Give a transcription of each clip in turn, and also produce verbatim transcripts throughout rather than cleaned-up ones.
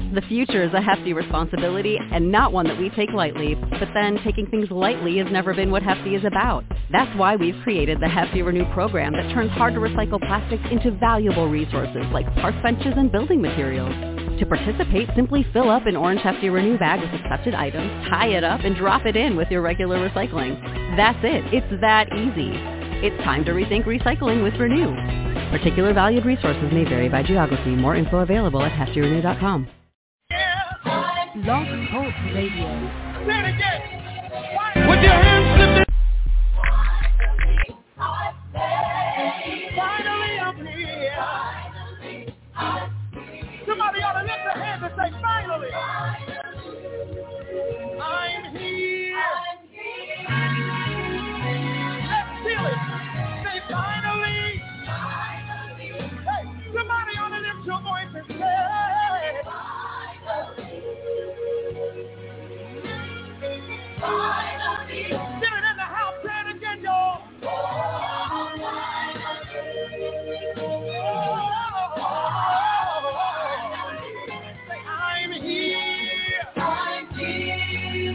The future is a hefty responsibility and not one that we take lightly, but then taking things lightly has never been what Hefty is about. That's why we've created the Hefty Renew program that turns hard-to-recycle plastics into valuable resources like park benches and building materials. To participate, simply fill up an orange Hefty Renew bag with accepted items, tie it up, and drop it in with your regular recycling. That's it. It's that easy. It's time to rethink recycling with Renew. Particular valued resources may vary by geography. More info available at hefty renew dot com. Love Talk Radio. Say it again. With your hands lifted. Finally, I'm here. Somebody ought to lift their hands and say, finally. I'm here. Let's feel it. Say, finally. Hey, somebody ought to lift your voice and say, finally. Get it in the house, say it again, y'all. Oh, say, I'm here. I'm here.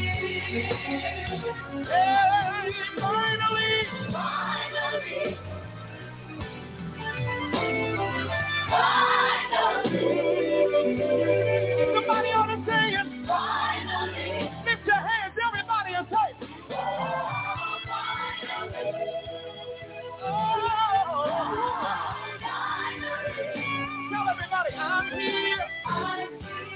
Hey, finally. Finally. Finally. Somebody ought to say it. Finally. Lift your hands, everybody, and say, oh, finally. Oh, finally. Tell everybody, I'm here. I'm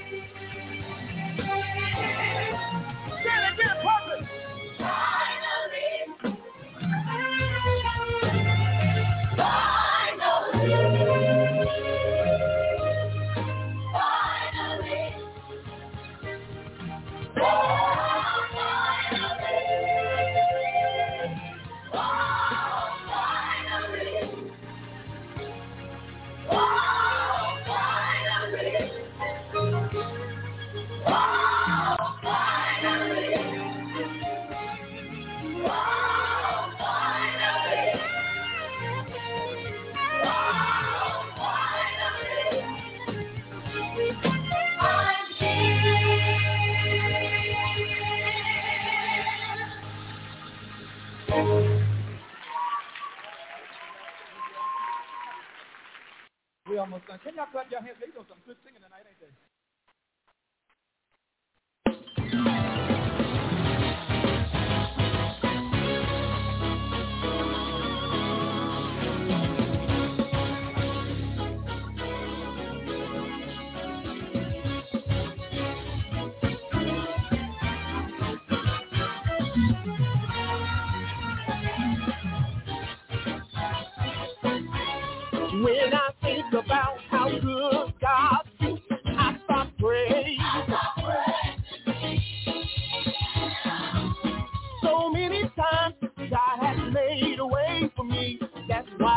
here. Say it again, purpose. Finally. We almost done. Can y'all clap your hands? They doing some good singing tonight, ain't they? When I think about how good God is, I start praying. So many times God has made a way for me. That's why.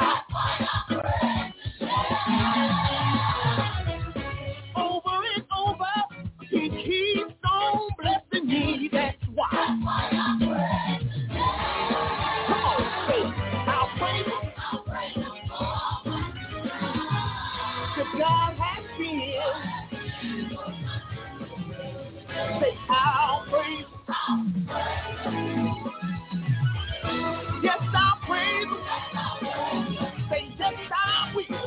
Over and over, He keeps on blessing me. That's why. Come on, say, I'll praise Him. God has been. Say, I'll praise. Yes, I'll praise. Say, yes, I will.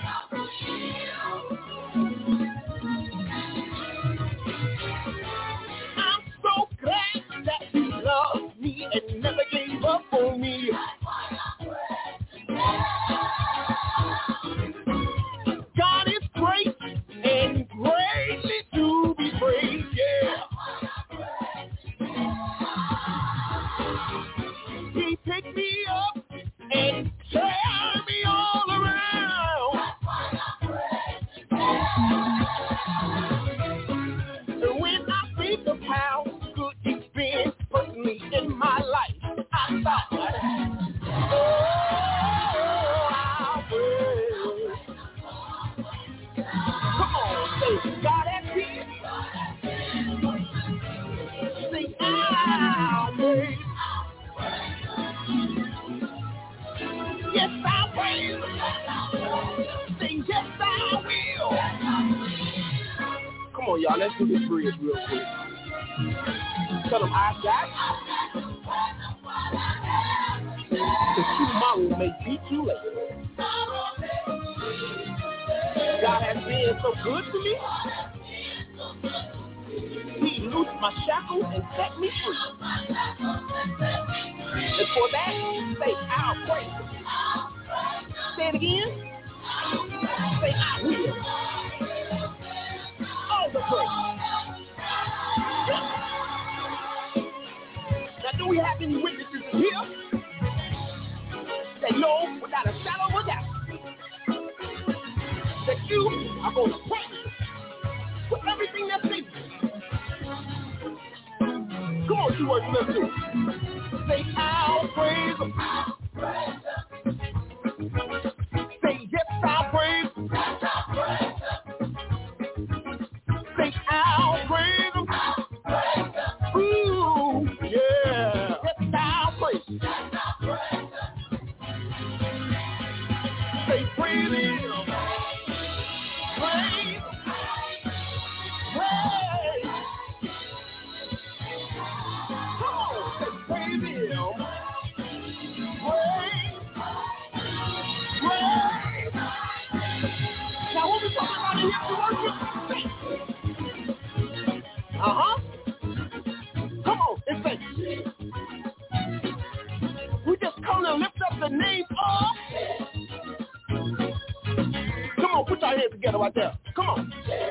I'm so glad that He loved me and never gave up on me. God is great and greatly to be praised, yeah. He picked me up and turned me all around. And when I think of how good He's been personally in my life, I thought, oh, I'll praise. Come on, say, God has been. Say, I'll praise. Yes, I'll praise. Say, yes, I will. Come on, y'all. Let's do this bridge real quick. Tell them I got the tomorrow may be too late. God has been so good to me. He loosed my shackles and set me free. And for that, say I'll praise him. Say it again. Say I will. All the praise. Now, do we have any witnesses here that know without a shadow of a doubt that you are going to praise with everything that's in you? Come on, two words, let's do it. Say, I'll praise him. Say, yes, I'll praise him. Say, I'll praise him. Ooh, yeah. Yes, I'll praise him. Say, praise him. Praise. Praise. Come on, say, praise him. Praise. Praise. Now, what we talking about in here to worship? Uh-huh. Come on, it's like, we just come to lift up the name of. Come on, put your hands together right there. Come on.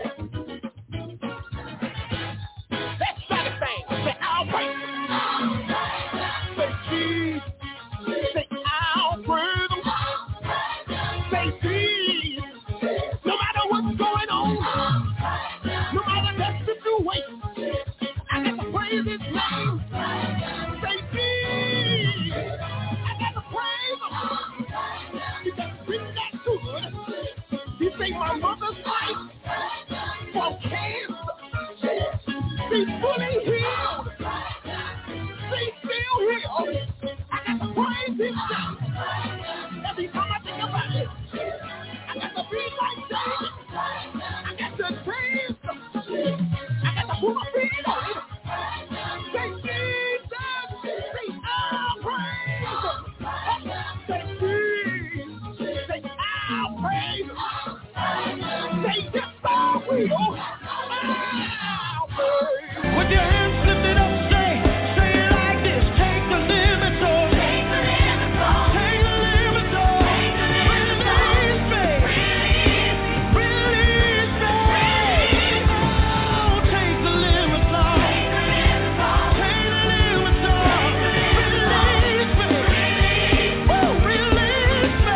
Let's try to sing. Say, I'll praise him. Say, Jesus. Say, I'll praise him. Say, Jesus. No matter what's going on, no matter the situation, I got to praise his name. Say, Jesus. I got to praise him. Because been that good. He saved my mother's life from cancer. She's fully healed. She's still healed. I got to praise his name. Every time I think about it, I got to be like that. I got to praise him. I got to put my feet on it. Say, Jesus. Say, I'll praise him. Say, Jesus. Say, I'll praise him. Say, yes, I will. I'll praise him. With your hands lifted up, say, say it like this. Take the limits off. Take the limits off. Take the limits off. Take the limits off. Release me. Release me. Oh, take the limits off. Take the limits off. Take the limits off. Release me. Woo, release me.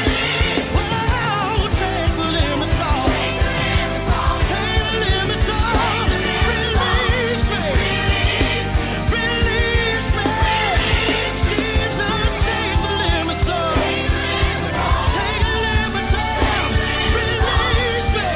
Wow, take the limits off. Take the limits off. Take the limits off. Release me. Release me. Jesus, take the limits off. Take the limits off. Release me.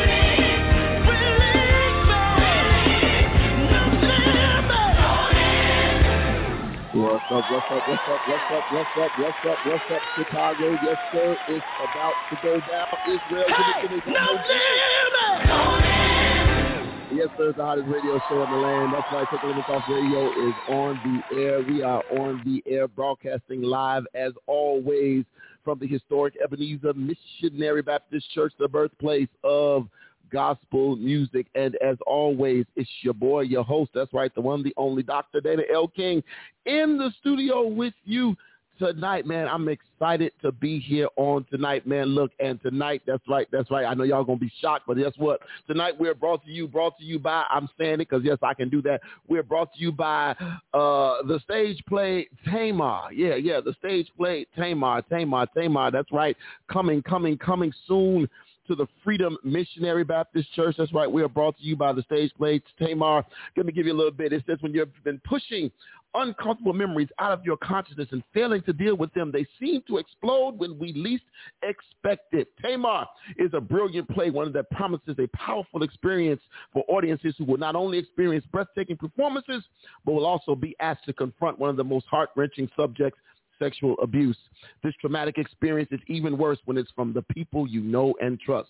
Release me. What's up, what's up, what's up, what's up, what's up, what's up, what's up, Chicago? Yes, sir, it's about to go down. Israel, give it to me. No limit. Yes, sir, it's the hottest radio show in the land. That's right, Take the Limits Off Radio is on the air. We are on the air, broadcasting live, as always, from the historic Ebenezer Missionary Baptist Church, the birthplace of gospel music. And as always, it's your boy, your host, that's right, the one, the only Doctor Dana L. King, in the studio with you tonight, man. I'm excited to be here on tonight, man. Look, and tonight, that's right, that's right. I know y'all going to be shocked, but guess what? Tonight, we're brought to you, brought to you by, I'm saying it because, yes, I can do that. We're brought to you by uh, the stage play Tamar. Yeah, yeah, the stage play Tamar, Tamar, Tamar. That's right. Coming, coming, coming soon to the Freedom Missionary Baptist Church. That's right. We are brought to you by the stage play Tamar. Let me give you a little bit. It says when you've been pushing uncomfortable memories out of your consciousness and failing to deal with them, they seem to explode when we least expect it. Tamar is a brilliant play, one that promises a powerful experience for audiences who will not only experience breathtaking performances, but will also be asked to confront one of the most heart-wrenching subjects, sexual abuse. This traumatic experience is even worse when it's from the people you know and trust.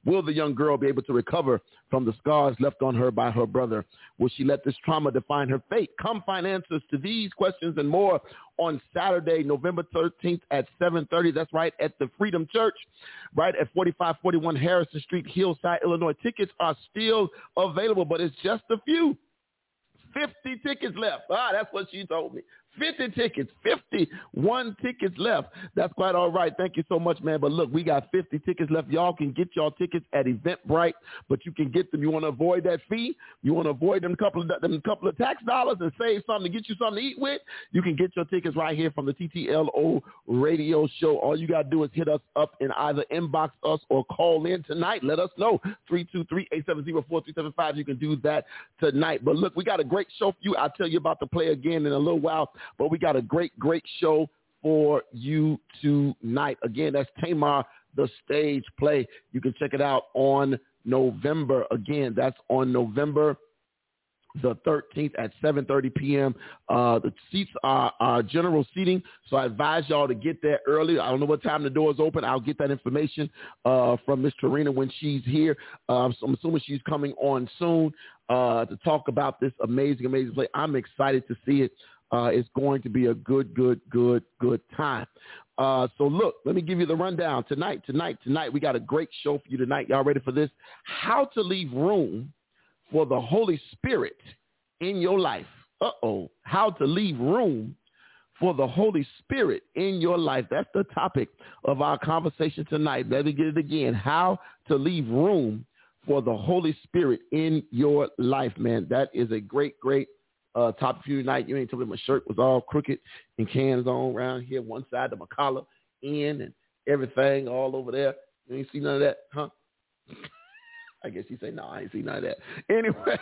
Will the young girl be able to recover from the scars left on her by her brother? Will she let this trauma define her fate? Come find answers to these questions and more on Saturday, November thirteenth at seven thirty. That's right, at the Freedom Church, right at forty-five forty-one Harrison Street, Hillside, Illinois. Tickets are still available, but it's just a few. fifty tickets left. Ah, that's what she told me. fifty tickets, fifty-one tickets left. That's quite all right. Thank you so much, man. But look, we got fifty tickets left. Y'all can get y'all tickets at Eventbrite, but you can get them. You want to avoid that fee? You want to avoid them couple of them couple of tax dollars and save something to get you something to eat with? You can get your tickets right here from the T T L O Radio Show. All you got to do is hit us up and either inbox us or call in tonight. Let us know. three two three, eight seven zero, four three seven five. You can do that tonight. But look, we got a great show for you. I'll tell you about the play again in a little while. But we got a great, great show for you tonight. Again, that's Tamar, the stage play. You can check it out on November. Again, that's on November the thirteenth at seven thirty p.m. Uh, the seats are, are general seating, so I advise y'all to get there early. I don't know what time the doors open. I'll get that information uh, from Miss Tarina when she's here. Um, so I'm assuming she's coming on soon uh, to talk about this amazing, amazing play. I'm excited to see it. Uh, it's going to be a good, good, good, good time. Uh, so look, let me give you the rundown. Tonight, tonight, tonight, we got a great show for you tonight. Y'all ready for this? How to leave room for the Holy Spirit in your life. Uh-oh. How to leave room for the Holy Spirit in your life. That's the topic of our conversation tonight. Let me get it again. How to leave room for the Holy Spirit in your life, man. That is a great, great Uh, top few tonight. You ain't told me my shirt was all crooked and cans on around here, one side of my collar in and everything all over there. You ain't see none of that, huh? I guess you say, no, I ain't see none of that. Anyway,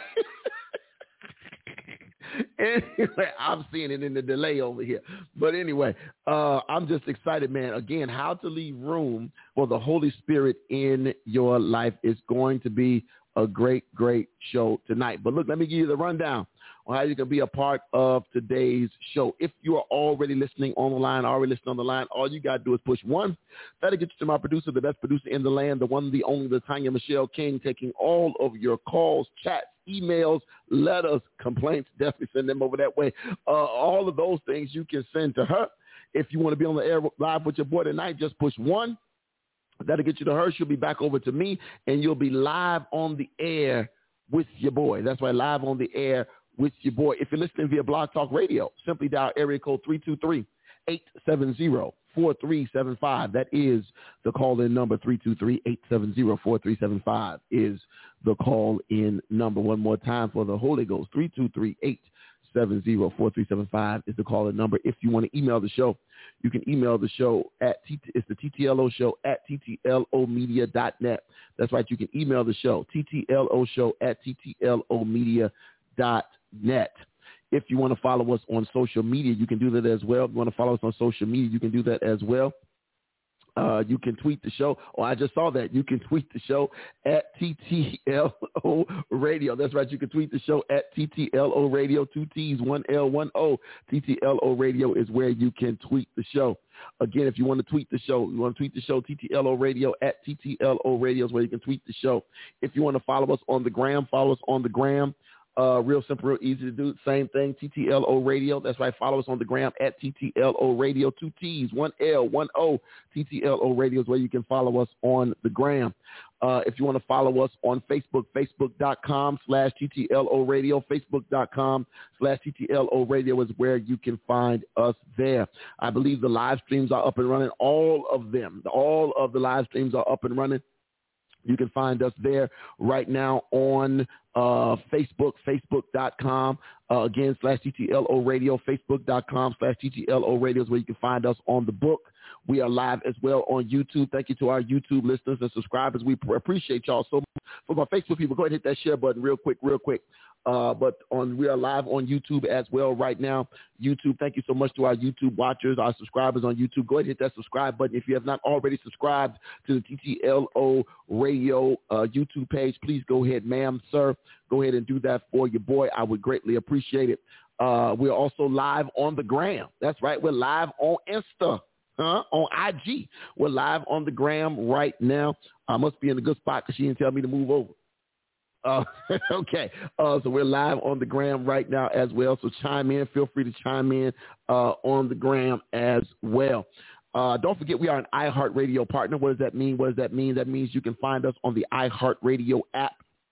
anyway, I'm seeing it in the delay over here. But anyway, uh, I'm just excited, man. Again, how to leave room for the Holy Spirit in your life is going to be a great, great show tonight. But look, let me give you the rundown on how you can be a part of today's show. If you are already listening on the line, already listening on the line, all you got to do is push one. That'll get you to my producer, the best producer in the land, the one, the only, the Tanya Michelle King, taking all of your calls, chats, emails, letters, complaints. Definitely send them over that way. Uh, all of those things you can send to her. If you want to be on the air live with your boy tonight, just push one. That'll get you to her. She'll be back over to me, and you'll be live on the air with your boy. That's right, live on the air with your boy. If you're listening via Blog Talk Radio, simply dial area code three two three, eight seven zero, four three seven five. That is the call-in number. three two three, eight seven zero, four three seven five is the call-in number. One more time for the Holy Ghost. three two three, eight seven zero, four three seven five is the call-in number. If you want to email the show, you can email the show at T T, it's the T T L O show at T T L O media dot net. That's right. You can email the show, T T L O show at T T L O media dot net. If you want to follow us on social media, you can do that as well. If you want to follow us on social media, you can do that as well. Uh, you can tweet the show. Oh, I just saw that. You can tweet the show at T T L O Radio. That's right. You can tweet the show at T T L O Radio, two T's, one L, one O. T T L O Radio is where you can tweet the show. Again, if you want to tweet the show, you want to tweet the show, T T L O Radio at T T L O Radio is where you can tweet the show. If you want to follow us on the gram, follow us on the gram. Uh, real simple, real easy to do. Same thing, T T L O Radio. That's right. Follow us on the gram at T T L O Radio, two T's, one L, one O. T T L O Radio is where you can follow us on the gram. Uh, if you want to follow us on Facebook, facebook.com slash TTLO Radio, facebook.com slash TTLO Radio is where you can find us there. I believe the live streams are up and running. All of them, all of the live streams are up and running. You can find us there right now on uh, Facebook, facebook.com, uh, again, slash T T L O Radio, facebook.com slash T T L O Radio is where you can find us on the book. We are live as well on YouTube. Thank you to our YouTube listeners and subscribers. We appreciate y'all so much. For my Facebook people, go ahead and hit that share button real quick, real quick. Uh, but on we are live on YouTube as well right now. YouTube, thank you so much to our YouTube watchers, our subscribers on YouTube. Go ahead and hit that subscribe button. If you have not already subscribed to the T T L O Radio uh, YouTube page, please go ahead, ma'am, sir. Go ahead and do that for your boy. I would greatly appreciate it. Uh, we're also live on the gram. That's right. We're live on Insta. huh? On I G. We're live on the gram right now. I must be in a good spot because she didn't tell me to move over. Uh, okay, uh, so we're live on the gram right now as well. So chime in. Feel free to chime in uh, on the gram as well. Uh, don't forget, we are an iHeartRadio partner. What does that mean? What does that mean? That means you can find us on the iHeartRadio app.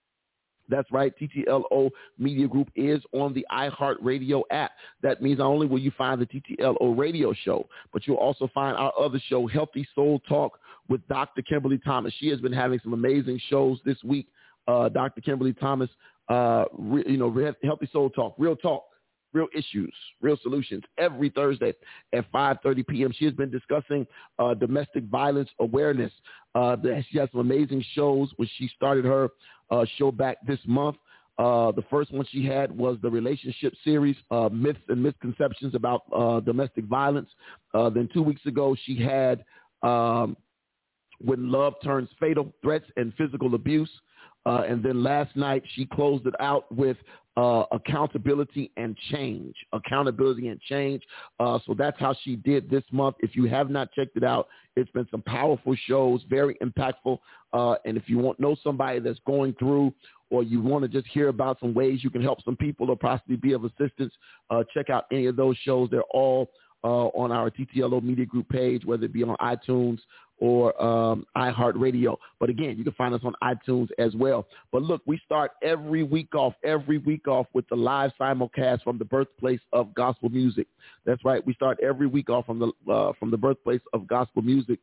That's right. T T L O Media Group is on the iHeartRadio app. That means not only will you find the T T L O radio show, but you'll also find our other show, Healthy Soul Talk with Doctor Kimberly Thomas. She has been having some amazing shows this week. Uh, Doctor Kimberly Thomas, uh, re, you know, Healthy Soul Talk, real talk, real issues, real solutions, every Thursday at five thirty p.m. She has been discussing uh, domestic violence awareness. Uh, she has some amazing shows when she started her uh, show back this month. Uh, the first one she had was the relationship series, uh, Myths and Misconceptions about uh, Domestic Violence. Uh, then two weeks ago, she had um, When Love Turns Fatal, Threats and Physical Abuse. Uh, and then last night, she closed it out with uh, accountability and change, accountability and change. Uh, so that's how she did this month. If you have not checked it out, it's been some powerful shows, very impactful. Uh, and if you want know somebody that's going through, or you want to just hear about some ways you can help some people or possibly be of assistance, uh, check out any of those shows. They're all uh, on our T T L O Media Group page, whether it be on iTunes or um, iHeartRadio. But again, you can find us on iTunes as well. But look, we start every week off, every week off with the live simulcast from the birthplace of gospel music. That's right. We start every week off from the uh, from the birthplace of gospel music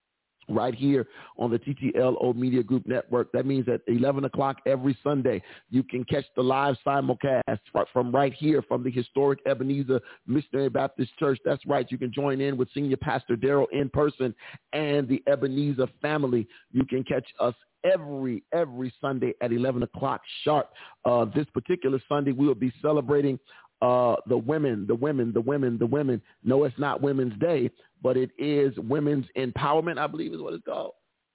right here on the T T L O Media Group Network. That means at eleven o'clock every Sunday, you can catch the live simulcast from right here from the historic Ebenezer Missionary Baptist Church. That's right. You can join in with Senior Pastor Darrell in person and the Ebenezer family. You can catch us every, every Sunday at eleven o'clock sharp. Uh, this particular Sunday, we will be celebrating Uh, the women, the women, the women, the women. No, it's not Women's Day, but it is Women's Empowerment, I believe is what it's called.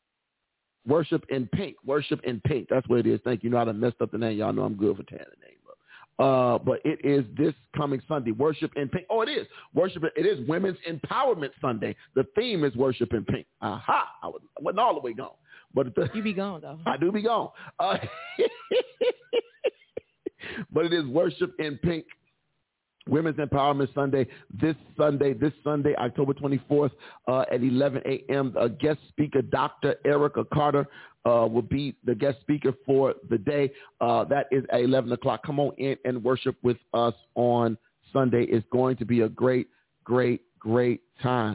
Worship in Pink. Worship in Pink. That's what it is. Thank you. You know, I messed up the name. Y'all know I'm good for tearing the name up. Uh, but it is this coming Sunday. Worship in Pink. Oh, it is. Worship. It is Women's Empowerment Sunday. The theme is Worship in Pink. Aha. I, was, I wasn't all the way gone. But the, you be gone, though. I do be gone. Uh, but it is Worship in Pink. Women's Empowerment Sunday, this Sunday, this Sunday, October twenty-fourth uh, at eleven a.m. A guest speaker, Doctor Erica Carter, uh, will be the guest speaker for the day. Uh, that is at eleven o'clock. Come on in and worship with us on Sunday. It's going to be a great, great, great time.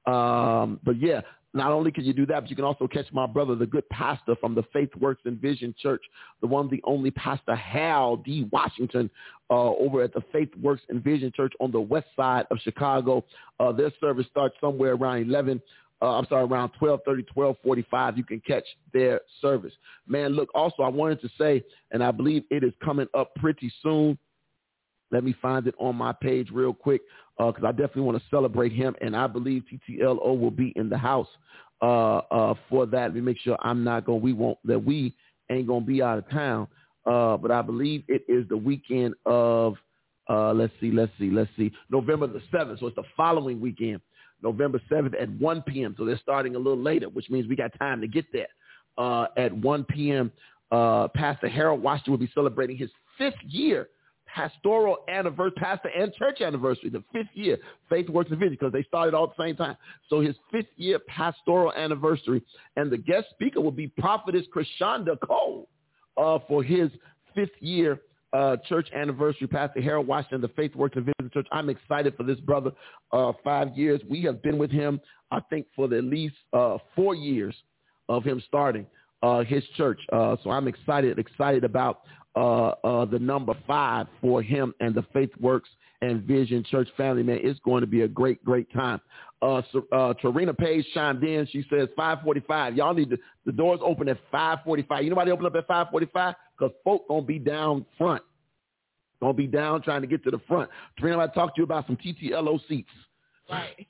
Um, but, yeah. Not only can you do that, but you can also catch my brother, the good pastor from the Faith Works and Vision Church, the one, the only Pastor Hal D. Washington, uh, over at the Faith Works and Vision Church on the west side of Chicago. Uh, their service starts somewhere around eleven. Uh, I'm sorry, around twelve thirty, twelve forty-five. You can catch their service. Man, look, also I wanted to say, and I believe it is coming up pretty soon. Let me find it on my page real quick because uh, I definitely want to celebrate him, and I believe T T L O will be in the house uh, uh, for that. Let me make sure I'm not going. We won't that we ain't gonna be out of town, uh, but I believe it is the weekend of. Uh, let's see, let's see, let's see, November the seventh. So it's the following weekend, November seventh at one p.m. So they're starting a little later, which means we got time to get there. Uh, at one p.m., uh, Pastor Harold Washington will be celebrating his fifth year. Pastoral anniversary, pastor and church anniversary, the fifth year, Faith Works and Vision, because they started all at the same time. So his fifth year pastoral anniversary, and the guest speaker will be Prophetess Krishanda Cole uh, for his fifth year uh, church anniversary. Pastor Harold Washington, the Faith Works and Vision Church. I'm excited for this brother. Uh, five years. We have been with him, I think, for at least uh, four years of him starting uh, his church. Uh, so I'm excited, excited about Uh, uh, the number five for him and the Faith Works and Vision Church family, man. It's going to be a great, great time. Uh, so, uh, Tarina Page chimed in. She says five forty-five. Y'all need to, the doors open at five forty-five. You know why they open up at five forty-five? Because folk going to be down front. Going to be down trying to get to the front. Tarina, I talked to you about some T T L O seats. Right.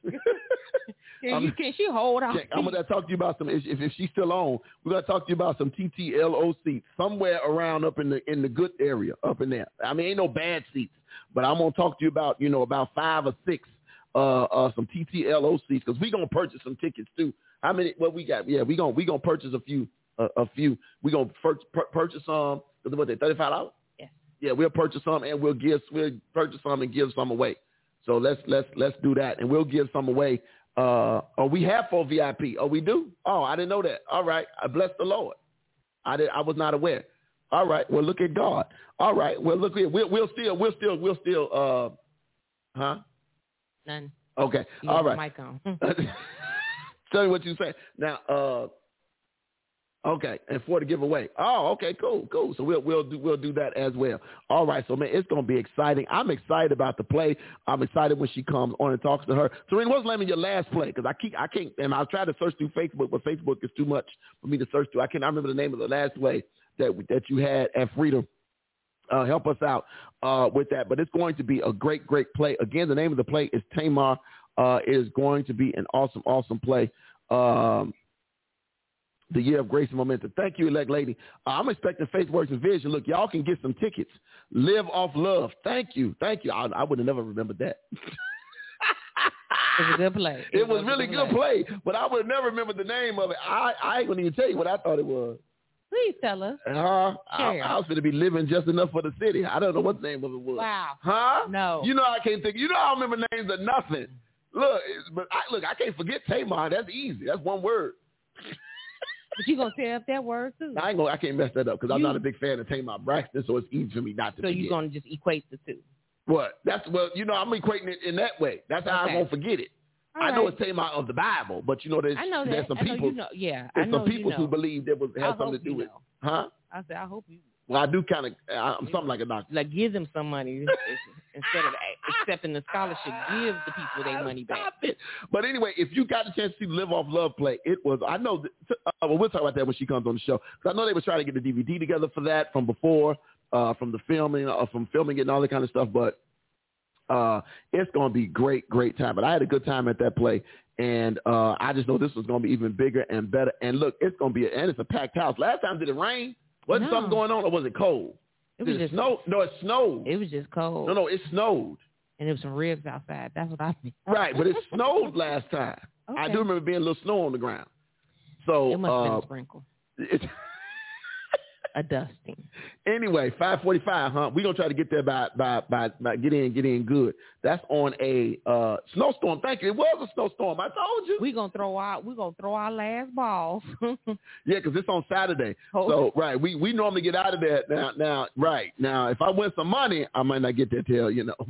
Can, you, can she hold on? I'm going to talk to you about some, if, if she's still on, we're going to talk to you about some T T L O seats somewhere around up in the in the good area, up in there. I mean, ain't no bad seats, but I'm going to talk to you about, you know, about five or six uh, uh, some T T L O Cs because we gonna purchase some tickets too. How many? What we got? Yeah, we gonna we gonna purchase a few. Uh, a few. We gonna pur- pur- purchase some. What they thirty-five dollars? Yeah. Yeah, we'll purchase some and we'll give. We'll purchase some and give some away. So let's let's let's do that and we'll give some away. Uh, oh, we have four V I P. Oh, we do. Oh, I didn't know that. All right, I bless the Lord. I did. I was not aware. All right. Well, look at God. All right. Well, look here. We'll, we'll still. We'll still. We'll still. Uh, huh? None. Okay. You All right. Mic on. Tell me what you say now. Uh, okay, and for the giveaway. Oh, okay, cool, cool. So we'll we'll do we'll do that as well. All right, so man, it's gonna be exciting. I'm excited about the play. I'm excited when she comes on and talks to her. Serena, what's the name of your last play? Because I keep I can't and I'll try to search through Facebook, but Facebook is too much for me to search through. I can't I remember the name of the last play that that you had at Freedom. Uh, help us out uh, with that. But it's going to be a great, great play. Again, the name of the play is Tamar. Uh, it is going to be an awesome, awesome play. Um, the Year of Grace and Momentum. Thank you, elect lady. Uh, I'm expecting Faith Works and Vision. Look, y'all can get some tickets. Live Off Love. Thank you. Thank you. I, I would have never remembered that. It was a good play. It, it was, was really good play. play, but I would have never remembered the name of it. I, I ain't going to even tell you what I thought it was. Please tell us. Uh, I, I was going to be living just enough for the city. I don't know what the name of it was. Wow. Huh? No. You know I can't think. You know I don't remember names of nothing. Look, but I, look, I can't forget Tamar. That's easy. That's one word. But you gonna tear up that word too? I ain't gonna. I can't mess that up because I'm not a big fan of Tamar Braxton, so it's easy for me not to. So forget. you're gonna just equate the two? What? That's well, you know, I'm equating it in that way. That's how okay. I won't forget it. All I right. know it's Tamar of the Bible, but you know there's, I know that. there's some I know people. You know, yeah, there's I know some people you know. who believe that was has I something to do with. Know. Huh? I said I hope you. Well, I do kind of. I'm something like a doctor. Like give them some money instead of accepting the scholarship. Give the people their money back. Stop it. But anyway, if you got a chance to see Live Off Love play, it was. I know. That, uh, well, we'll talk about that when she comes on the show. Because I know they were trying to get the D V D together for that from before, uh, from the filming, uh, from filming it and all that kind of stuff. But uh, it's going to be great, great time. But I had a good time at that play. And uh, I just know this was going to be even bigger and better. And look, it's going to be, a, and it's a packed house. Last time, did it rain? Wasn't no. something going on, or was it cold? It was did just it snow. No, it snowed. It was just cold. No, no, it snowed. And there was some ribs outside. That's what I mean. Right, but it snowed last time. Okay. I do remember being a little snow on the ground. So it must have uh, been a sprinkle. It, a dusting. Anyway, five forty-five, huh? We're going to try to get there by, by, by, by get in, get in good. That's on a uh, snowstorm. Thank you. It was a snowstorm. I told you. We're going to throw our, we're going to throw our last balls. Yeah, because it's on Saturday. Oh. So, right, we, we normally get out of there now. Now, right. Now, if I win some money, I might not get there till, you know.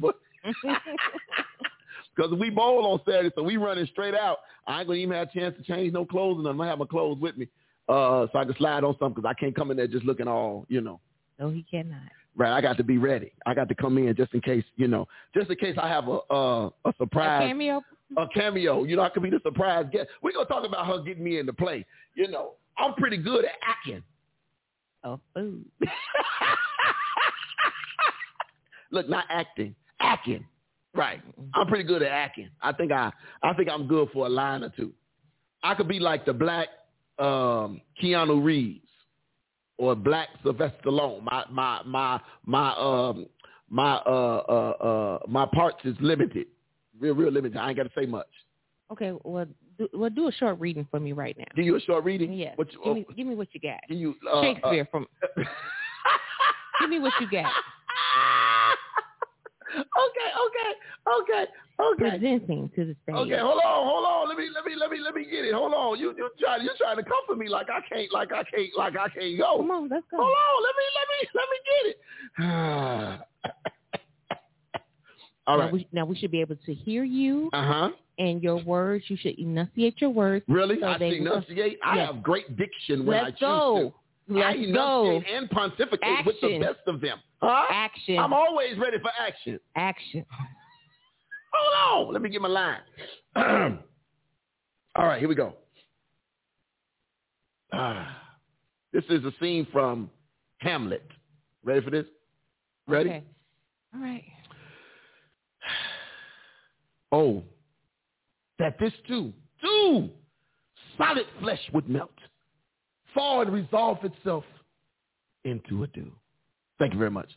Because we bowl on Saturday, so we running straight out. I ain't going to even have a chance to change no clothes, and I'm going to have my clothes with me. Uh, so I can slide on something because I can't come in there just looking all, you know. No, he cannot. Right, I got to be ready. I got to come in just in case, you know, just in case I have a uh, a surprise. A cameo? A cameo. You know, I could be the surprise guest. We're going to talk about her getting me into play. You know, I'm pretty good at acting. Oh, food. Look, not acting. Acting. Right. I'm pretty good at acting. I think I I think I'm good for a line or two. I could be like the black um, Keanu Reeves or black Sylvester Stallone. My my my my um my uh uh uh my parts is limited, real real limited. I ain't got to say much. Okay, well, do, well, do a short reading for me right now. Do you a short reading? Yeah. What you, give, me, give me what you got. Can you uh, Shakespeare uh, from? Give me what you got. Okay, okay, okay, okay. Presenting to the stage. Okay, hold on, hold on. Let me, let me, let me, let me get it. Hold on. You, you trying, you're trying to comfort me like I can't, like I can't, like I can't go. Come on, let's go. Hold on, let me, let me, let me get it. All right. Now we, now we should be able to hear you. Uh huh. And your words, you should enunciate your words. Really? So I they enunciate. I yes. have great diction when let's I choose go. to. Let's I enunciate go. and pontificate action. with the best of them. Huh? Action. I'm always ready for action. Action. Hold on. Let me get my line. All right, here we go. Ah, this is a scene from Hamlet. Ready for this? Ready? Okay. All right. Oh, that this too, too, solid flesh would melt, fall and resolve itself into a dew. Thank you very much.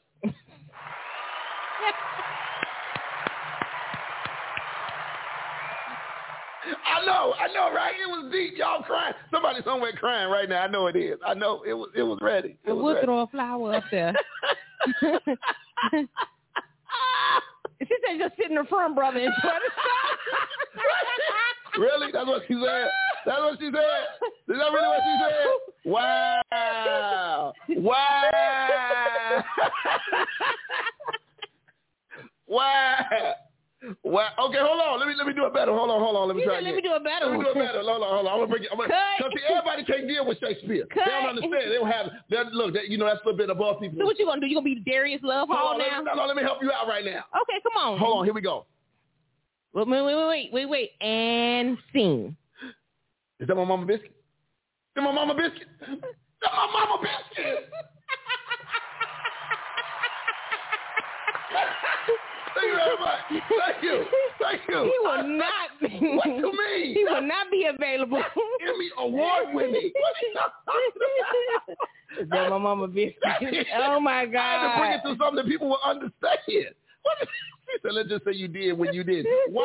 I know, I know, right? It was deep. Y'all crying. Somebody somewhere crying right now. I know it is. I know it was. It was ready. It was we'll ready. throw a flower up there. She said just sit in the front, brother, and try to Really? That's what she said? That's what she said? Is that really what she said? Wow. Wow. Wow. Wow. Okay, hold on. Let me let me do it better. Hold on, hold on. Let me You try said, again. let me do it better. Let me do it better. Hold on, hold on. I'm gonna bring it. Because everybody can't deal with Shakespeare. Cut. They don't understand. They don't have. They, look, they, you know that's a little bit above people. So what you gonna do? You gonna be Darius Love Hall hold on, now? let me, no, no, let me help you out right now. Okay, come on. Hold on. Here we go. Wait, wait, wait, wait, wait, wait, and sing. Is that my mama biscuit? Is that my mama biscuit? That's my mama biscuit. Thank you very much. Thank you. Thank you. He will not be. What you mean? He will not be available. Emmy award winning. Is that my mama biscuit? Oh my God. I had to bring it to something that people will understand. What is, she said, let's just say you did when you did. Wow.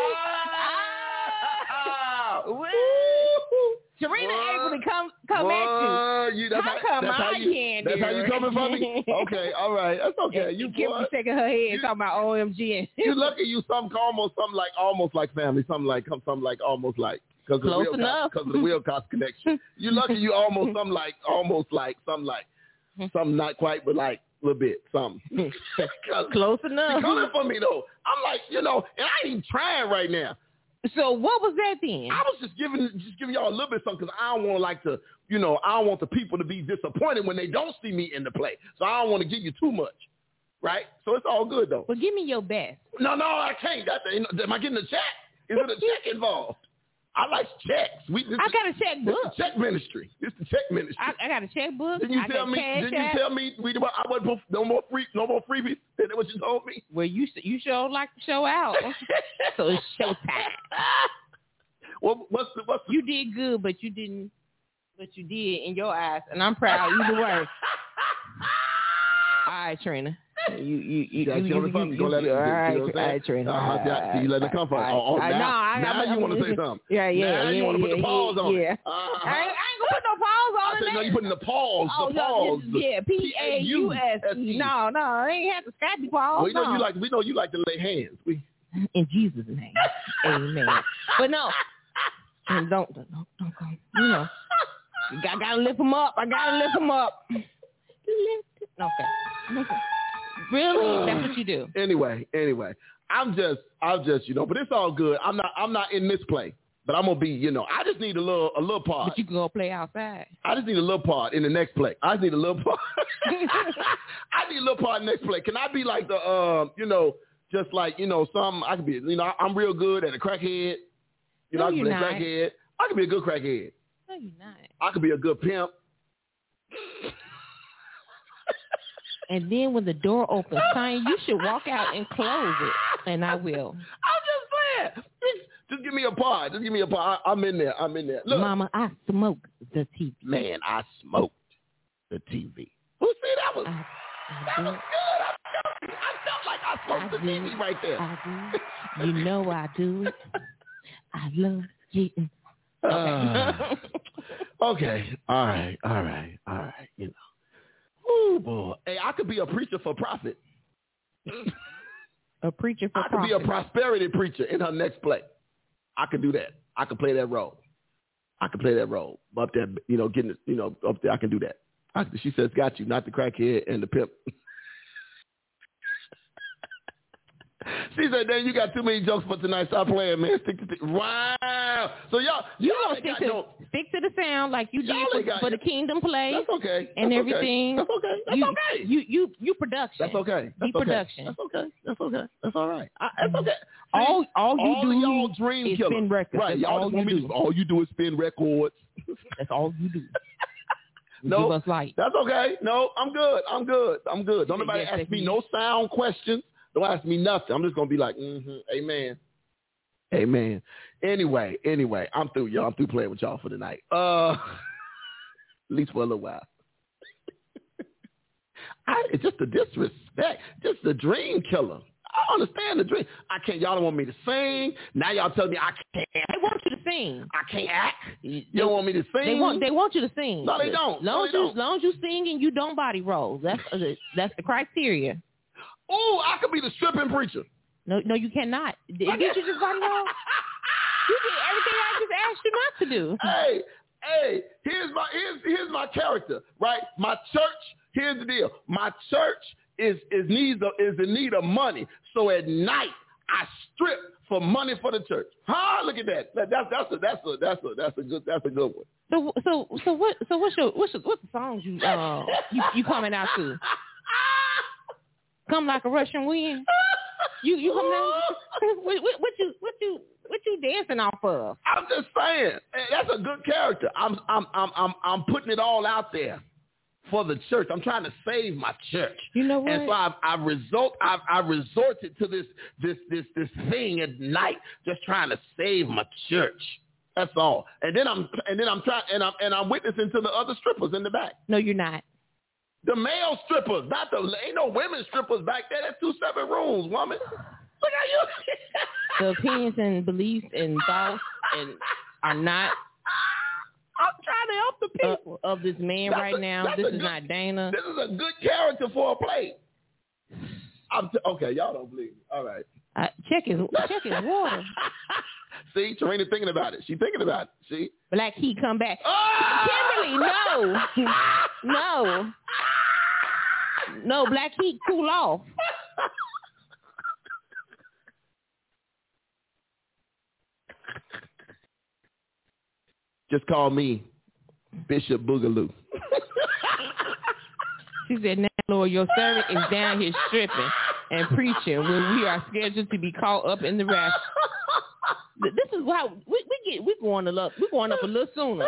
Woo. Serena able to come come Boy, at you. you that's How how, come that's I how you, can't That's do how you it? coming for me? Okay, all right. That's okay. And You Kim boy. be shaking her head You- talking about O M G. You lucky you something almost something like almost like family, something like something like almost like because of the Close Wilcox, enough. because of the Wilcox connection. You lucky you almost something like almost like something like something not quite but like a little bit something. Close She enough. coming for me though. I'm like, you know, and I ain't even trying right now. So what was that then? I was just giving just giving y'all a little bit of something because I don't want like to, you know, I don't want the people to be disappointed when they don't see me in the play. So I don't want to give you too much, right? So it's all good though. Well, give me your best. No, no, I can't. That, am I getting a check? Is it a check involved? I like checks. We, this I is, got a checkbook. This is check ministry. This is the check ministry. I, I got a checkbook. Didn't you I tell got me? cash Didn't you app. tell me we I wasn't no more free, no more freebies? Isn't that what you told me? Well, you you sure like to show out. So it's showtime. Well, what's the what's the, You did good, but you didn't. But you did in your eyes, and I'm proud either way. All right, Trina. You you you Yeah, you, she you, on the phone. you, You gonna let you, it- all you right, know what I'm all right, saying? Trina. Uh-huh, all yeah, right, see, you letting it come from. all right. Oh, oh, I now- know, I- now I'm- you wanna I'm- say something. Yeah, yeah, Now yeah. you wanna put the yeah, pause on it. yeah. Uh-huh. I, ain't, I ain't gonna put no pause on I it. said, no, man. you putting the pause, Oh, the no, pause. this is- yeah, P A U S E. No, no, I ain't have to scrappy pause. We know no. you like. We know you like to lay hands. We. In Jesus' name, amen. But no, and don't, don't, don't come. You know, I gotta lift them up. I gotta lift them up. Lift it. Okay. okay. Really? That's what you do. Anyway, anyway, I'm just, I'm just, you know, but it's all good. I'm not, I'm not in this play, but I'm gonna be, you know, I just need a little, a little part. But you can go play outside. I just need a little part in the next play. I just need a little part. I need a little part in the next play. Can I be like the, um, you know, just like, you know, some, I could be, you know, I'm real good at a crackhead. You know, No, I could you're be a not. crackhead. I could be a good crackhead. No, you're not. I could be a good pimp. And then when the door opens, son, you should walk out and close it, and I will. I'm just saying. Just, just give me a part. Just give me a part. I, I'm in there. I'm in there. Look, Mama, I smoke the T V. man, I smoked the T V. Who see that was? I, I That do was it. good. I felt, I felt like I smoked I the T V do. right there. I do. You know I do it. I love getting. Uh, okay. All right. All right. All right. You know. Oh boy. Hey, I could be a preacher for profit. A preacher for I could profit. be a prosperity preacher in her next play. I could do that. I could play that role. I could play that role up there. You know, getting it, you know up there. I can do that. I, she says, "Got you." Not the crackhead and the pimp. She said, "Then you got too many jokes for tonight. Stop playing, man. Stick to the wow." So y'all, You y'all gonna ain't stick got to no. stick to the sound like you Y'all did for, ain't got- for the Kingdom play That's okay. and That's everything. Okay. That's okay. That's you, okay. You you you production. That's okay. That's Be okay. production. That's okay. That's okay. That's all right. I, that's okay. See, All all you all do of y'all dream is killers. spin records. Right. That's Y'all all just want you me do. to, all you do is spin records. That's all you do. No, Give us light. that's okay. No, I'm good. I'm good. I'm good. Don't You nobody yes, ask that's me you. no sound questions. Don't ask me nothing. I'm just gonna be like, mm-hmm, amen, amen. Anyway, anyway, I'm through, y'all. I'm through playing with y'all for the night. Uh, at least for a little while. I, it's just the disrespect, just the dream killer. I understand the dream. I can't. Y'all don't want me to sing. Now y'all tell me I can't. They want you to sing. I can't act. You don't want me to sing. They want. They want you to sing. No, they don't. As long, no, as, they you, don't. as long as you sing and you don't body roll, that's uh, that's the criteria. Oh, I could be the stripping preacher. No, no, you cannot. Did you just body roll? You did everything I just asked you not to do. Hey, hey, here's my here's here's my character, right? My church. Here's the deal. My church is is needs of, is in need of money. So at night I strip for money for the church. Huh? Look at that. That that's that's a that's a that's a that's a good that's a good one. So so so what so what's your what's your, what's the songs you uh you, you coming out to? Come like a Russian wind. You you coming out? What, what, what you what you what you dancing off of? I'm just saying that's a good character. I'm I'm I'm I'm I'm putting it all out there for the church. I'm trying to save my church. You know what? And so I I resort I I resorted to this this this this thing at night, just trying to save my church. That's all. And then I'm and then I'm trying and I'm and I'm witnessing to the other strippers in the back. No, you're not. The male strippers, not the ain't no women strippers back there. That's two separate rooms, woman. Look at you. The opinions and beliefs and thoughts and are not. I'm trying to help the people Of, of this man that's right a, now. This is good, not Dana. This is a good character for a play. I'm t- okay, y'all don't believe me. All right. Uh, check his check his water. See, Tarina thinking about it. She thinking about it. See? Black Heat come back. Oh! Kimberly, no. No. No, Black Heat cool off. Just call me Bishop Boogaloo. She said, now, Lord, your servant is down here stripping and preaching when we are scheduled to be caught up in the rapture. This is how we, we get. We're going up. We're going up a little sooner.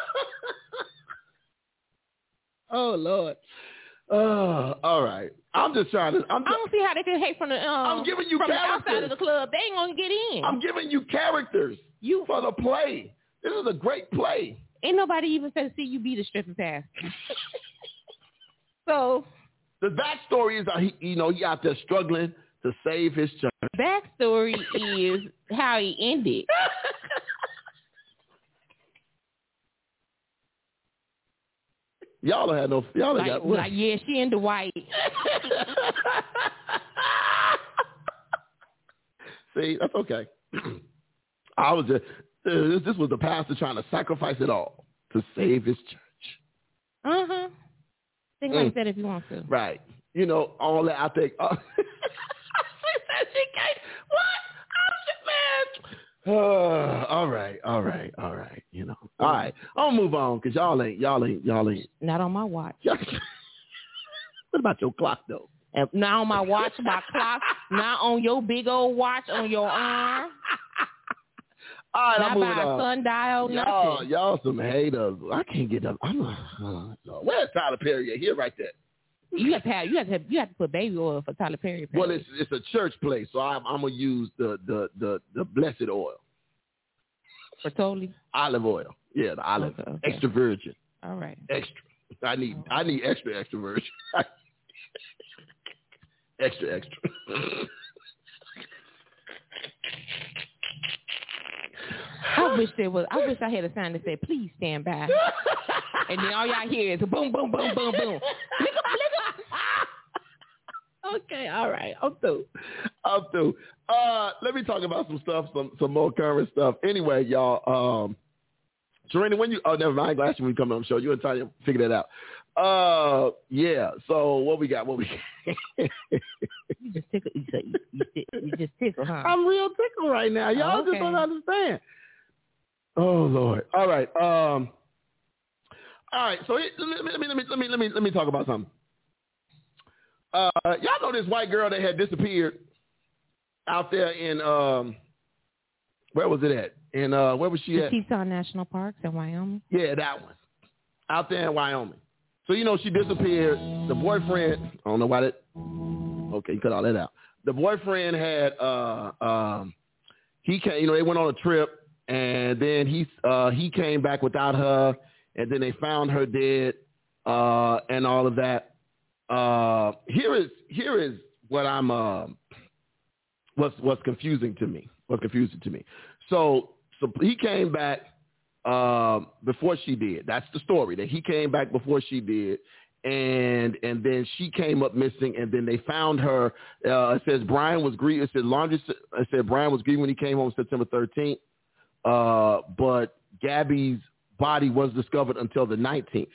Oh Lord. Oh, all right. I'm just trying to. I'm I don't see how they can hate from the. Um, I'm giving you from the characters. outside of the club. They ain't gonna get in. I'm giving you characters. You for the play. This is a great play. Ain't nobody even said see you be the stripping pastor. So the backstory is, uh, he, you know, he out there struggling to save his church. Backstory is how he ended. Y'all don't have no. Y'all don't Like, got like yeah, she into white. See, that's okay. I was just uh, this was the pastor trying to sacrifice it all to save his church. Uh huh. Think Mm. like that if you want to. Right. You know, all that I think. Uh, she said she can't. What? I'm just, man. Uh, all right, all right, all right. You know. All right. I'll move on because y'all ain't, y'all ain't, y'all ain't. Not on my watch. What about your clock though? And not on my watch, my clock. Not on your big old watch on your arm. All right, not I'm by moving a on. sundial. Y'all, Nothing. y'all some haters. I can't get them. I'm a, uh, where's Tyler Perry at? Here, right there. You have to have. You have to. Have, you have to put baby oil for Tyler Perry. Perry. Well, it's it's a church place, so I'm I'm gonna use the the the, the blessed oil. For totally. Olive oil. Yeah, the olive. Okay, okay. Extra virgin. All right. Extra. I need I need extra extra virgin. extra extra. I wish there was. I wish I had a sign that said, "Please stand by." And then all y'all hear is a boom, boom, boom, boom, boom. Okay, all right. I'm through. I'm through. Uh, let me talk about some stuff, some some more current stuff. Anyway, y'all. Um, Tarina, when you oh never mind. Last when we come on the show, you and Tanya figure that out. Uh, yeah. So what we got? What we got? You just tickle. You, you, you, you just tickle, huh? I'm real tickled right now. Y'all Oh, okay. just don't understand. Oh Lord. All right. Um. All right. So it, let me let me let me let me let me let me talk about something. Uh, y'all know this white girl that had disappeared out there in um. Where was it at? In uh, where was she the at? Teton National Parks in Wyoming. Yeah, that one. Out there in Wyoming. So you know she disappeared. The boyfriend. I don't know why that. Okay, you cut all that out. The boyfriend had uh um. He came. You know they went on a trip. And then he uh, he came back without her, and then they found her dead, uh, and all of that. Uh, here is here is what I'm uh, what's what's confusing to me. What's confusing to me. So so he came back uh, before she did. That's the story. That he came back before she did. And and then she came up missing, and then they found her. Uh, it says Brian was grieving. It said laundry. It said Brian was grieving when he came home September thirteenth. Uh, but Gabby's body was discovered until the nineteenth,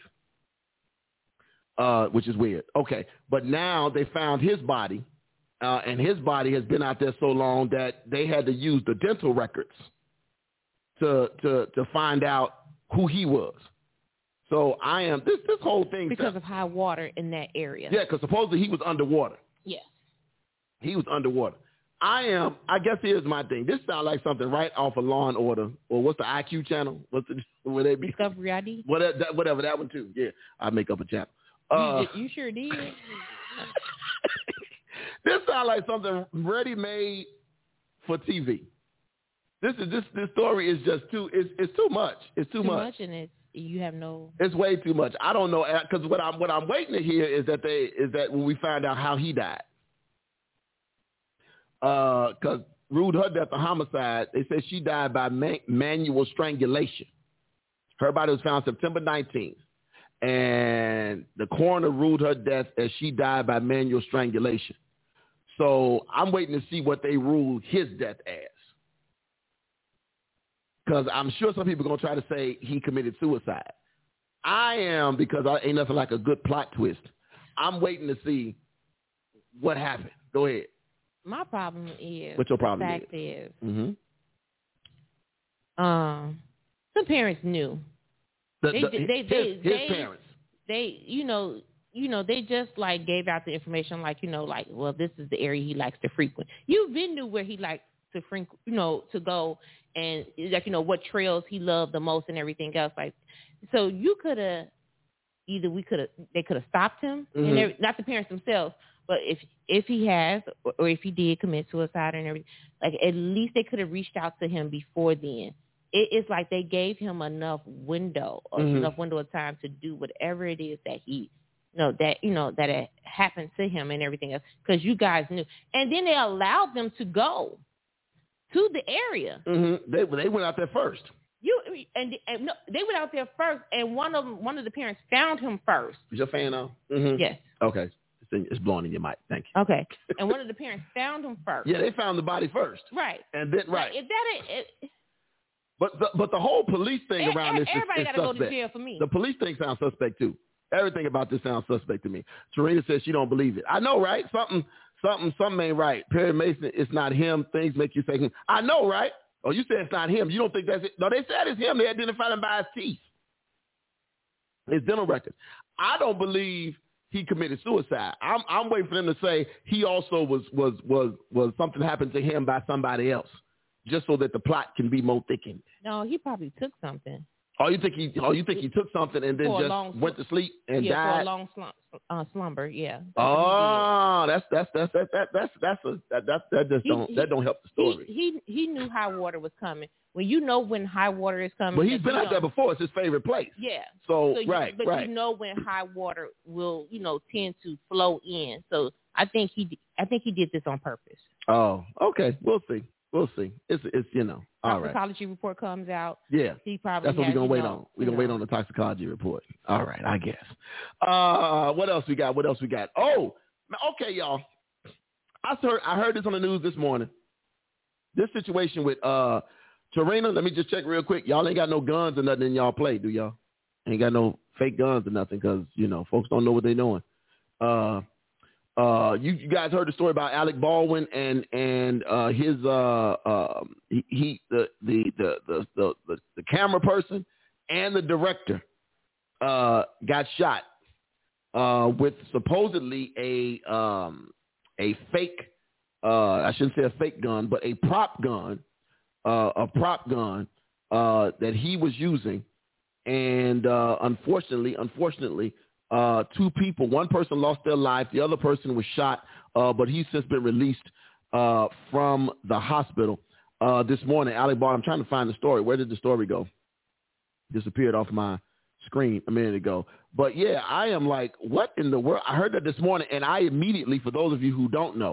uh, which is weird. Okay, but now they found his body, uh, and his body has been out there so long that they had to use the dental records to to to find out who he was. So I am this this whole thing because of high water in that area. Yeah, because supposedly he was underwater. Yes, he was underwater. I am. I guess here's my thing. This sounds like something right off of Law and Order, or what's the I Q channel? What's the where they be? Discovery I D. Whatever that, whatever that one too. Yeah, I make up a channel. Uh, you, you sure did. This sounds like something ready made for T V. This is this this story is just too. It's it's too much. It's too, too much. much, and it's you have no. It's way too much. I don't know because what I'm what I'm waiting to hear is that they is that when we find out how he died. Because uh, ruled her death a homicide. They said she died by man- manual strangulation. Her body was found September nineteenth, and the coroner ruled her death as she died by manual strangulation. So I'm waiting to see what they ruled his death as. Because I'm sure some people are going to try to say he committed suicide. I am, because I ain't nothing like a good plot twist. I'm waiting to see what happened. Go ahead. My problem is. What your problem the fact is? is, mm-hmm. um, some parents knew. The, they, the, they, his, they, his they, parents. They, you know, you know, they just like gave out the information, like you know, like, well, this is the area he likes to frequent. You've been to where he likes to frequent, you know, to go, and like you know what trails he loved the most and everything else. Like, so you could have either we could have they could have stopped him, mm-hmm. and every, not the parents themselves. But if if he has, or if he did commit suicide and everything, like at least they could have reached out to him before then. It, it's like they gave him enough window, or mm-hmm. enough window of time to do whatever it is that he, you know, that you know that it happened to him and everything else, because you guys knew, and then they allowed them to go to the area. Mm-hmm. They they went out there first. You and, and no, they went out there first, and one of them, one of the parents found him first. Is your fan on? Mm-hmm. Yes. Okay. It's blowing in your mic. Thank you. Okay. And one of the parents found him first. Yeah, they found the body first. Right. And then right. Like, if that is, it, but the, but the whole police thing it, around it, this is, everybody is gotta suspect. Go to jail for me. The police thing sounds suspect too. Everything about this sounds suspect to me. Serena says she don't believe it. I know, right? Something something something ain't right. Perry Mason, it's not him. Things make you say, hmm. I know, right? Oh, you said it's not him. You don't think that's it? No, they said it's him. They identified him by his teeth, his dental records. I don't believe he committed suicide. I'm I'm waiting for them to say he also was was was was something happened to him by somebody else, just so that the plot can be more thickened. No, he probably took something. Oh, you think he? Oh, you think he took something and then for just went to sleep and yeah, died? for a long slum, uh, slumber. Yeah. Oh, that's that's that's that's that, that's that's a that that, that just he, don't he, that don't help the story. He, he he knew high water was coming. When you know when high water is coming. But he's been out there before. It's his favorite place. Yeah. So, so you, right, but right. you know when high water will, you know, tend to flow in. So I think he I think he did this on purpose. Oh, okay. We'll see. We'll see. It's it's you know all right. Toxicology report comes out. Yeah. He probably that's what has, we're gonna wait know, on. We're gonna know. wait on the toxicology report. All right, I guess. Uh, what else we got? What else we got? Oh, okay, y'all. I heard I heard this on the news this morning. This situation with uh. Tarina, let me just check real quick. Y'all ain't got no guns or nothing in y'all play, do y'all? Ain't got no fake guns or nothing because, you know, folks don't know what they're doing. Uh, uh, you, you guys heard the story about Alec Baldwin and and uh, his uh, uh, he, he the, the, the, the, the, the, the camera person and the director uh, got shot uh, with supposedly a um, a fake, uh, I shouldn't say a fake gun, but a prop gun. Uh, a prop gun uh, that he was using, and uh, unfortunately, unfortunately, uh, two people, one person lost their life, the other person was shot, uh, but he's since been released uh, from the hospital uh, this morning. Alec Baldwin, I'm trying to find the story. Where did the story go? Disappeared off my screen a minute ago. But yeah, I am like, what in the world? I heard that this morning, and I immediately, for those of you who don't know,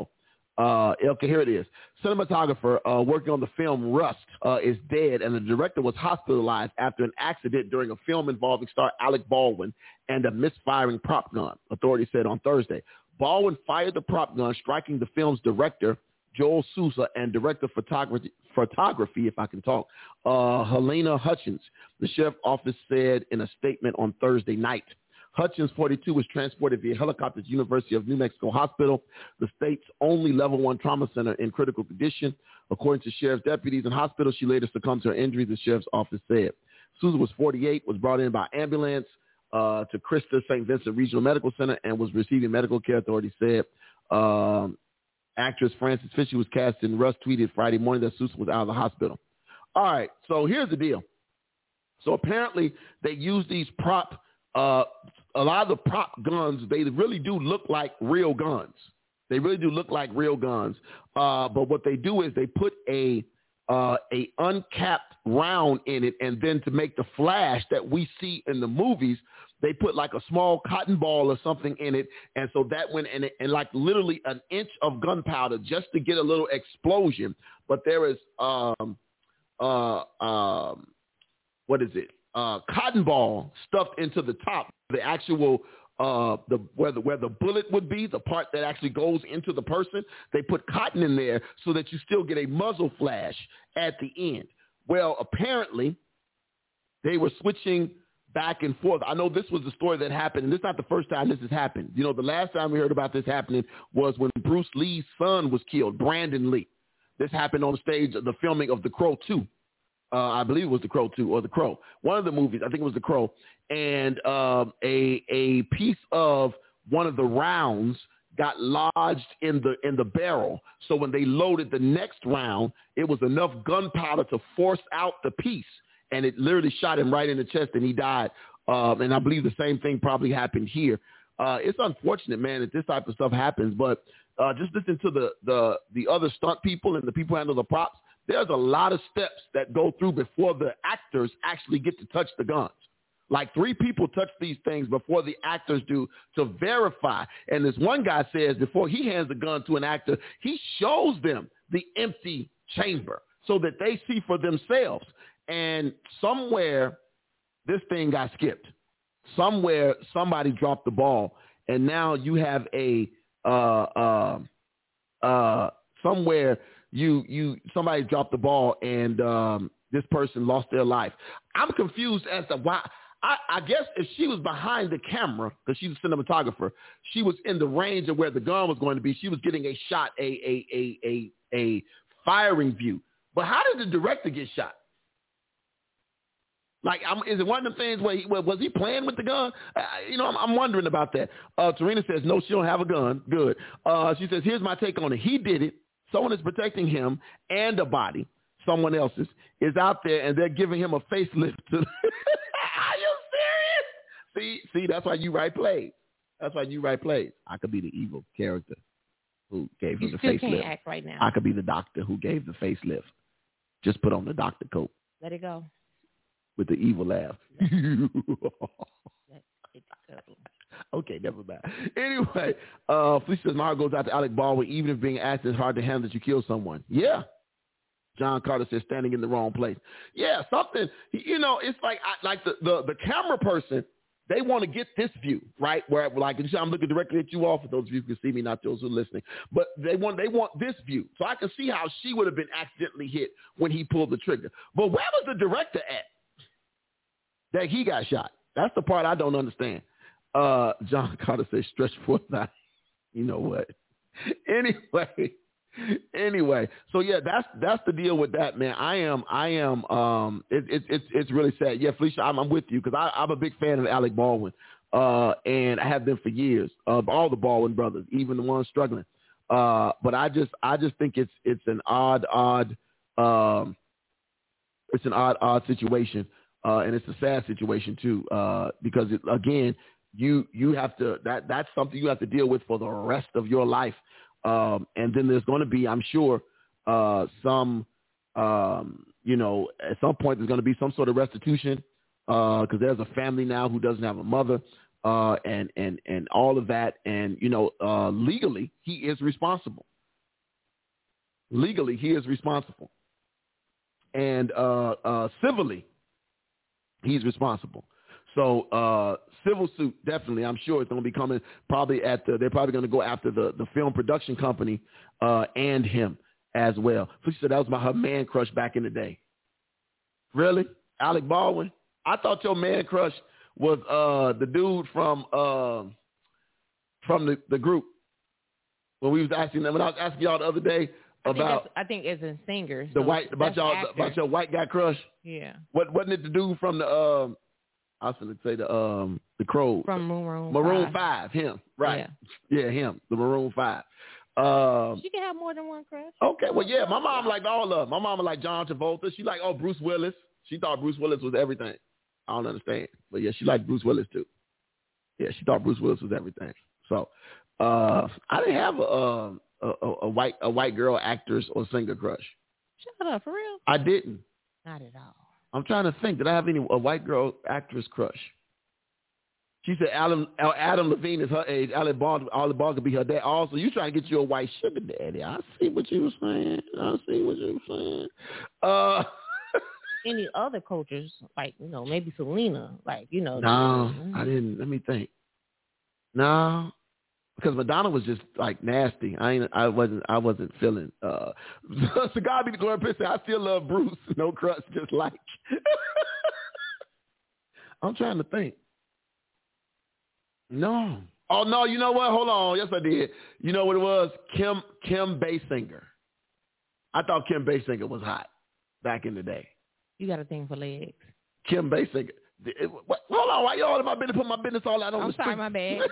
Uh, okay, here it is. Cinematographer uh, working on the film Rust uh, is dead, and the director was hospitalized after an accident during a film involving star Alec Baldwin and a misfiring prop gun, authorities said on Thursday. Baldwin fired the prop gun, striking the film's director, Joel Sousa, and director of photography, photography, if I can talk, uh, Helena Hutchins, the sheriff's office said in a statement on Thursday night. Hutchins, forty-two, was transported via helicopter to University of New Mexico Hospital, the state's only level one trauma center in critical condition. According to sheriff's deputies in hospital, she later succumbed to her injuries, the sheriff's office said. Susan was forty-eight, was brought in by ambulance uh, to Christa Saint Vincent Regional Medical Center and was receiving medical care, authorities said. Um, actress Frances Fisher was cast in Rust, tweeted Friday morning that Susan was out of the hospital. All right, so here's the deal. So apparently they use these prop Uh, a lot of the prop guns, they really do look like real guns. They really do look like real guns. Uh, but what they do is they put a uh, a uncapped round in it, and then to make the flash that we see in the movies, they put like a small cotton ball or something in it, and so that went and, and like literally an inch of gunpowder just to get a little explosion. But there is um uh um what is it? Uh, cotton ball stuffed into the top, the actual uh, the where the where the bullet would be, the part that actually goes into the person. They put cotton in there so that you still get a muzzle flash at the end. Well, apparently they were switching back and forth. I know this was the story that happened, and this is not the first time this has happened. You know, the last time we heard about this happening was when Bruce Lee's son was killed, Brandon Lee. This happened on the stage of the filming of The Crow two. Uh, I believe it was The Crow two or The Crow. One of the movies, I think it was The Crow. And um, a a piece of one of the rounds got lodged in the in the barrel. So when they loaded the next round, it was enough gunpowder to force out the piece. And it literally shot him right in the chest and he died. Um, and I believe the same thing probably happened here. Uh, it's unfortunate, man, that this type of stuff happens. But uh, just listen to the, the, the other stunt people and the people who handle the props. There's a lot of steps that go through before the actors actually get to touch the guns. Like three people touch these things before the actors do to verify. And this one guy says before he hands the gun to an actor, he shows them the empty chamber so that they see for themselves. And somewhere this thing got skipped. Somewhere somebody dropped the ball. And now you have a uh, uh, uh, somewhere – You you somebody dropped the ball and um, this person lost their life. I'm confused as to why. I, I guess if she was behind the camera, because she's a cinematographer, she was in the range of where the gun was going to be. She was getting a shot, a a a a, a firing view. But how did the director get shot? Like, I'm, is it one of the things where he, where, was he playing with the gun? Uh, you know, I'm, I'm wondering about that. Uh, Tarina says, no, she don't have a gun. Good. Uh, she says, here's my take on it. He did it. Someone is protecting him and a body, someone else's, is out there, and they're giving him a facelift. To Are you serious? See, see, that's why you write plays. That's why you write plays. I could be the evil character who gave you him the still facelift. can't act right now. I could be the doctor who gave the facelift. Just put on the doctor coat. Let it go. With the evil laugh. Let it go. Okay, never mind. Anyway, uh, Felicia says, my heart goes out to Alec Baldwin. Even if being asked is hard to handle that you kill someone. Yeah. John Carter says, standing in the wrong place. Yeah, something, you know, it's like I, like the, the, the camera person, they want to get this view, right? Where, like, I'm looking directly at you all, for those of you who can see me, not those who are listening. But they want they want this view. So I can see how she would have been accidentally hit when he pulled the trigger. But where was the director at that he got shot? That's the part I don't understand. Uh, John Carter says, stretch forth thy, you know what? Anyway, anyway, so yeah, that's that's the deal with that, man. I am, I am, um, it, it, it's it's really sad. Yeah, Felicia, I'm, I'm with you because I'm a big fan of Alec Baldwin, uh, and I have been for years. Of all the Baldwin brothers, even the ones struggling. Uh, but I just, I just think it's it's an odd, odd, um, it's an odd, odd situation, uh, and it's a sad situation too, uh, because it, again. You you have to that that's something you have to deal with for the rest of your life, um, and then there's going to be, I'm sure, uh, some um, you know at some point there's going to be some sort of restitution because uh, there's a family now who doesn't have a mother, uh, and and and all of that, and you know uh, legally he is responsible. legally, he is responsible. And uh, uh, civilly, he's responsible. So uh, civil suit, definitely, I'm sure it's going to be coming probably at the, they're probably going to go after the, the film production company uh, and him as well. So she said that was my her man crush back in the day. Really? Alec Baldwin? I thought your man crush was uh, the dude from uh, from the, the group. When we was asking them, when I was asking y'all the other day about, I think, I think as a singer, the so white about y'all actor. about your white guy crush. Yeah. What wasn't it the dude from the um? I was going to say the um the Crow From Maroon Maroon five. Five, him, right? Yeah. yeah, him, the Maroon Five. Um, She can have more than one crush. okay, well, yeah, my mom liked all of them. My mama liked John Travolta. She liked oh Bruce Willis. She thought Bruce Willis was everything. I don't understand, but yeah, she liked Bruce Willis too. Yeah, she thought Bruce Willis was everything. So uh, I didn't have a, a, a, a white a white girl actress or singer crush. Shut up, for real? I didn't. Not at all. I'm trying to think. Did I have any a white girl actress crush? She said Adam Adam Levine is her age. Alec Baldwin, Alec Baldwin could be her dad. Also, you trying to get you a white sugar daddy. I see what you were saying. I see what you were saying. Uh, Any other cultures, like, you know, maybe Selena, like, you know. no, mm-hmm. I didn't. Let me think. No, because Madonna was just like nasty. I ain't. I wasn't. I wasn't feeling. Uh, so God be the glory. Pissy. I still love Bruce. No crush, just like. I'm trying to think. No. Oh no. You know what? Hold on. Yes, I did. You know what it was? Kim Kim Basinger. I thought Kim Basinger was hot back in the day. You got a thing for legs. Kim Basinger. It, what, hold on. Why you all in my business? Put my business all out on I'm the street. sorry, my bad.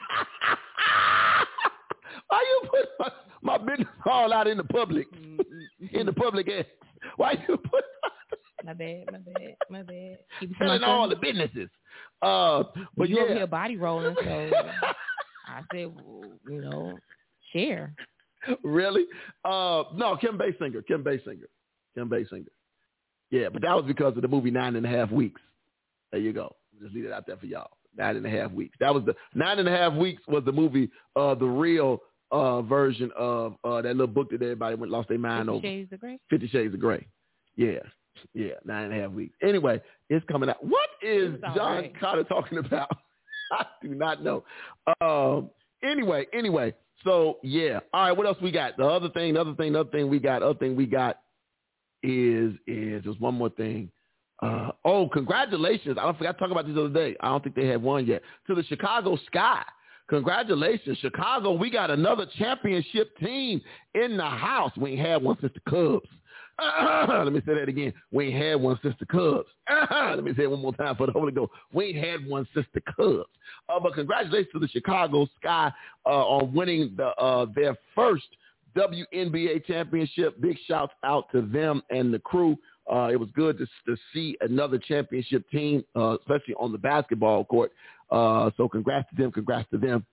Why you put my, my business all out in the public? In the public air. Why you put my bad, my bad, my bad. Keep telling all the businesses? Uh, but you yeah, over here body rolling, so I said, well, you know, share. Really? Uh, no, Kim Basinger. Kim Basinger. Kim Basinger. Yeah, but that was because of the movie Nine and a Half Weeks. There you go. Just leave it out there for y'all. Nine and a Half Weeks. That was the Nine and a Half Weeks was the movie, uh, the real uh, version of uh, that little book that everybody went lost their mind Fifty over. Shades of Grey. Fifty Shades of Grey. Yeah, yeah. Nine and a half weeks. Anyway, it's coming out. What is John right. Carter talking about? I do not know. Um. Anyway, anyway. So yeah. All right. What else we got? The other thing, the other thing, the other thing we got. Other thing we got is is there's one more thing. Uh, oh, congratulations. I don't forgot to talk about this the other day. I don't think they had one yet. To the Chicago Sky. Congratulations, Chicago. We got another championship team in the house. We ain't had one since the Cubs. Uh, let me say that again. We ain't had one since the Cubs. Uh, let me say it one more time for the Holy Ghost. We ain't had one since the Cubs. Uh, but congratulations to the Chicago Sky uh, on winning the, uh, their first W N B A championship. Big shouts out to them and the crew. Uh, it was good to, to see another championship team, uh, especially on the basketball court. Uh, so congrats to them. Congrats to them.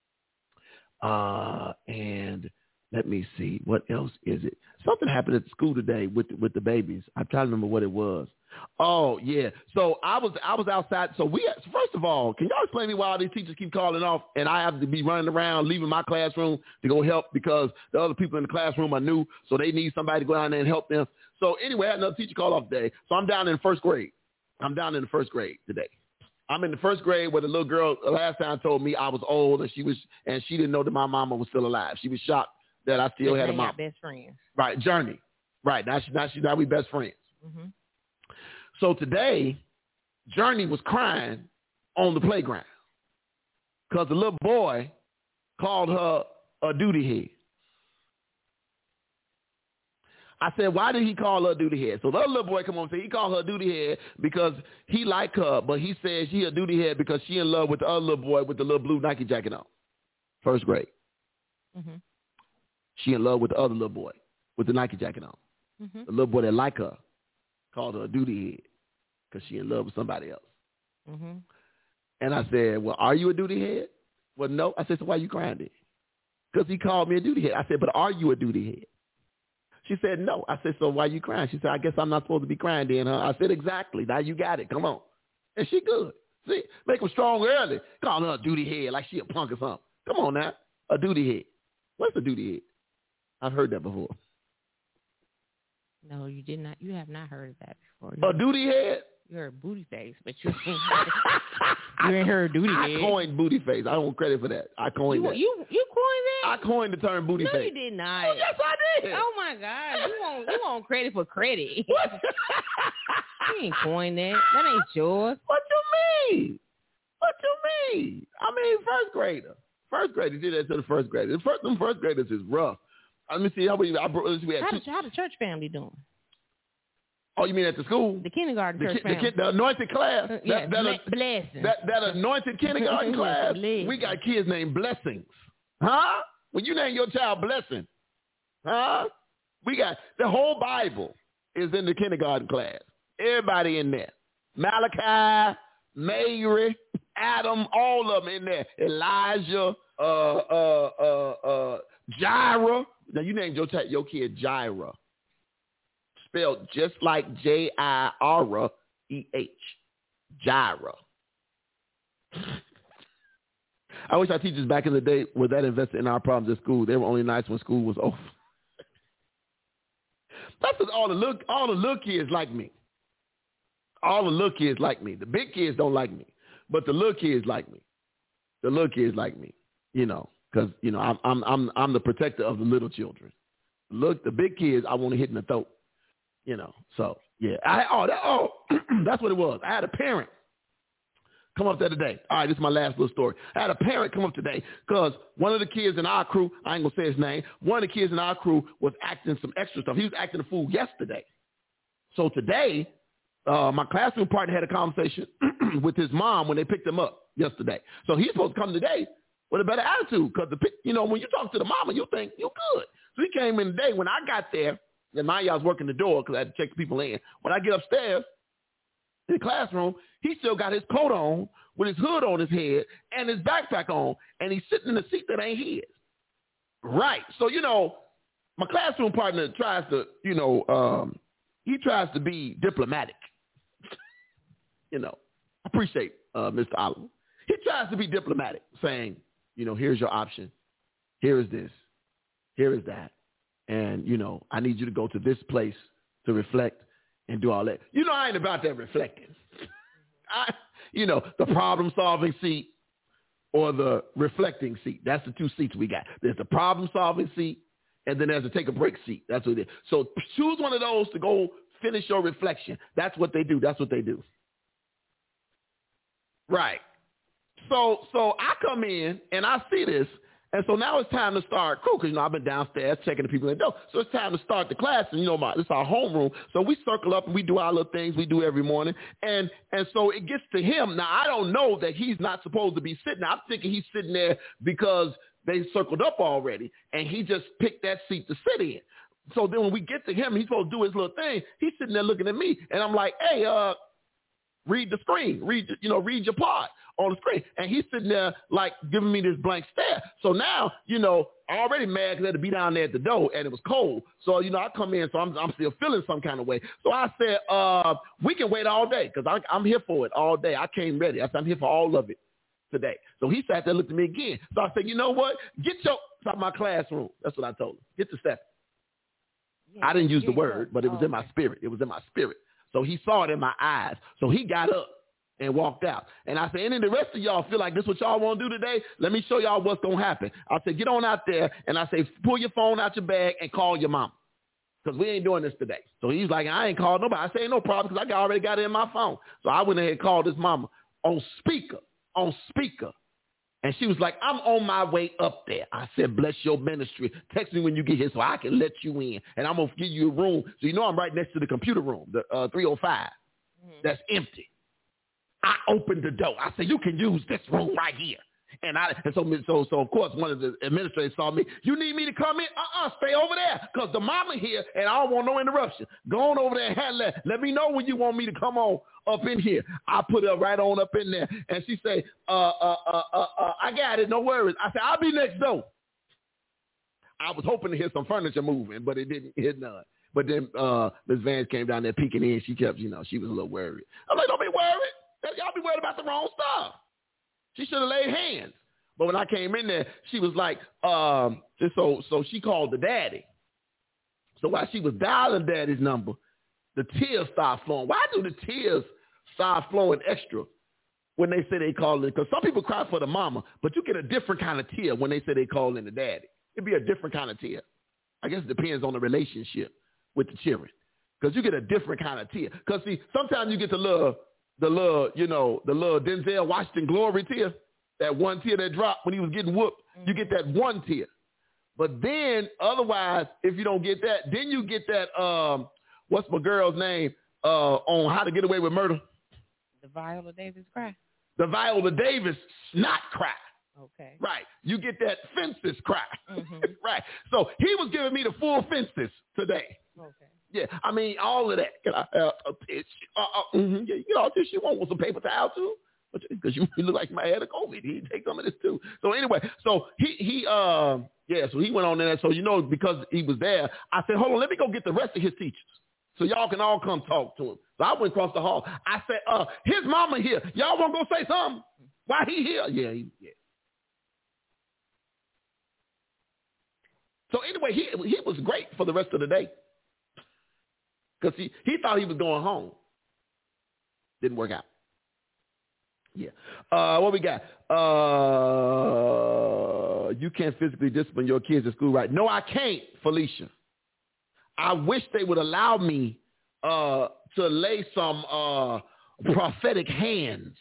Uh, and let me see. What else is it? Something happened at the school today with, with the babies. I'm trying to remember what it was. Oh, yeah. So I was I was outside. So we first of all, can y'all explain to me why all these teachers keep calling off and I have to be running around, leaving my classroom to go help because the other people in the classroom are new, so they need somebody to go down there and help them. So anyway, I had another teacher call off today. So I'm down in first grade. I'm down in the first grade today. I'm in the first grade where the little girl last time told me I was old and she was and she didn't know that my mama was still alive. She was shocked that I still had a mom. Best friends. Right, Journey. Right, now she now she now we best friends. Mm-hmm. So today, Journey was crying on the playground because the little boy called her a duty head. I said, why did he call her a duty head? So the other little boy come on and say he called her a duty head because he liked her, but he said she a duty head because she in love with the other little boy with the little blue Nike jacket on. First grade. Mm-hmm. She in love with the other little boy with the Nike jacket on. Mm-hmm. The little boy that liked her called her a duty head because she in love with somebody else. Mm-hmm. And I said, well, are you a duty head? Well, no. I said, so why you crying then? Because he called me a duty head. I said, but are you a duty head? She said, no. I said, so why you crying? She said, I guess I'm not supposed to be crying then, huh? I said, exactly. Now you got it. Come on. And she good. See, make them strong early. Call her a duty head like she a punk or something. Come on now. A duty head. What's a duty head? I've heard that before. No, you did not. You have not heard of that before. A duty head? You heard booty face, but you ain't heard, you ain't heard duty I head. I coined booty face. I want credit for that. I coined you, that. You you coined that? I coined the term booty no, face. No, you did not. Oh, yes, I did. Oh, my God. You want, you want credit for credit. What? You ain't coined that. That ain't yours. What you mean? What you mean? I mean, first grader. First grader did that to the first grader. The first, them first graders is rough. Let me see how we. I, we had how, two, the, how the church family doing? Oh, you mean at the school? The kindergarten the, church the, family. The, the anointed class. Uh, yeah, that, that, ble- blessings. That, that anointed kindergarten class. Blessings. We got kids named Blessings. Huh? When you name your child Blessing. Huh? We got, the whole Bible is in the kindergarten class. Everybody in there. Malachi, Mary, Adam, all of them in there. Elijah, uh, uh, uh, uh, Jireh. Now, you named your, child, your kid Jireh. Spelled just like J I R E H. Jireh. I wish our teachers back in the day were that invested in our problems at school. They were only nice when school was over. That's what all the little, all the little kids like me. All the little kids like me. The big kids don't like me, but the little kids like me. The little kids like me, you know, because you know I'm I'm I'm I'm the protector of the little children. Look, the big kids I want to hit in the throat. You know, so, yeah. I, oh, that, oh that's what it was. I had a parent come up there today. All right, this is my last little story. I had a parent come up today because one of the kids in our crew, I ain't going to say his name, one of the kids in our crew was acting some extra stuff. He was acting a fool yesterday. So today, uh, my classroom partner had a conversation with his mom when they picked him up yesterday. So he's supposed to come today with a better attitude because, the you know, when you talk to the mama, you think you're good. So he came in today. When I got there, and mind you, I was working the door because I had to check the people in. When I get upstairs in the classroom, he still got his coat on with his hood on his head and his backpack on, and he's sitting in a seat that ain't his. Right. So, you know, my classroom partner tries to, you know, um, he tries to be diplomatic. you know, I appreciate uh, Mister Oliver. He tries to be diplomatic, saying, you know, here's your option. Here is this. Here is that. And, you know, I need you to go to this place to reflect and do all that. You know, I ain't about that reflecting. I, you know, the problem-solving seat or the reflecting seat. That's the two seats we got. There's the problem-solving seat, and then there's the take-a-break seat. That's what it is. So choose one of those to go finish your reflection. That's what they do. That's what they do. Right. So, so I come in, and I see this. And so now it's time to start crew because, you know, I've been downstairs checking the people in the door. So it's time to start the class. And, you know, my, this is our homeroom. So we circle up and we do our little things we do every morning. And and so it gets to him. Now, I don't know that he's not supposed to be sitting there. I'm thinking he's sitting there because they circled up already. And he just picked that seat to sit in. So then when we get to him, he's supposed to do his little thing. He's sitting there looking at me. And I'm like, hey, uh, read the screen. Read, you know, read your part on the screen. And he's sitting there like giving me this blank stare. So now, you know, already mad because I had to be down there at the door and it was cold. So, you know, I come in, so I'm, I'm still feeling some kind of way. So I said, uh, we can wait all day because I'm here for it all day. I came ready. I said, I'm here for all of it today. So he sat there and looked at me again. So I said, you know what? Get your, it's out my classroom. That's what I told him. Get to step. Yeah, I didn't use the word, but it was oh, in my spirit. It was in my spirit. So he saw it in my eyes. So he got up and walked out. And I said, any of the rest of y'all feel like this is what y'all want to do today? Let me show y'all what's going to happen. I said, get on out there. And I say, pull your phone out your bag and call your mom. Because we ain't doing this today. So he's like, I ain't called nobody. I say, ain't no problem because I already got it in my phone. So I went ahead and called his mama on speaker, on speaker. And she was like, I'm on my way up there. I said, bless your ministry. Text me when you get here so I can let you in. And I'm going to give you a room. So you know I'm right next to the computer room, the uh, three oh five. Mm-hmm. That's empty. I opened the door. I said, you can use this room right here. And I and so, so, so of course, one of the administrators saw me. You need me to come in? Uh-uh, stay over there because the mama here and I don't want no interruption. Go on over there and handle that. Let me know when you want me to come on up in here. I put her right on up in there. And she say, uh, uh, uh, uh, uh, I got it. No worries. I said, I'll be next door. I was hoping to hear some furniture moving, but it didn't hit none. But then uh, Miz Vance came down there peeking in. She kept, you know, she was a little worried. I'm like, don't be worried. Y'all be worried about the wrong stuff. She should have laid hands. But when I came in there, she was like, um, so so she called the daddy. So while she was dialing daddy's number, the tears start flowing. Why do the tears start flowing extra when they say they call in? Because some people cry for the mama, but you get a different kind of tear when they say they call in the daddy. It'd be a different kind of tear. I guess it depends on the relationship with the children. Because you get a different kind of tear. Because, see, sometimes you get the little, the little, you know, the little Denzel Washington glory tear, that one tear that dropped when he was getting whooped. Mm-hmm. You get that one tear. But then, otherwise, if you don't get that, then you get that, um, what's my girl's name, uh, on How to Get Away with Murder? The Viola Davis cry. The Viola Davis snot cry. Okay. Right. You get that fences cry. Mm-hmm. Right. So he was giving me the full fences today. Okay. Yeah. I mean, all of that. Can I have a tissue? Uh, uh, mm-hmm. Yeah, you get all tissue. You want some paper towel too? Because you, you look like you might have a COVID. He take some of this too. So anyway, so he, he, uh, yeah, so he went on there. So, you know, because he was there, I said, hold on, let me go get the rest of his teachers. So y'all can all come talk to him. So I went across the hall. I said, uh, his mama here. Y'all want to go say something? Why he here? Yeah, he, yeah. So anyway, he he was great for the rest of the day. Because he, he thought he was going home. Didn't work out. Yeah. Uh, what we got? Uh, you can't physically discipline your kids at school, right? No, I can't, Felicia. I wish they would allow me uh, to lay some uh, prophetic hands,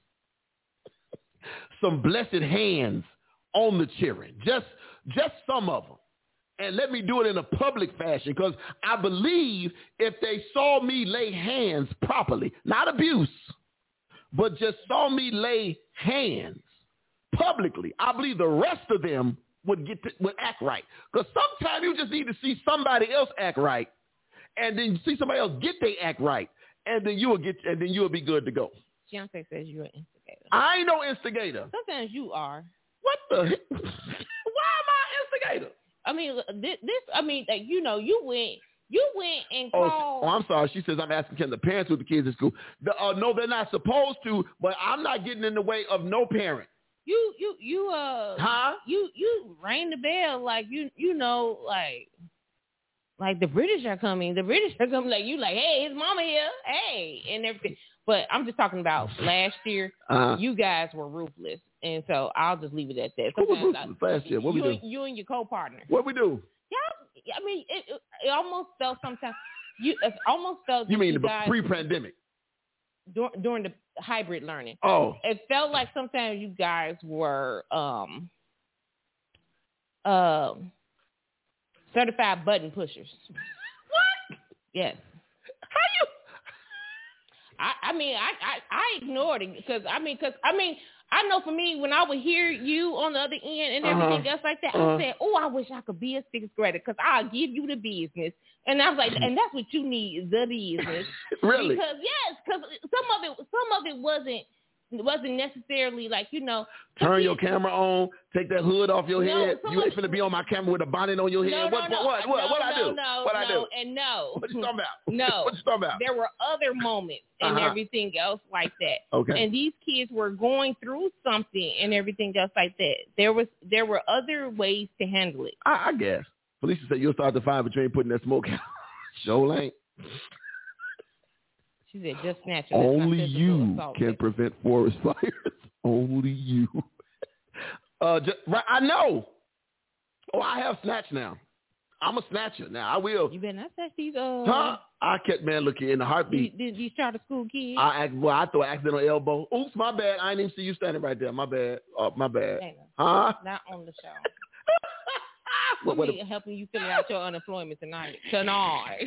some blessed hands on the children, just just some of them. And let me do it in a public fashion, because I believe if they saw me lay hands properly, not abuse, but just saw me lay hands publicly, I believe the rest of them would get to, would act right. Because sometimes you just need to see somebody else act right, and then you see somebody else get they act right, and then you will get and then you will be good to go. Gianca says you're an instigator. I ain't no instigator. Sometimes you are. What the? Why am I an instigator? I mean, this. this I mean, like, you know, you went. You went and oh, called. Oh, I'm sorry. She says I'm asking can the parents with the kids in school. The, uh, no, they're not supposed to. But I'm not getting in the way of no parent. You, you, you, uh, huh? You, you rang the bell like you, you know, like, like the British are coming. The British are coming. Like you, like, hey, his mama here, hey, and everything. But I'm just talking about last year. Uh-huh. You guys were ruthless, and so I'll just leave it at that. Who was ruthless last year? What you, we do? You and your co-partner. What we do? Yeah, I mean, it, it, it almost felt sometimes. You it almost felt. You mean you the guys, pre-pandemic? Dur- during the hybrid learning. Oh. It felt like sometimes you guys were um, um, certified button pushers. What? Yes. How you? I, I mean, I, I, I ignored it because, I mean, because, I mean, I know for me, when I would hear you on the other end and everything uh-huh. else like that, uh-huh. I said, oh, I wish I could be a sixth grader because I'll give you the business. And I was like, and that's what you need, the business. Really? Because, yes, because some of it, some of it wasn't, wasn't necessarily like, you know. Turn you, your camera on, take that hood off your no, head. You ain't finna be on my camera with a bonnet on your head. No, what, no, what, what, what, no, what no, I do? No, what no, I do? and no. What you talking about? No. What you talking about? There were other moments and uh-huh. everything else like that. Okay. And these kids were going through something and everything else like that. There was, there were other ways to handle it. I, I guess. Felicia said you'll start the fire, but you ain't putting that smoke out. Show ain't. She said just snatching. Only you can prevent forest fires. Only you. Uh, just, right, I know. Oh, I have snatch now. I'm a snatcher now. I will. You better not snatch these. Uh, huh? I kept, man, look in the heartbeat. These, these charter school kids. I act, well, I throw an accidental elbow. Oops, my bad. I didn't even see you standing right there. My bad. Oh, my bad. Dana, huh? Not on the show. what, what, a, helping you fill out your unemployment tonight. Tonight.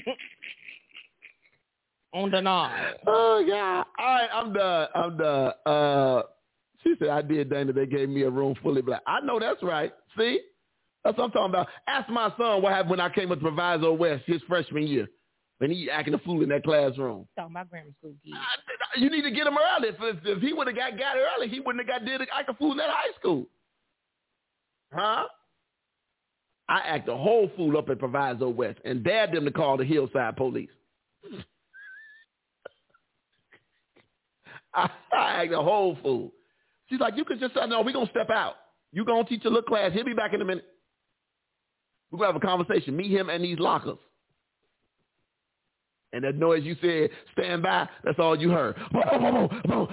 On the night. Oh, God. All right, I'm done. I'm done. Uh, she said, I did, Dana. They gave me a room fully black. I know that's right. See? That's what I'm talking about. Ask my son what happened when I came up to Proviso West his freshman year. When he acting a fool in that classroom. Talking about grammar school kids. I, you need to get him early. If, if he would have got, got early, he wouldn't have got did act a fool in that high school. Huh? I act a whole fool up at Proviso West and dared them to call the Hillside Police. I, I act a whole fool. She's like, you could just say, no, we're going to step out. You're going to teach a little class. He'll be back in a minute. We're going to have a conversation. Meet him and these lockers. And that noise you said, stand by, that's all you heard. Oh,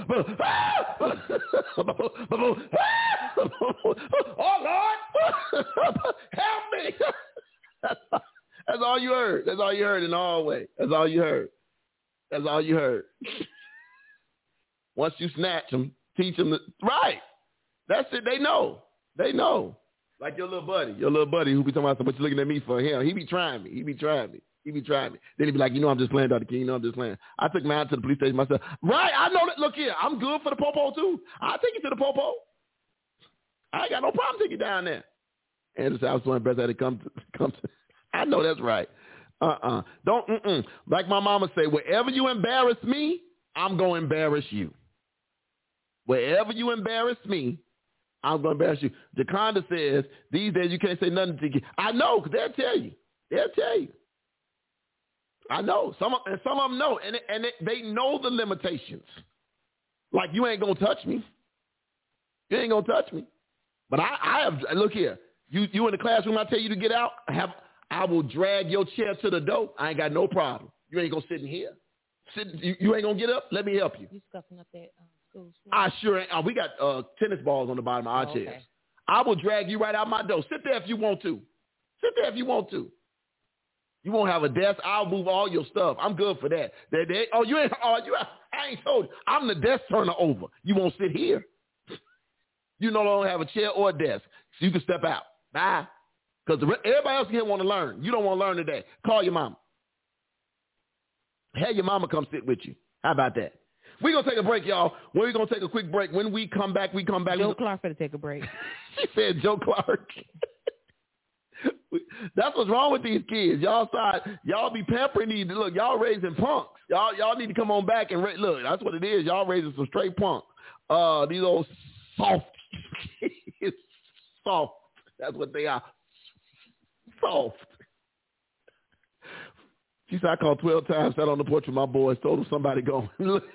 Lord, help me. That's all you heard. That's all you heard in the hallway. That's all you heard. That's all you heard. Once you snatch them, teach them. To, right. That's it. They know. They know. Like your little buddy. Your little buddy who be talking about what you looking at me for him. He be trying me. He be trying me. He be trying me. Then he be like, you know, I'm just playing, Doctor King. You know, I'm just playing. I took mine to the police station myself. Right. I know that. Look here. I'm good for the popo, too. I'll take you to the popo. I ain't got no problem taking you down there. And the South Swan Breast had to come to, come to. I know that's right. Uh-uh. Don't, mm-mm. Like my mama say, wherever you embarrass me, I'm going to embarrass you. Wherever you embarrass me, I'm going to embarrass you. Jaconda says, these days you can't say nothing to you. I know, because they'll tell you. They'll tell you. I know. Some of, and some of them know, and, and they know the limitations. Like, you ain't going to touch me. You ain't going to touch me. But I, I have, look here, you you in the classroom, I tell you to get out, I have, I will drag your chair to the door. I ain't got no problem. You ain't going to sit in here. Sit, you, you ain't going to get up? Let me help you. You scuffing up that um, school swing? I sure ain't. Uh, we got uh, tennis balls on the bottom of our oh, chairs. okay. I will drag you right out my door. Sit there if you want to. Sit there if you want to. You won't have a desk. I'll move all your stuff. I'm good for that. They, they, oh, you ain't. Oh, you. I ain't told you. I'm the desk turner over. You won't sit here. You no longer have a chair or a desk, so you can step out. Bye. Because everybody else here want to learn. You don't want to learn today. Call your mama. Have your mama come sit with you. How about that? We're going to take a break, y'all. We're going to take a quick break. When we come back, we come back. Joe Clark for to take a break. She said Joe Clark. That's what's wrong with these kids. Y'all start, y'all be pampering these. Look, y'all raising punks. Y'all y'all need to come on back and ra- look. That's what it is. Y'all raising some straight punks. Uh, these old soft kids. Soft. That's what they are. Soft. She said, I called twelve times, sat on the porch with my boys, told them somebody go.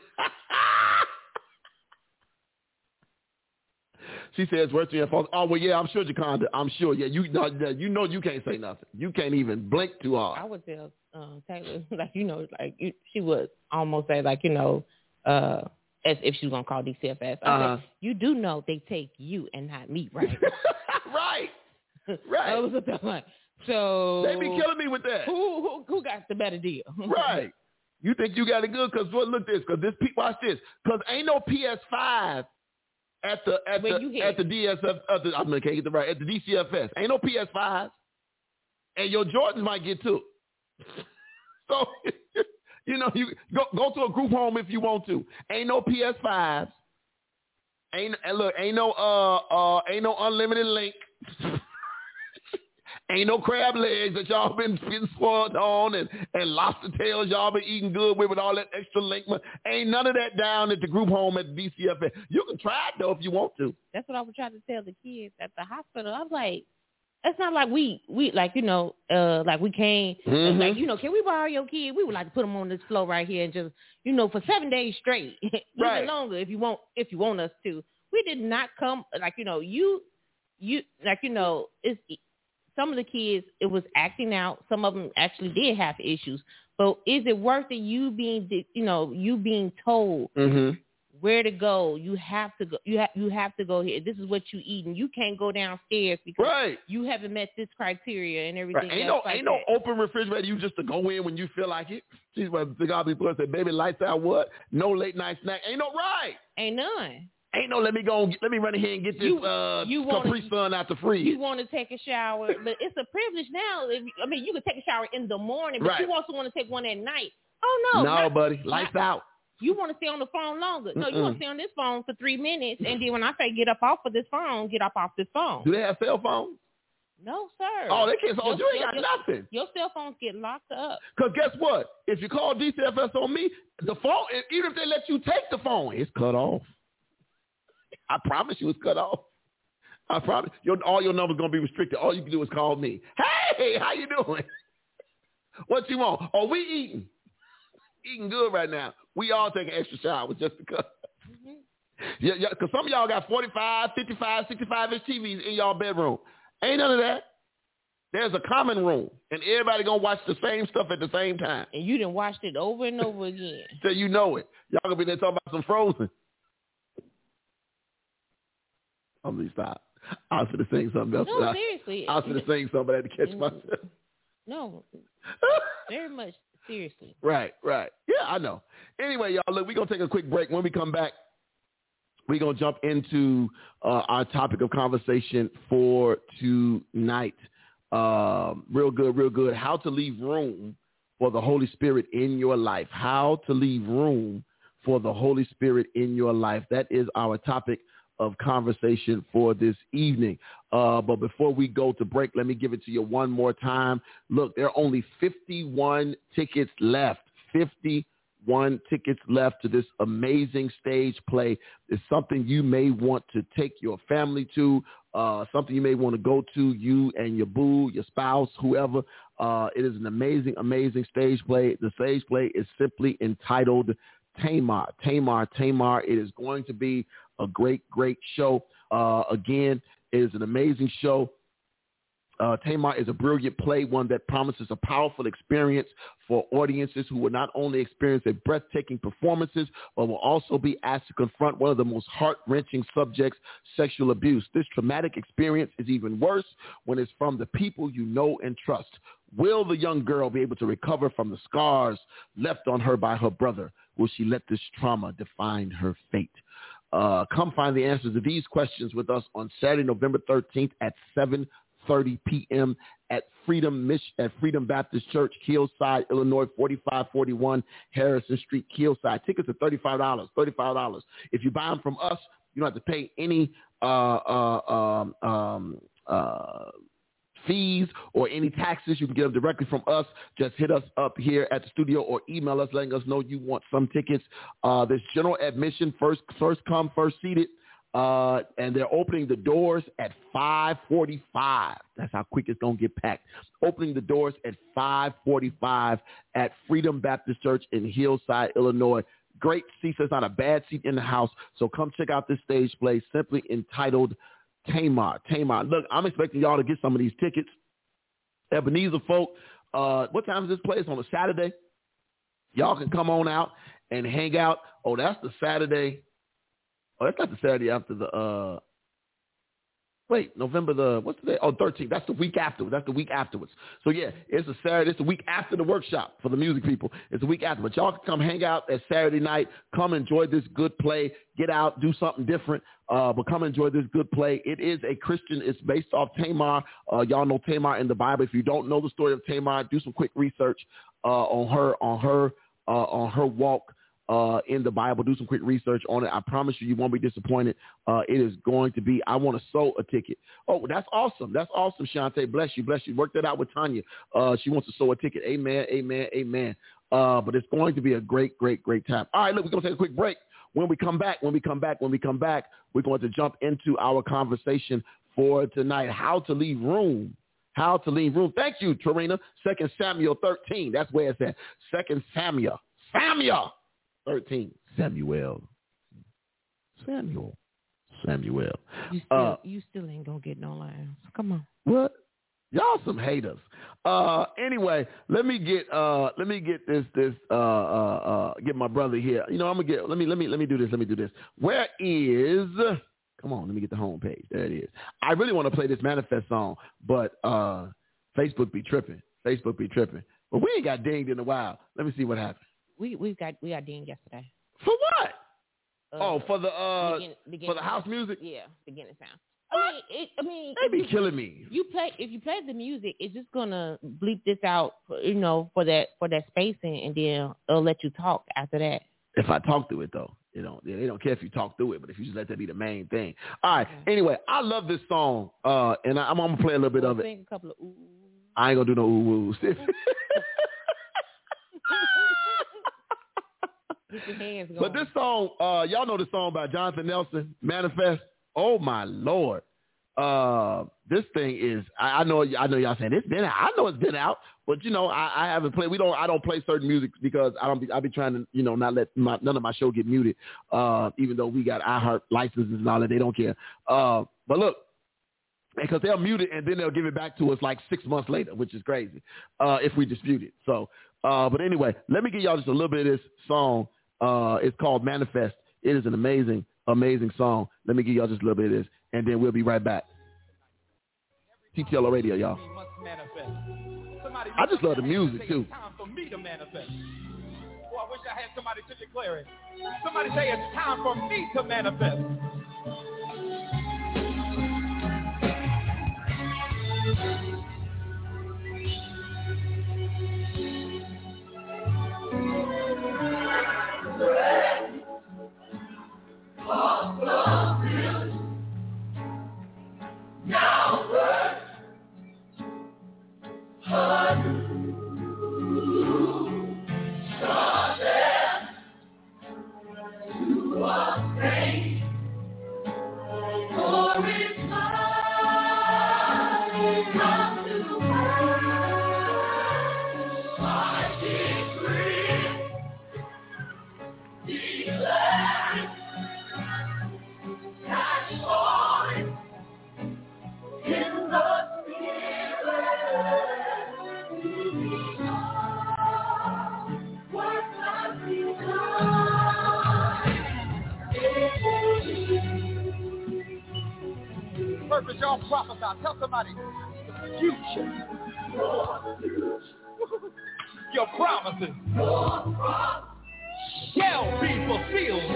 She says, where's the info? Oh, well, yeah, I'm sure, Jaconda. I'm sure. Yeah, you know, you know you can't say nothing. You can't even blink too hard. I would tell um, Taylor, like, you know, like you, she would almost say, like, you know, uh, as if she was going to call D C F S. I uh-huh. said, you do know they take you and not me, right? Right. Right. I was like, so they be killing me with that. Who who, who got the better deal? Right. You think you got it good? Because well, look this. Because this, watch this. Because ain't no P S five at the at when the at the D S F. At the, I can't get the right at the D C F S. Ain't no P S five, and your Jordans might get took. So you know you go go to a group home if you want to. Ain't no P S fives. Ain't and look ain't no uh uh ain't no unlimited link. Ain't no crab legs that y'all been getting spoiled on and, and lobster tails y'all been eating good with with all that extra link. Ain't none of that down at the group home at the D C F S. You can try it, though, if you want to. That's what I was trying to tell the kids at the hospital. I was like, it's not like we, we like, you know, uh, like we came, mm-hmm. like, you know, can we borrow your kid? We would like to put them on this floor right here and just, you know, for seven days straight, even right. longer if you want, if you want us to. We did not come, like, you know, you, you, like, you know, it's, some of the kids, it was acting out. Some of them actually did have issues. But is it worth it? You being, you know, you being told mm-hmm. where to go? You have to go. You have you have to go here. This is what you eat, and you can't go downstairs because right. you haven't met this criteria and everything. Right. Ain't else no like ain't that. no open refrigerator. You just to go in when you feel like it. She's what the guy before said, "Baby, lights out. What? No late night snack. Ain't no right. Ain't none." Ain't no let me go. Let me run in here and get this you, uh, you Capri Sun out the fridge. You want to take a shower, but it's a privilege now. If, I mean, you can take a shower in the morning, but right. you also want to take one at night. Oh no, no, not, buddy, lights not, out. You want to stay on the phone longer. No, Mm-mm. you want to stay on this phone for three minutes, and then when I say get up off of this phone, get up off this phone. Do they have cell phones? No, sir. Oh, they can't. Oh, your, you ain't got your, nothing. Your cell phones get locked up. Because guess what? If you call D C F S on me, the phone, even if they let you take the phone, it's cut off. I promise you it's cut off. I promise. Your, all your numbers going to be restricted. All you can do is call me. Hey, how you doing? What you want? Oh, we eating. Eating good right now. We all taking extra showers just because. Mm-hmm. Yeah, yeah, because some of y'all got forty-five, fifty-five, sixty-five inch T Vs in y'all bedroom. Ain't none of that. There's a common room, and everybody gonna watch the same stuff at the same time. And you done watched it over and over again. So you know it. Y'all gonna be there talking about some Frozen. I'm gonna stop. I was gonna sing something else. No, seriously. I, I was gonna sing something, but I had to catch myself. No, very much seriously. Right, right. Yeah, I know. Anyway, y'all, look, we're gonna take a quick break. When we come back, we're gonna jump into uh, our topic of conversation for tonight. Um, real good, real good. How to leave room for the Holy Spirit in your life. How to leave room for the Holy Spirit in your life. That is our topic of conversation for this evening. Uh, but before we go to break, let me give it to you one more time. Look, there are only fifty-one tickets left. fifty-one tickets left to this amazing stage play. It's something you may want to take your family to. Uh, something you may want to go to, you and your boo, your spouse, whoever. Uh, it is an amazing, amazing stage play. The stage play is simply entitled Tamar. Tamar, Tamar. It is going to be a great, great show. Uh, again, it is an amazing show. Uh, Tamar is a brilliant play, one that promises a powerful experience for audiences who will not only experience a breathtaking performances, but will also be asked to confront one of the most heart-wrenching subjects, sexual abuse. This traumatic experience is even worse when it's from the people you know and trust. Will the young girl be able to recover from the scars left on her by her brother? Will she let this trauma define her fate? Uh, come find the answers to these questions with us on Saturday, November thirteenth at seven thirty p.m. at Freedom Mich- at Freedom Baptist Church, Keelside, Illinois, forty-five forty-one Harrison Street, Keelside. Tickets are thirty-five dollars, thirty-five dollars. If you buy them from us, you don't have to pay any uh, uh, um, um, uh, fees or any taxes. You can get them directly from us. Just hit us up here at the studio or email us letting us know you want some tickets. Uh, there's general admission, first first come, first seated. Uh, and they're opening the doors at five forty-five. That's how quick it's going to get packed. Opening the doors at five forty-five at Freedom Baptist Church in Hillside, Illinois. Great seats. There's not a bad seat in the house. So come check out this stage play simply entitled Tamar. Tamar. Look, I'm expecting y'all to get some of these tickets. Ebenezer folk, uh, what time is this play? It's on a Saturday. Y'all can come on out and hang out. Oh, that's the Saturday. Oh, that's not the Saturday after the, uh, wait, November the, what's the day? Oh, thirteenth. That's the week afterwards. That's the week afterwards. So, yeah, it's a Saturday. It's the week after the workshop for the music people. It's the week after. But y'all can come hang out that Saturday night. Come enjoy this good play. Get out. Do something different. Uh, but come enjoy this good play. It is a Christian. It's based off Tamar. Uh, y'all know Tamar in the Bible. If you don't know the story of Tamar, do some quick research uh, on her, on her, uh, on her walk. Uh, in the Bible, do some quick research on it. I promise you, you won't be disappointed. Uh, it is going to be, I want to sow a ticket. Oh, that's awesome. That's awesome, Shantae. Bless you, bless you. Work that out with Tanya. Uh, she wants to sow a ticket. Amen, amen, amen. Uh, but it's going to be a great, great, great time. All right, look, we're going to take a quick break. When we come back, when we come back, when we come back, we're going to jump into our conversation for tonight. How to leave room. How to leave room. Thank you, Tarina. Second Samuel thirteen. That's where it's at. Second Samuel. Samuel. thirteen. Samuel. Samuel. Samuel. You still, uh, you still ain't gonna get no lines. Come on. What? Y'all some haters. Uh, anyway, let me get uh, let me get this this uh, uh, uh, get my brother here. You know, I'm gonna get. Let me let me let me do this. Let me do this. Where is? Come on, let me get the home page. There it is. I really want to play this Manifest song, but uh, Facebook be tripping. Facebook be tripping. But we ain't got dinged in a while. Let me see what happened. We we got we got dinged yesterday. For what? Uh, oh, for the uh begin, begin for the house sound. music? Yeah, beginning sound. I mean, it, I mean, They be you, killing me. You play if you play the music, it's just gonna bleep this out, you know, for that for that spacing, and then it'll let you talk after that. If I talk through it, though, you know, they don't care if you talk through it, but if you just let that be the main thing. All right. Okay. Anyway, I love this song, uh, and I, I'm, I'm gonna play a little bit we'll of it. Sing a couple of ooh. I ain't gonna do no ooh ooh. Get your hands going. But this song, uh, y'all know the song by Jonathan Nelson, Manifest. Oh my Lord. Uh, this thing is, I, I know, I know y'all saying it's been out. I know it's been out, but you know, I, I haven't played. We don't, I don't play certain music because I don't be, I be trying to, you know, not let my, none of my show get muted. Uh, even though we got iHeart licenses and all that, they don't care. Uh, but look, because they'll mute it and then they'll give it back to us like six months later, which is crazy uh, if we dispute it. So, uh, but anyway, let me give y'all just a little bit of this song. Uh, it's called Manifest. It is an amazing, amazing song. Let me give y'all just a little bit of this, and then we'll be right back. T T L O Radio, y'all. I just love the music, too. Time for me to manifest. Oh, I wish I had somebody to declare it. Somebody say it's time for me to manifest. Purpose, y'all prophesy. Tell somebody the future. Your promises shall be fulfilled.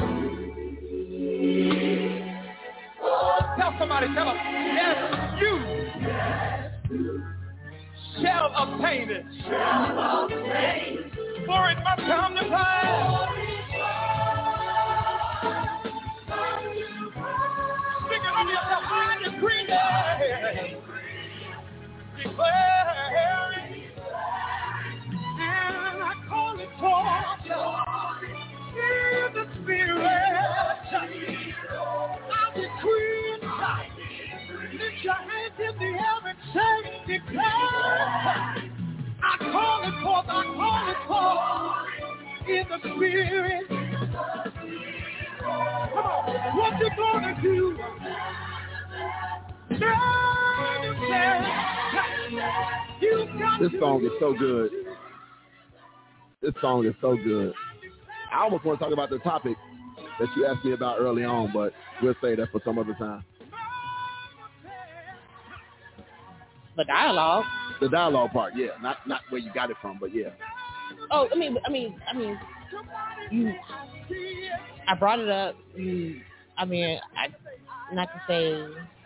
Tell somebody, tell them, yes, you shall obtain it. For it must come to pass. I decree it, declare it, and I call it forth in the spirit. I decree it, lift your hands in the air and say, declare. I call it forth, I call it forth in the spirit. Come on, what you gonna do? This song is so good. This song is so good. I almost want to talk about the topic that you asked me about early on, but we'll say that for some other time. The dialogue. The dialogue part, yeah. Not not where you got it from, but yeah. Oh, I mean, I mean, I mean, you. I brought it up. You, I mean, I, not to say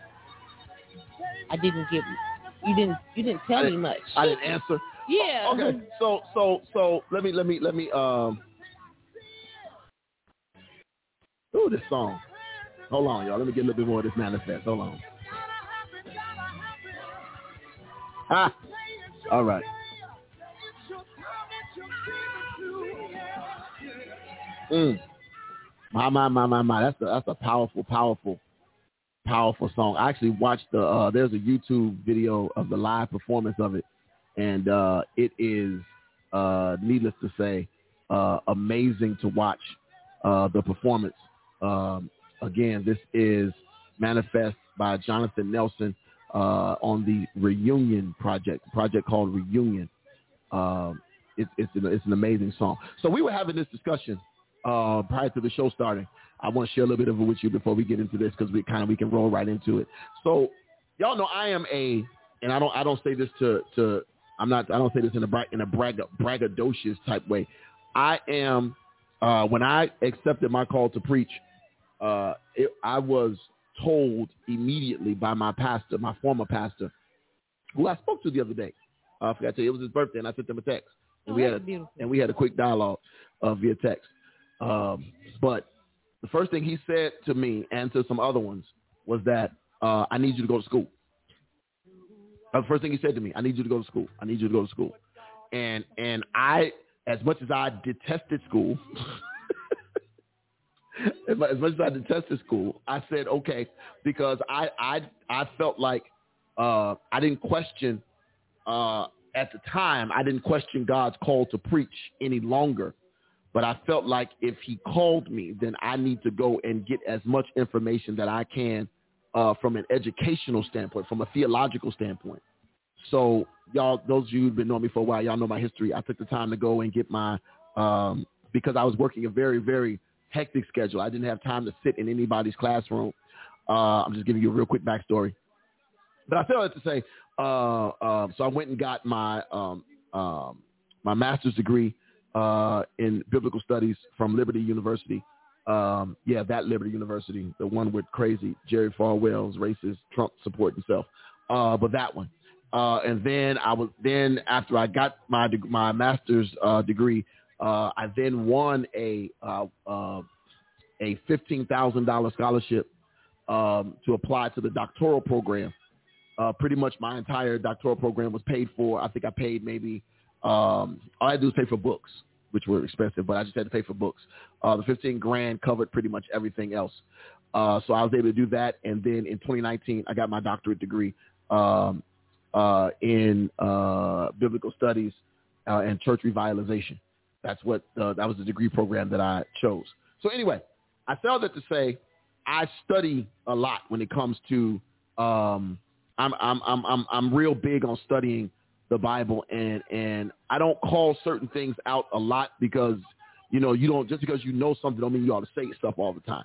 I didn't give. You didn't. You didn't tell me much. I didn't answer. Yeah. Okay. So so so let me let me let me um. Ooh, this song. Hold on, y'all. Let me get a little bit more of this manifest. Hold on. Ah. All right. Mm. My, my, my, my, my. That's a, that's a powerful, powerful, powerful song. I actually watched the, uh, there's a YouTube video of the live performance of it. And uh, it is, uh, needless to say, uh, amazing to watch uh, the performance. Um, again, this is Manifest by Jonathan Nelson uh, on the Reunion project, a project called Reunion. Um, it, it's, an, it's an amazing song. So we were having this discussion Uh, prior to the show starting. I want to share a little bit of it with you before we get into this because we kind of we can roll right into it. So y'all know I am a, and I don't I don't say this to to I'm not I don't say this in a bra- in a brag, braggadocious type way. I am uh, when I accepted my call to preach, uh, it, I was told immediately by my pastor, my former pastor, who I spoke to the other day. Uh, I forgot to tell you, it was his birthday, and I sent him a text, and Oh, we had a, beautiful. and we had a quick dialogue uh, via text. Um, but the first thing he said to me and to some other ones was that uh, I need you to go to school. Uh, the first thing he said to me, I need you to go to school. I need you to go to school. And and I, as much as I detested school, as much as I detested school, I said okay because I I I felt like uh, I didn't question uh, at the time I didn't question God's call to preach any longer. But I felt like if he called me, then I need to go and get as much information that I can uh, from an educational standpoint, from a theological standpoint. So y'all, those of you who've been knowing me for a while, y'all know my history. I took the time to go and get my, um, because I was working a very, very hectic schedule. I didn't have time to sit in anybody's classroom. Uh, I'm just giving you a real quick backstory. But I feel it to say, uh, uh, so I went and got my um, um, my master's degree uh, in biblical studies from Liberty University. Um, yeah, that Liberty University, the one with crazy Jerry Falwell's racist Trump support himself. Uh, but that one. Uh, and then I was then after I got my my master's uh, degree, uh, I then won a uh, uh, a fifteen thousand dollars scholarship um, to apply to the doctoral program. Uh, pretty much my entire doctoral program was paid for. I think I paid maybe um, all I had to do was pay for books, which were expensive, but I just had to pay for books. Uh, the fifteen grand covered pretty much everything else. Uh, so I was able to do that, and then in twenty nineteen, I got my doctorate degree. Um, Uh, in uh, biblical studies uh, and church revitalization. That's what uh, that was the degree program that I chose. So anyway, I say all that to say I study a lot when it comes to. Um, I'm I'm I'm I'm I'm real big on studying the Bible, and and I don't call certain things out a lot because you know you don't just because you know something don't mean you ought to say stuff all the time.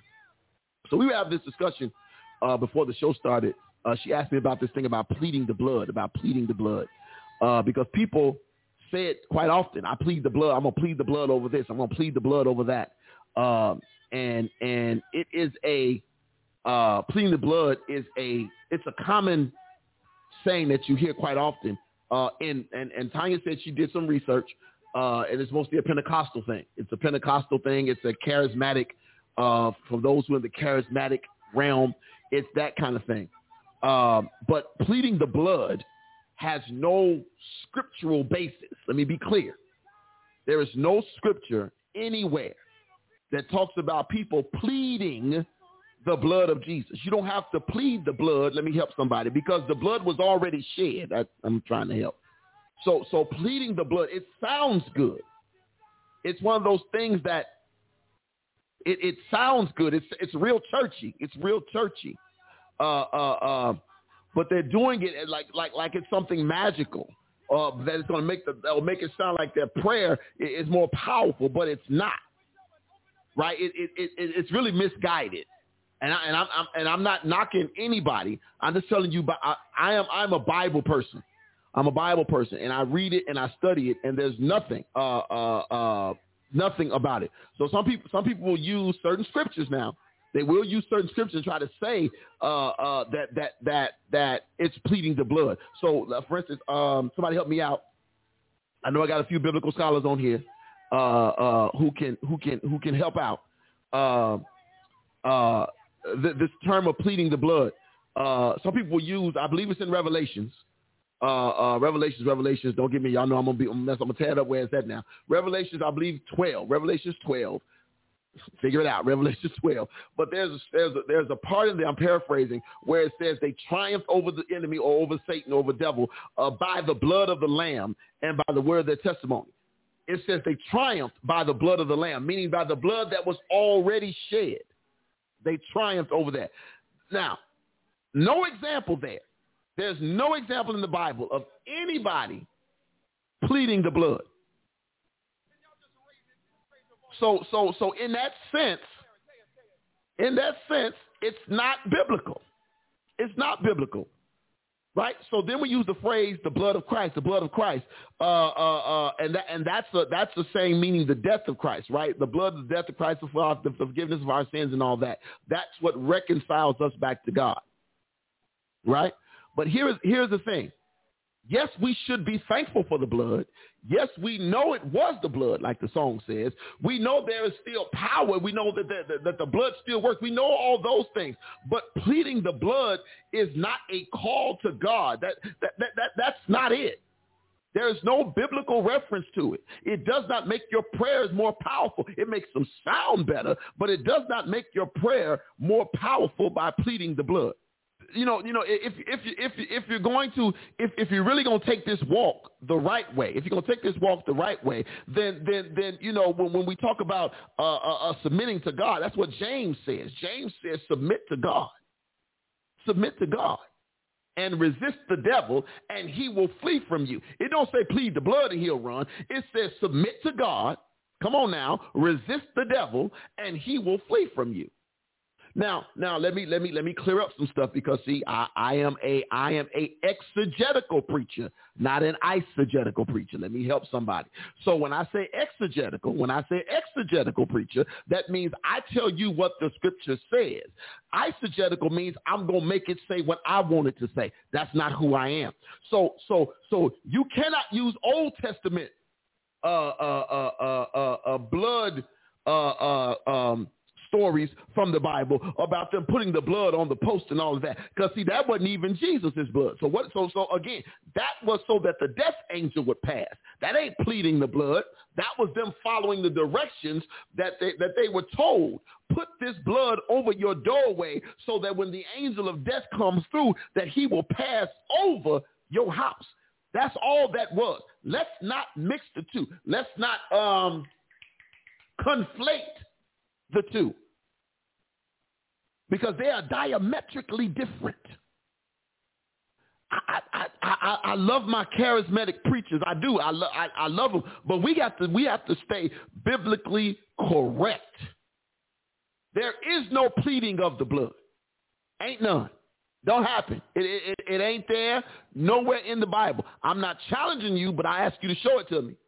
So we have this discussion uh, before the show started. Uh, she asked me about this thing about pleading the blood, about pleading the blood, uh, because people say it quite often. I plead the blood. I'm going to plead the blood over this. I'm going to plead the blood over that. Um, and and it is a uh, pleading the blood is a it's a common saying that you hear quite often. Uh, and, and, and Tanya said she did some research, uh, and it's mostly a Pentecostal thing. It's a Pentecostal thing. It's a charismatic, uh, for those who are in the charismatic realm, it's that kind of thing. Um, but pleading the blood has no scriptural basis. Let me be clear. There is no scripture anywhere that talks about people pleading the blood of Jesus. You don't have to plead the blood. Let me help somebody because the blood was already shed. I, I'm trying to help. So, so pleading the blood, it sounds good. It's one of those things that it, it sounds good. It's, it's real churchy. It's real churchy. Uh, uh, uh, but they're doing it like like like it's something magical uh, that is going to make the that will make it sound like their prayer is more powerful, but it's not. Right? It it, it it's really misguided, and I, and I'm, I'm and I'm not knocking anybody. I'm just telling you, but I, I am I'm a Bible person. I'm a Bible person, and I read it and I study it, and there's nothing uh uh uh nothing about it. So some people some people will use certain scriptures now. They will use certain scriptures and try to say uh, uh, that that that that it's pleading the blood. So, uh, for instance, um, somebody help me out. I know I got a few biblical scholars on here uh, uh, who can who can who can help out. Uh, uh, th- this term of pleading the blood. Uh, some people use, I believe it's in Revelations. Uh, uh, Revelations, Revelations. Don't get me. Y'all know I'm gonna be. I'm gonna tear it up where it's at now. Revelations, I believe twelve. Revelations twelve. Figure it out, Revelation twelve. But there's a, there's a, there's a part in there, I'm paraphrasing, where it says they triumphed over the enemy or over Satan, over the devil, uh, by the blood of the Lamb and by the word of their testimony. It says they triumphed by the blood of the Lamb, meaning by the blood that was already shed. They triumphed over that. Now, no example there. There's no example in the Bible of anybody pleading the blood. So, so, so in that sense, in that sense, it's not biblical. It's not biblical, right? So then we use the phrase "the blood of Christ," the blood of Christ, uh, uh, uh, and that, and that's a that's the saying meaning the death of Christ, right? The blood, the death of Christ, for the forgiveness of our sins, and all that. That's what reconciles us back to God, right? But here is here's the thing. Yes, we should be thankful for the blood. Yes, we know it was the blood, like the song says. We know there is still power. We know that the, that, that the blood still works. We know all those things. But pleading the blood is not a call to God. That, that, that, that That's not it. There is no biblical reference to it. It does not make your prayers more powerful. It makes them sound better, but it does not make your prayer more powerful by pleading the blood. You know, you know, if if if if you're going to, if if you're really going to take this walk the right way, if you're going to take this walk the right way, then then then you know, when when we talk about uh, uh, uh, submitting to God, that's what James says. James says, submit to God. submit to God and resist the devil, and he will flee from you. It don't say plead the blood and he'll run. It says submit to God. Come on now, resist the devil, and he will flee from you. Now, now let me let me let me clear up some stuff because see, I, I am a I am a exegetical preacher, not an eisegetical preacher. Let me help somebody. So when I say exegetical, when I say exegetical preacher, that means I tell you what the scripture says. Eisegetical means I'm gonna make it say what I want it to say. That's not who I am. So so so you cannot use Old Testament uh uh uh uh uh, uh blood uh uh um. stories from the Bible about them putting the blood on the post and all of that. Because see, that wasn't even Jesus' blood. So what? So so again, that was so that the death angel would pass. That ain't pleading the blood. That was them following the directions that they that they were told. Put this blood over your doorway so that when the angel of death comes through, that he will pass over your house. That's all that was. Let's not mix the two. Let's not um, conflate the two, because they are diametrically different. I, I, I, I love my charismatic preachers. I do. I, lo- I, I love them, but we got to we have to stay biblically correct. There is no pleading of the blood. Ain't none. Don't happen. It, it, it ain't there nowhere in the Bible. I'm not challenging you, but I ask you to show it to me.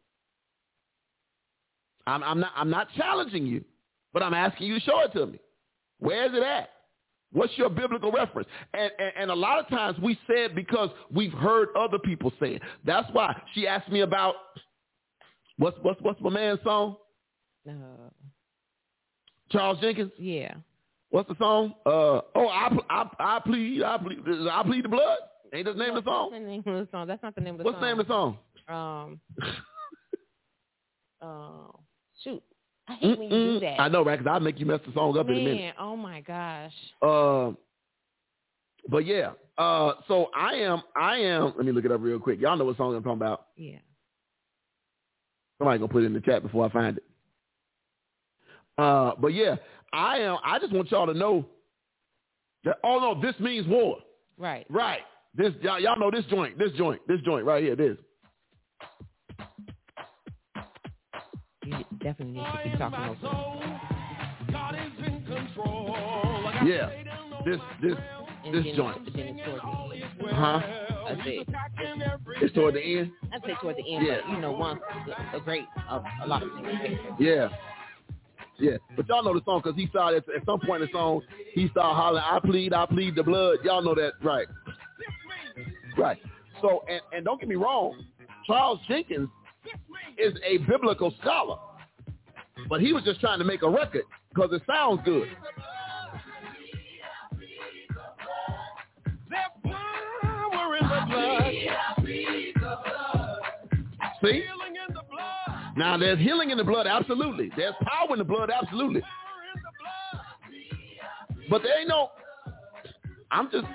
I'm, I'm not. I'm not challenging you. But I'm asking you to show it to me. Where is it at? What's your biblical reference? And, and, and a lot of times we say it because we've heard other people say it. That's why she asked me about, what's what's what's my man's song? No. Charles Jenkins? Yeah. What's the song? Uh, oh, I, I, I plead, I plead, I plead the blood? Ain't that the name no, of the song? That's the name of the song. That's not the name of the what's song. What's the name of the song? Um, uh, shoot. I hate Mm-mm. when you do that. I know, right? Because I'll make you mess the song up Man, in a minute. Oh, my gosh. Uh, but, yeah. Uh, so, I am, I am, let me look it up real quick. Y'all know what song I'm talking about. Yeah. Somebody going to put it in the chat before I find it. Uh, but, yeah, I am, I just want y'all to know that, oh, no, this means war. Right. Right. This y'all, y'all know this joint, this joint, this joint right here, this. You definitely need to keep talking over. Yeah, this this and this then joint. It, then it's toward the end. Huh? That's it. It's toward the end. I'd say toward the end, yeah. But you know, once a, a great, a, a lot of things. Yeah, yeah. But y'all know the song because he started at, at some point in the song he started hollering, "I plead, I plead the blood." Y'all know that, right? Right. So, and and don't get me wrong, Charles Jenkins is a biblical scholar, but he was just trying to make a record because it sounds good. There's power in the blood. See? Healing in the blood. Now there's healing in the blood, absolutely. There's power in the blood, absolutely. But there ain't no. I'm just.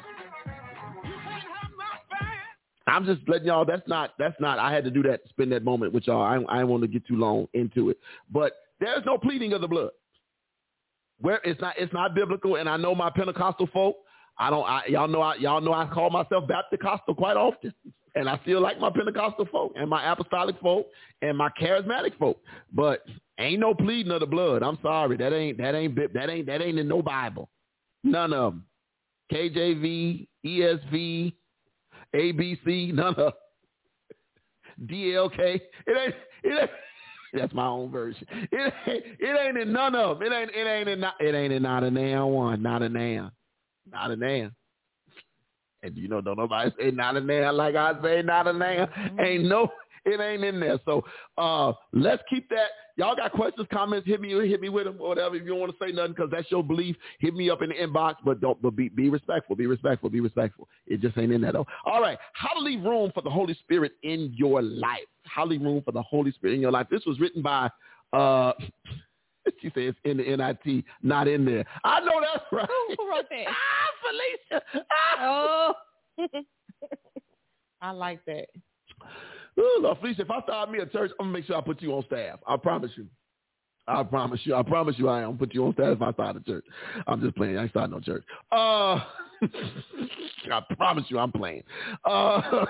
I'm just letting y'all, that's not, that's not, I had to do that, spend that moment with y'all. I, I didn't want to get too long into it. But there's no pleading of the blood. Where it's not, it's not biblical, and I know my Pentecostal folk, I don't, I, y'all know, I, y'all know I call myself Baptist-costal quite often. And I still like my Pentecostal folk, and my apostolic folk, and my charismatic folk. But ain't no pleading of the blood. I'm sorry. That ain't, that ain't, that ain't, that ain't in no Bible. None of them. K J V, E S V, A B C, none of D L K. It ain't. It ain't. That's my own version. It ain't. It ain't in none of them. It ain't. It ain't in. Not, it ain't in not a nan one. Not a nan. Not a nan. And you know, don't nobody say not a nan like I say not a nan. Ain't no. It ain't in there. So uh, let's keep that. Y'all got questions, comments? Hit me, hit me with them, or whatever. If you don't want to say nothing, because that's your belief, hit me up in the inbox. But don't, but be, be respectful. Be respectful. Be respectful. It just ain't in there though. All right. How to leave room for the Holy Spirit in your life? How to leave room for the Holy Spirit in your life? This was written by. Uh, she said it's in the N I T, not in there. I know that's right. Who wrote that? Ah, Felicia. Ah. Oh. I like that. Ooh, Lord, Felicia, if I start me a church, I'm going to make sure I put you on staff. I promise you. I promise you. I promise you I am. Put you on staff if I start a church. I'm just playing. I ain't starting no church. Uh, I promise you I'm playing. Uh,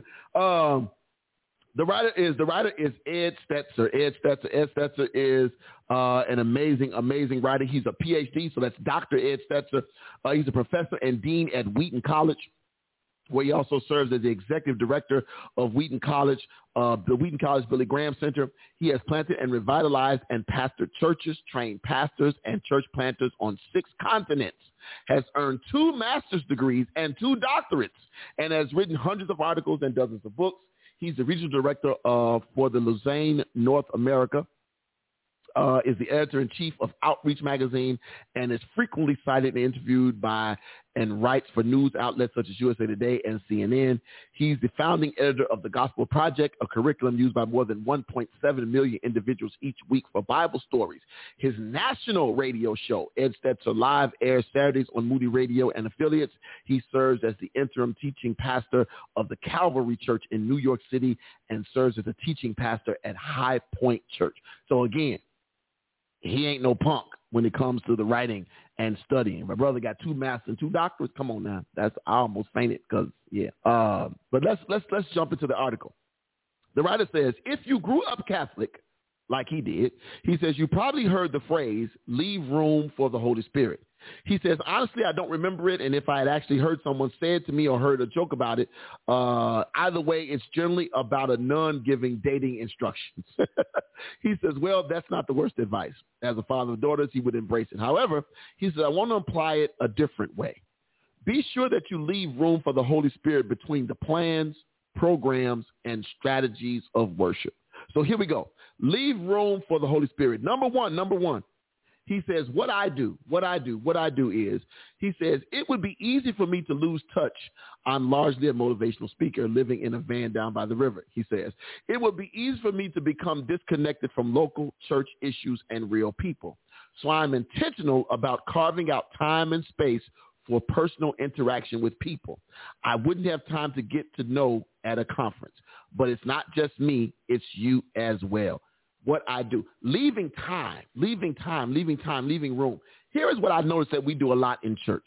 um, the writer is the writer is Ed Stetzer. Ed Stetzer. Ed Stetzer is uh, an amazing, amazing writer. He's a P H D, so that's Doctor Ed Stetzer. Uh, he's a professor and dean at Wheaton College, where he also serves as the executive director of Wheaton College, uh, the Wheaton College Billy Graham Center. He has planted and revitalized and pastored churches, trained pastors and church planters on six continents, has earned two master's degrees and two doctorates, and has written hundreds of articles and dozens of books. He's the regional director uh, for the Lausanne, North America, uh, is the editor-in-chief of Outreach Magazine, and is frequently cited and interviewed by and writes for news outlets such as U S A Today and C N N. He's the founding editor of the Gospel Project, a curriculum used by more than one point seven million individuals each week for Bible stories. His national radio show, Ed Stetzer Live, airs Saturdays on Moody Radio and affiliates. He serves as the interim teaching pastor of the Calvary Church in New York City and serves as a teaching pastor at High Point Church. So again, he ain't no punk when it comes to the writing and studying. My brother got two masters and two doctorates. Come on now. That's I almost fainted because, yeah. Uh, but let's let's let's jump into the article. The writer says, if you grew up Catholic, like he did, he says, you probably heard the phrase, leave room for the Holy Spirit. He says, honestly, I don't remember it, and if I had actually heard someone say it to me or heard a joke about it, uh, either way, it's generally about a nun giving dating instructions. He says, well, that's not the worst advice. As a father of daughters, he would embrace it. However, he says, I want to apply it a different way. Be sure that you leave room for the Holy Spirit between the plans, programs, and strategies of worship. So here we go. Leave room for the Holy Spirit. Number one, number one. He says, what I do, what I do, what I do is, he says, it would be easy for me to lose touch. I'm largely a motivational speaker living in a van down by the river. He says, it would be easy for me to become disconnected from local church issues and real people. So I'm intentional about carving out time and space for personal interaction with people. I wouldn't have time to get to know at a conference, but it's not just me, it's you as well. What I do, leaving time, leaving time, leaving time, leaving room. Here is what I noticed that we do a lot in church.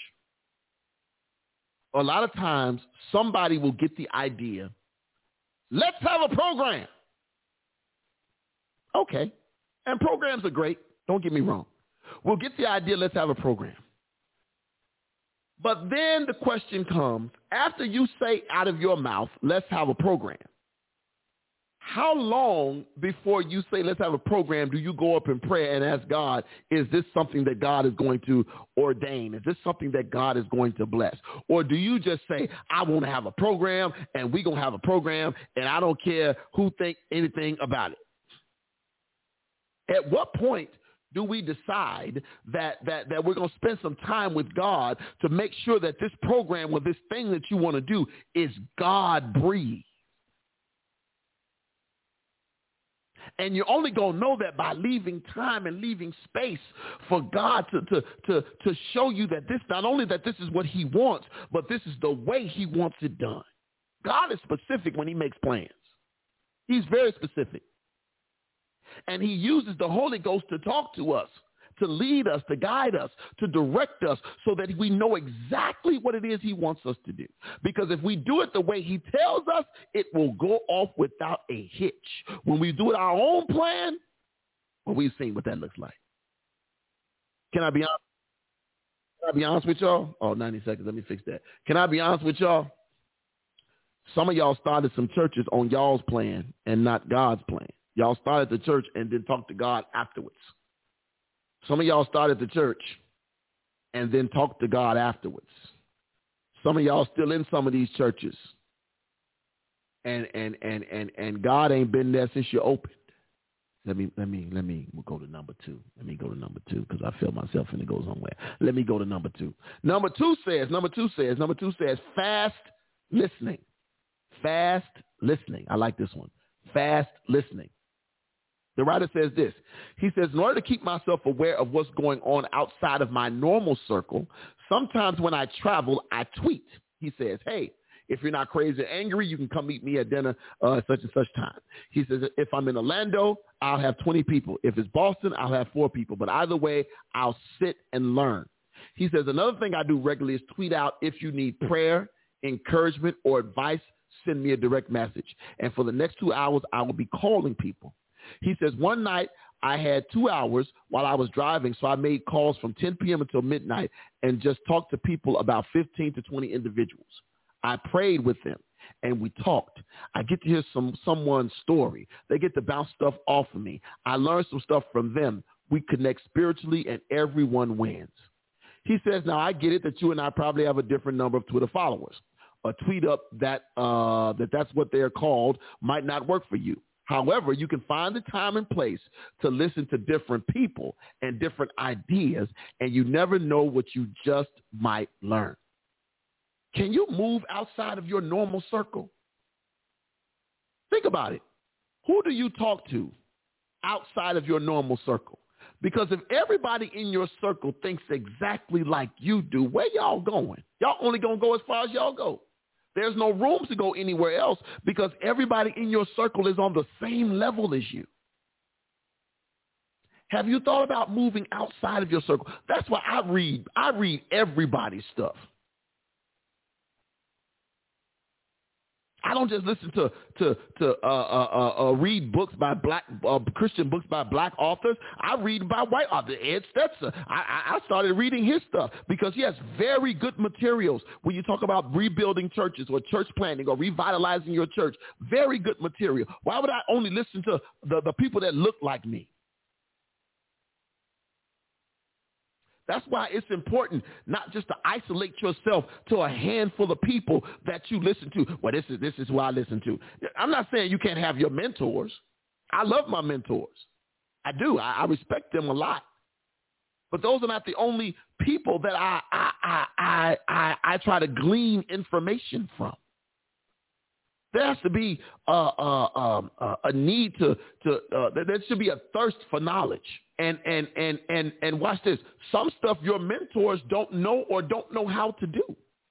A lot of times somebody will get the idea, let's have a program. Okay. And programs are great. Don't get me wrong. We'll get the idea, let's have a program. But then the question comes, after you say out of your mouth, let's have a program, how long before you say, let's have a program, do you go up in prayer and ask God, is this something that God is going to ordain? Is this something that God is going to bless? Or do you just say, I want to have a program and we're going to have a program and I don't care who thinks anything about it? At what point do we decide that, that, that we're going to spend some time with God to make sure that this program or this thing that you want to do is God-breathed? And you're only going to know that by leaving time and leaving space for God to, to, to, to show you that this, not only that this is what he wants, but this is the way he wants it done. God is specific when he makes plans. He's very specific. And he uses the Holy Ghost to talk to us, to lead us, to guide us, to direct us so that we know exactly what it is he wants us to do. Because if we do it the way he tells us, it will go off without a hitch. When we do it our own plan, well, we've seen what that looks like. Can I be honest? Can I be honest with y'all? Oh, ninety seconds. Let me fix that. Can I be honest with y'all? Some of y'all started some churches on y'all's plan and not God's plan. Y'all started the church and then talked to God afterwards. Some of y'all started the church and then talked to God afterwards. Some of y'all still in some of these churches. And and and and and God ain't been there since you opened. Let me let me let me we'll go to number two. Let me go to number two because I feel myself and it goes somewhere. Let me go to number two. Number two says, number two says, number two says fast listening. Fast listening. I like this one. Fast listening. The writer says this. He says, in order to keep myself aware of what's going on outside of my normal circle, sometimes when I travel, I tweet. He says, hey, if you're not crazy or angry, you can come meet me at dinner uh, such and such time. He says, if I'm in Orlando, I'll have twenty people. If it's Boston, I'll have four people. But either way, I'll sit and learn. He says, another thing I do regularly is tweet out if you need prayer, encouragement, or advice, send me a direct message. And for the next two hours, I will be calling people. He says, one night I had two hours while I was driving, so I made calls from ten p.m. until midnight and just talked to people, about fifteen to twenty individuals. I prayed with them, and we talked. I get to hear some someone's story. They get to bounce stuff off of me. I learned some stuff from them. We connect spiritually, and everyone wins. He says, now I get it that you and I probably have a different number of Twitter followers. A tweet up that uh, that that's what they're called might not work for you. However, you can find the time and place to listen to different people and different ideas, and you never know what you just might learn. Can you move outside of your normal circle? Think about it. Who do you talk to outside of your normal circle? Because if everybody in your circle thinks exactly like you do, where y'all going? Y'all only going to go as far as y'all go. There's no room to go anywhere else because everybody in your circle is on the same level as you. Have you thought about moving outside of your circle? That's why I read. I read everybody's stuff. I don't just listen to to to uh, uh, uh, read books by black uh, Christian books by black authors. I read by white authors. Ed Stetzer. I, I started reading his stuff because he has very good materials when you talk about rebuilding churches or church planting or revitalizing your church. Very good material. Why would I only listen to the, the people that look like me? That's why it's important not just to isolate yourself to a handful of people that you listen to. Well, this is this is who I listen to. I'm not saying you can't have your mentors. I love my mentors. I do. I, I respect them a lot. But those are not the only people that I I I I I, I try to glean information from. There has to be uh, uh, um, uh, a need to to uh, there should be a thirst for knowledge. And and and and and watch this. Some stuff your mentors don't know or don't know how to do.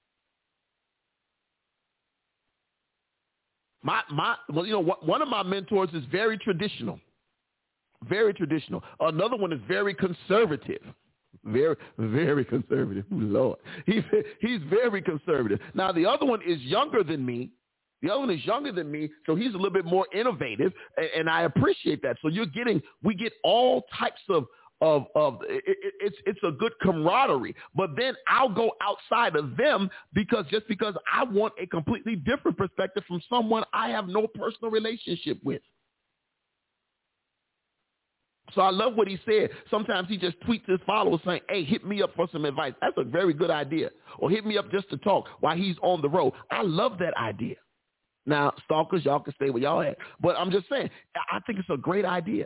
My my well, you know, one of my mentors is very traditional, very traditional. Another one is very conservative, very very conservative. Ooh, Lord, he's he's very conservative. Now the other one is younger than me. The other one is younger than me, so he's a little bit more innovative, and, and I appreciate that. So you're getting, we get all types of, of, of it, it, it's it's a good camaraderie. But then I'll go outside of them because just because I want a completely different perspective from someone I have no personal relationship with. So I love what he said. Sometimes he just tweets his followers saying, hey, hit me up for some advice. That's a very good idea. Or hit me up just to talk while he's on the road. I love that idea. Now, stalkers, y'all can stay where y'all at. But I'm just saying, I think it's a great idea.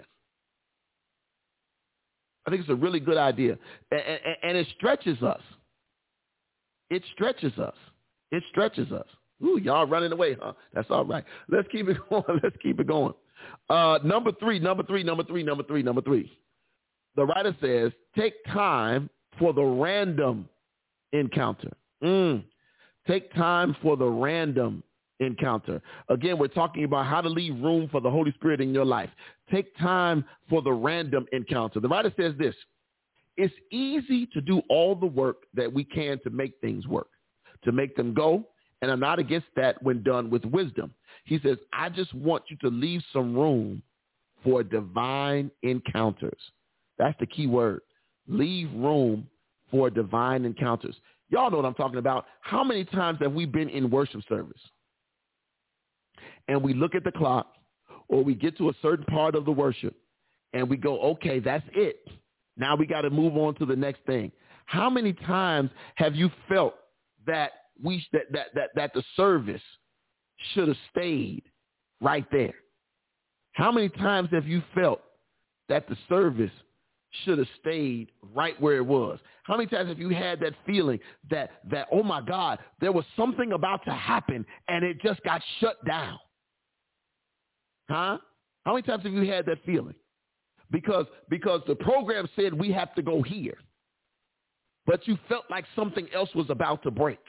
I think it's a really good idea. And, and, and it stretches us. It stretches us. It stretches us. Ooh, y'all running away, huh? That's all right. Let's keep it going. Let's keep it going. Uh, number three, number three, number three, number three, number three. The writer says, take time for the random encounter. Mm. Take time for the random encounter. Again, we're talking about how to leave room for the Holy Spirit in your life. Take time for the random encounter. The writer says this, it's easy to do all the work that we can to make things work, to make them go, and I'm not against that when done with wisdom. He says, I just want you to leave some room for divine encounters. That's the key word. Leave room for divine encounters. Y'all know what I'm talking about. How many times have we been in worship service and we look at the clock or we get to a certain part of the worship and we go, okay, that's it. Now we got to move on to the next thing. How many times have you felt that we that that that, that the service should have stayed right there? How many times have you felt that the service should have stayed right where it was? How many times have you had that feeling that, that oh, my God, there was something about to happen and it just got shut down? Huh? How many times have you had that feeling? Because, because the program said we have to go here, but you felt like something else was about to break.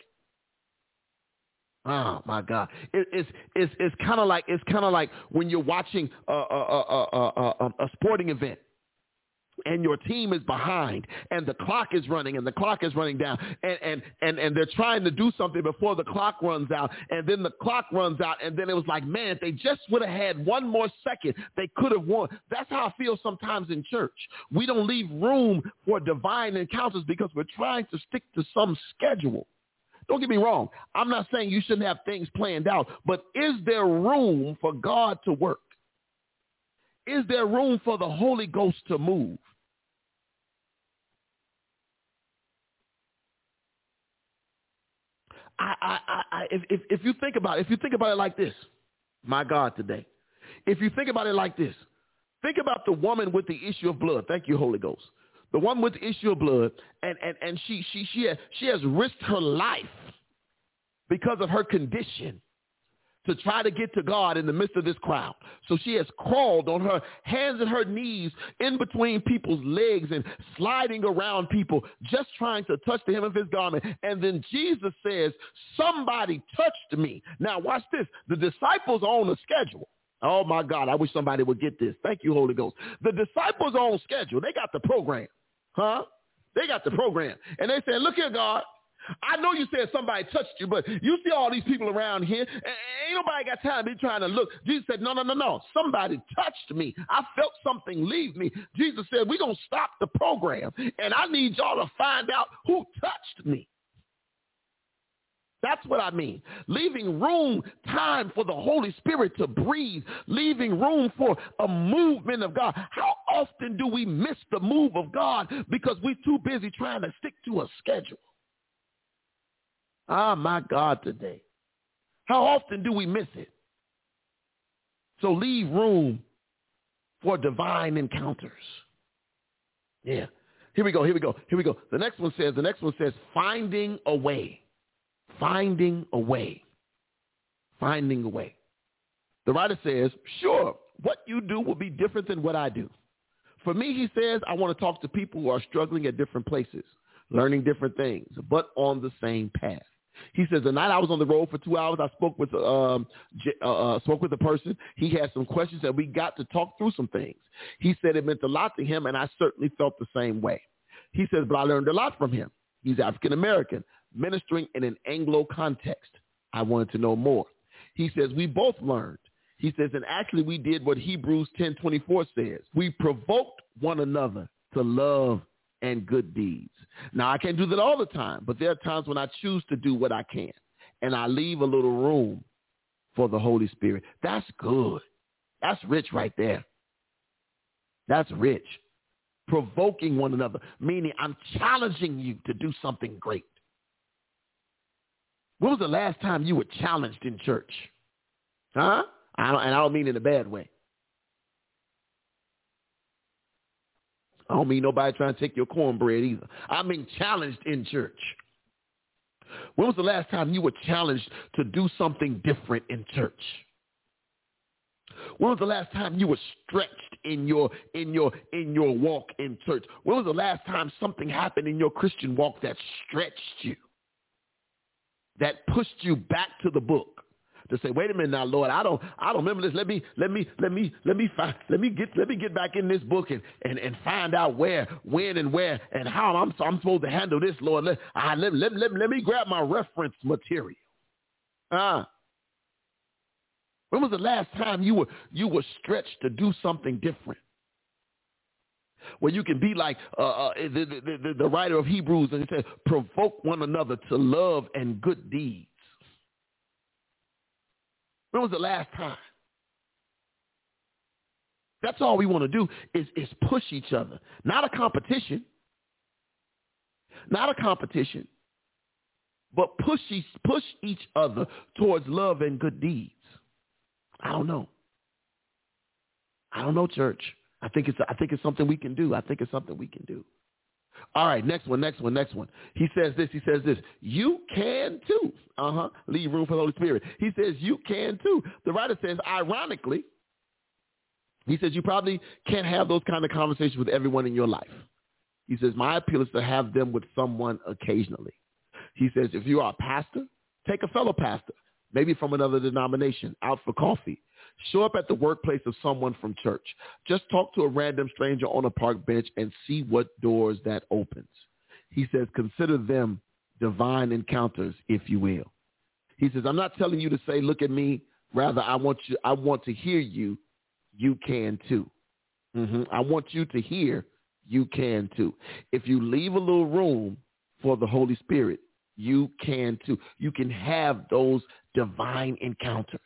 Oh my God! It, it's it's it's kind of like it's kind of like when you're watching a, a, a, a, a, a sporting event, and your team is behind, and the clock is running, and the clock is running down, and, and, and, and they're trying to do something before the clock runs out, and then the clock runs out, and then it was like, man, if they just would have had one more second, they could have won. That's how I feel sometimes in church. We don't leave room for divine encounters because we're trying to stick to some schedule. Don't get me wrong. I'm not saying you shouldn't have things planned out, but is there room for God to work? Is there room for the Holy Ghost to move? I, I, I, if, if, if you think about it, if you think about it like this, my God, today, if you think about it like this, think about the woman with the issue of blood. Thank you, Holy Ghost. The one with the issue of blood, and, and, and she, she, she, has, she has risked her life because of her condition to try to get to God in the midst of this crowd. So she has crawled on her hands and her knees in between people's legs and sliding around people, just trying to touch the hem of his garment. And then Jesus says, somebody touched me. Now watch this. The disciples are on a schedule. Oh my God, I wish somebody would get this. Thank you, Holy Ghost. The disciples are on schedule. They got the program. Huh? They got the program. And they said, look here, God. I know you said somebody touched you, but you see all these people around here. Ain't nobody got time to be trying to look. Jesus said, no, no, no, no. Somebody touched me. I felt something leave me. Jesus said, we're going to stop the program, and I need y'all to find out who touched me. That's what I mean. Leaving room, time for the Holy Spirit to breathe. Leaving room for a movement of God. How often do we miss the move of God because we're too busy trying to stick to a schedule? Ah, my God, today. How often do we miss it? So leave room for divine encounters. Yeah. Here we go, here we go, here we go. The next one says, the next one says, finding a way. Finding a way. Finding a way. The writer says, sure, what you do will be different than what I do. For me, he says, I want to talk to people who are struggling at different places, learning different things, but on the same path. He says, the night I was on the road for two hours, I spoke with um, uh, spoke with a person. He had some questions, and we got to talk through some things. He said it meant a lot to him, and I certainly felt the same way. He says, but I learned a lot from him. He's African-American, ministering in an Anglo context. I wanted to know more. He says, we both learned. He says, and actually we did what Hebrews ten twenty-four says. We provoked one another to love and good deeds. Now, I can't do that all the time, but there are times when I choose to do what I can, and I leave a little room for the Holy Spirit. That's good. That's rich right there. That's rich. Provoking one another, meaning I'm challenging you to do something great. When was the last time you were challenged in church? Huh? I don't, and I don't mean in a bad way. I don't mean nobody trying to take your cornbread either. I mean challenged in church. When was the last time you were challenged to do something different in church? When was the last time you were stretched in your in your in your walk in church? When was the last time something happened in your Christian walk that stretched you, that pushed you back to the book? To say, wait a minute now, Lord, I don't, I don't remember this. Let me, let me, let me, let me find, let me get, let me get back in this book and, and, and find out where, when, and where, and how I'm, I'm supposed to handle this, Lord. Let, I, let, let, let, let me grab my reference material. Ah. Uh, when was the last time you were, you were stretched to do something different? Where you can be like uh, uh, the, the, the, the writer of Hebrews, and he said, provoke one another to love and good deeds. When was the last time? That's all we want to do is, is push each other. Not a competition. Not a competition. But push each, push each other towards love and good deeds. I don't know. I don't know, church. I think it's I think it's something we can do. I think it's something we can do. All right, next one, next one, next one. He says this, he says this. You can too. Uh-huh. Leave room for the Holy Spirit. He says you can too. The writer says, ironically, he says you probably can't have those kind of conversations with everyone in your life. He says, my appeal is to have them with someone occasionally. He says, if you are a pastor, take a fellow pastor, maybe from another denomination, out for coffee. Show up at the workplace of someone from church. Just talk to a random stranger on a park bench and see what doors that opens. He says, consider them divine encounters, if you will. He says, I'm not telling you to say, look at me. Rather, I want you, I want to hear you. You can too. Mm-hmm. I want you to hear. You can too. If you leave a little room for the Holy Spirit, you can too. You can have those divine encounters.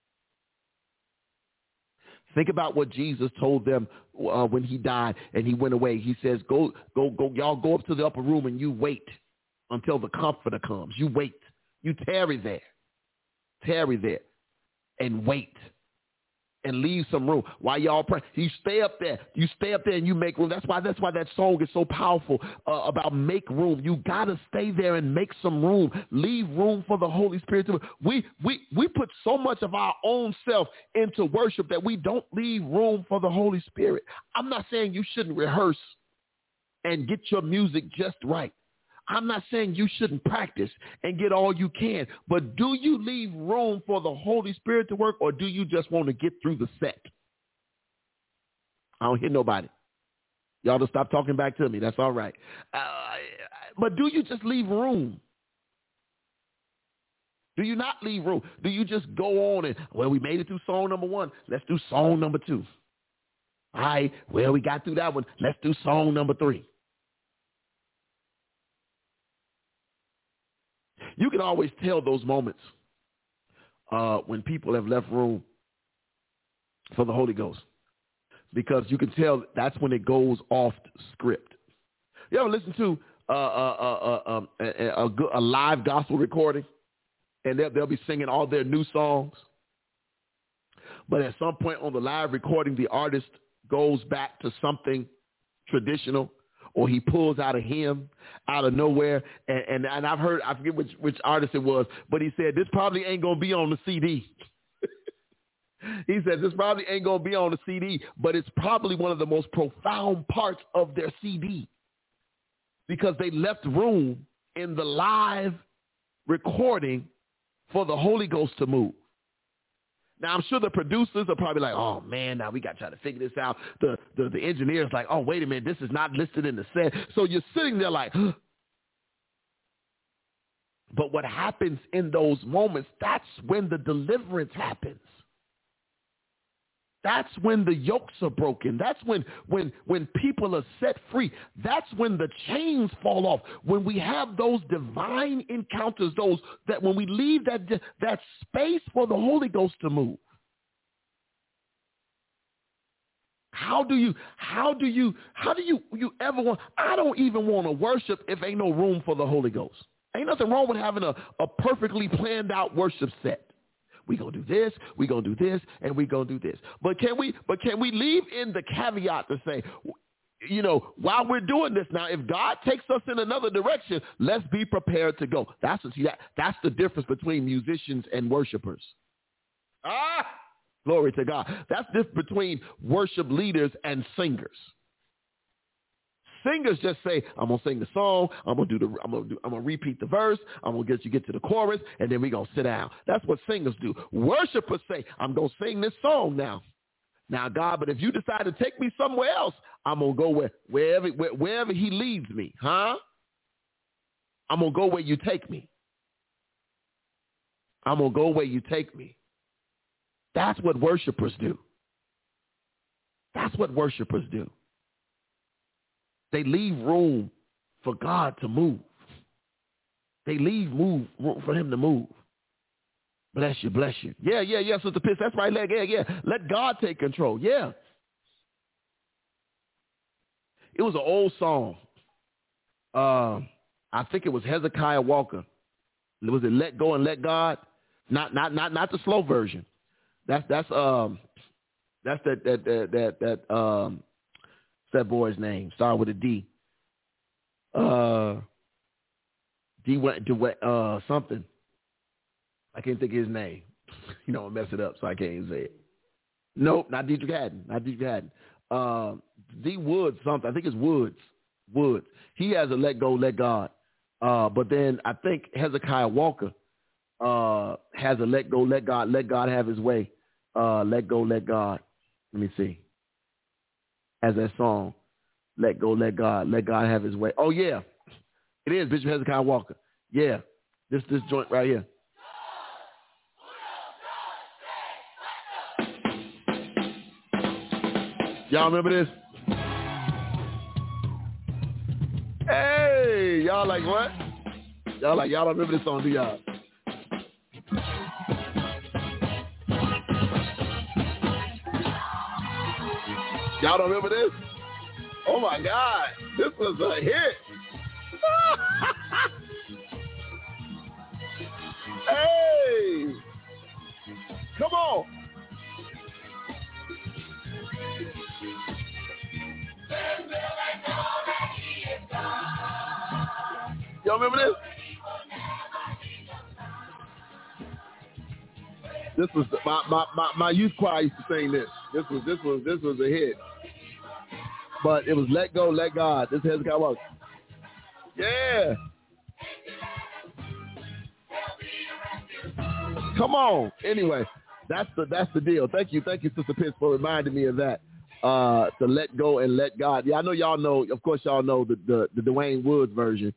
Think about what Jesus told them uh, when he died and he went away. He says, go, go, go, y'all go up to the upper room and you wait until the Comforter comes. You wait. You tarry there. Tarry there and wait and leave some room while y'all pray. You stay up there. You stay up there and you make room. That's why that's why that song is so powerful uh, about make room. You got to stay there and make some room. Leave room for the Holy Spirit. To, we, we, we put so much of our own self into worship that we don't leave room for the Holy Spirit. I'm not saying you shouldn't rehearse and get your music just right. I'm not saying you shouldn't practice and get all you can, but do you leave room for the Holy Spirit to work, or do you just want to get through the set? I don't hear nobody. Y'all just stop talking back to me. That's all right. Uh, but do you just leave room? Do you not leave room? Do you just go on and, well, we made it through song number one. Let's do song number two. All right, well, we got through that one. Let's do song number three. You can always tell those moments uh, when people have left room for the Holy Ghost, because you can tell that's when it goes off script. You ever listen to uh, uh, uh, uh, um, a, a, a live gospel recording, and they'll, they'll be singing all their new songs, but at some point on the live recording, the artist goes back to something traditional, or he pulls out a hymn out of nowhere. And, and, and I've heard, I forget which, which artist it was, but he said, this probably ain't going to be on the C D. He said, this probably ain't going to be on the C D, but it's probably one of the most profound parts of their C D, because they left room in the live recording for the Holy Ghost to move. Now, I'm sure the producers are probably like, oh, man, now we got to try to figure this out. The, the the engineer's like, oh, wait a minute, this is not listed in the set. So you're sitting there like, huh. But what happens in those moments, that's when the deliverance happens. That's when the yokes are broken. That's when, when, when people are set free. That's when the chains fall off. When we have those divine encounters, those that when we leave that, that space for the Holy Ghost to move. How do you, how do you, how do you, you ever want, I don't even want to worship if ain't no room for the Holy Ghost. Ain't nothing wrong with having a, a perfectly planned out worship set. We gonna do this, we gonna do this, and we gonna do this. But can we? But can we leave in the caveat to say, you know, while we're doing this now, if God takes us in another direction, let's be prepared to go. That's see, that, that's the difference between musicians and worshipers. Ah, glory to God. That's the difference between worship leaders and singers. Singers just say, I'm gonna sing the song, I'm gonna do the, I'm gonna do, I'm gonna repeat the verse, I'm gonna get you get to the chorus, and then we're gonna sit down. That's what singers do. Worshipers say, I'm gonna sing this song now. Now, God, but if you decide to take me somewhere else, I'm gonna go where wherever where, wherever He leads me, huh? I'm gonna go where you take me. I'm gonna go where you take me. That's what worshipers do. That's what worshipers do. They leave room for God to move. They leave move room for Him to move. Bless you, bless you. Yeah, yeah, yeah, Sister Pitts. That's right. Let, yeah, yeah. Let God take control. Yeah. It was an old song. Uh, I think it was Hezekiah Walker. Was it Let Go and Let God? Not, not, not, not the slow version. That's that's um, that's that that that that, that um. that boy's name started with a D. Uh, D went to what? Uh, something. I can't think of his name. You know, I mess it up, so I can't even say it. Nope, not Dietrich Haddon. Not Dietrich Haddon. Uh, D Woods something. I think it's Woods. Woods. He has a Let Go, Let God. Uh, but then I think Hezekiah Walker uh, has a Let Go, Let God, Let God Have His Way. uh, Let Go, Let God. Let me see. As that song, Let Go, Let God, Let God Have His Way. Oh, yeah. It is Bishop Hezekiah Walker. Yeah. This this joint right here. Y'all remember this? Hey, y'all like what? Y'all like, y'all don't remember this song, do y'all? Y'all don't remember this? Oh my God, this was a hit. Hey, come on. Y'all remember this? This was the, my, my, my, my youth choir used to sing this. This was this was this was a hit. But it was Let Go, Let God. This is Hezekiah Walker. Yeah. Come on. Anyway, that's the that's the deal. Thank you, thank you, Sister Pitts, for reminding me of that. Uh, to let go and let God. Yeah, I know y'all know. Of course, y'all know the the, the Dwayne Woods version.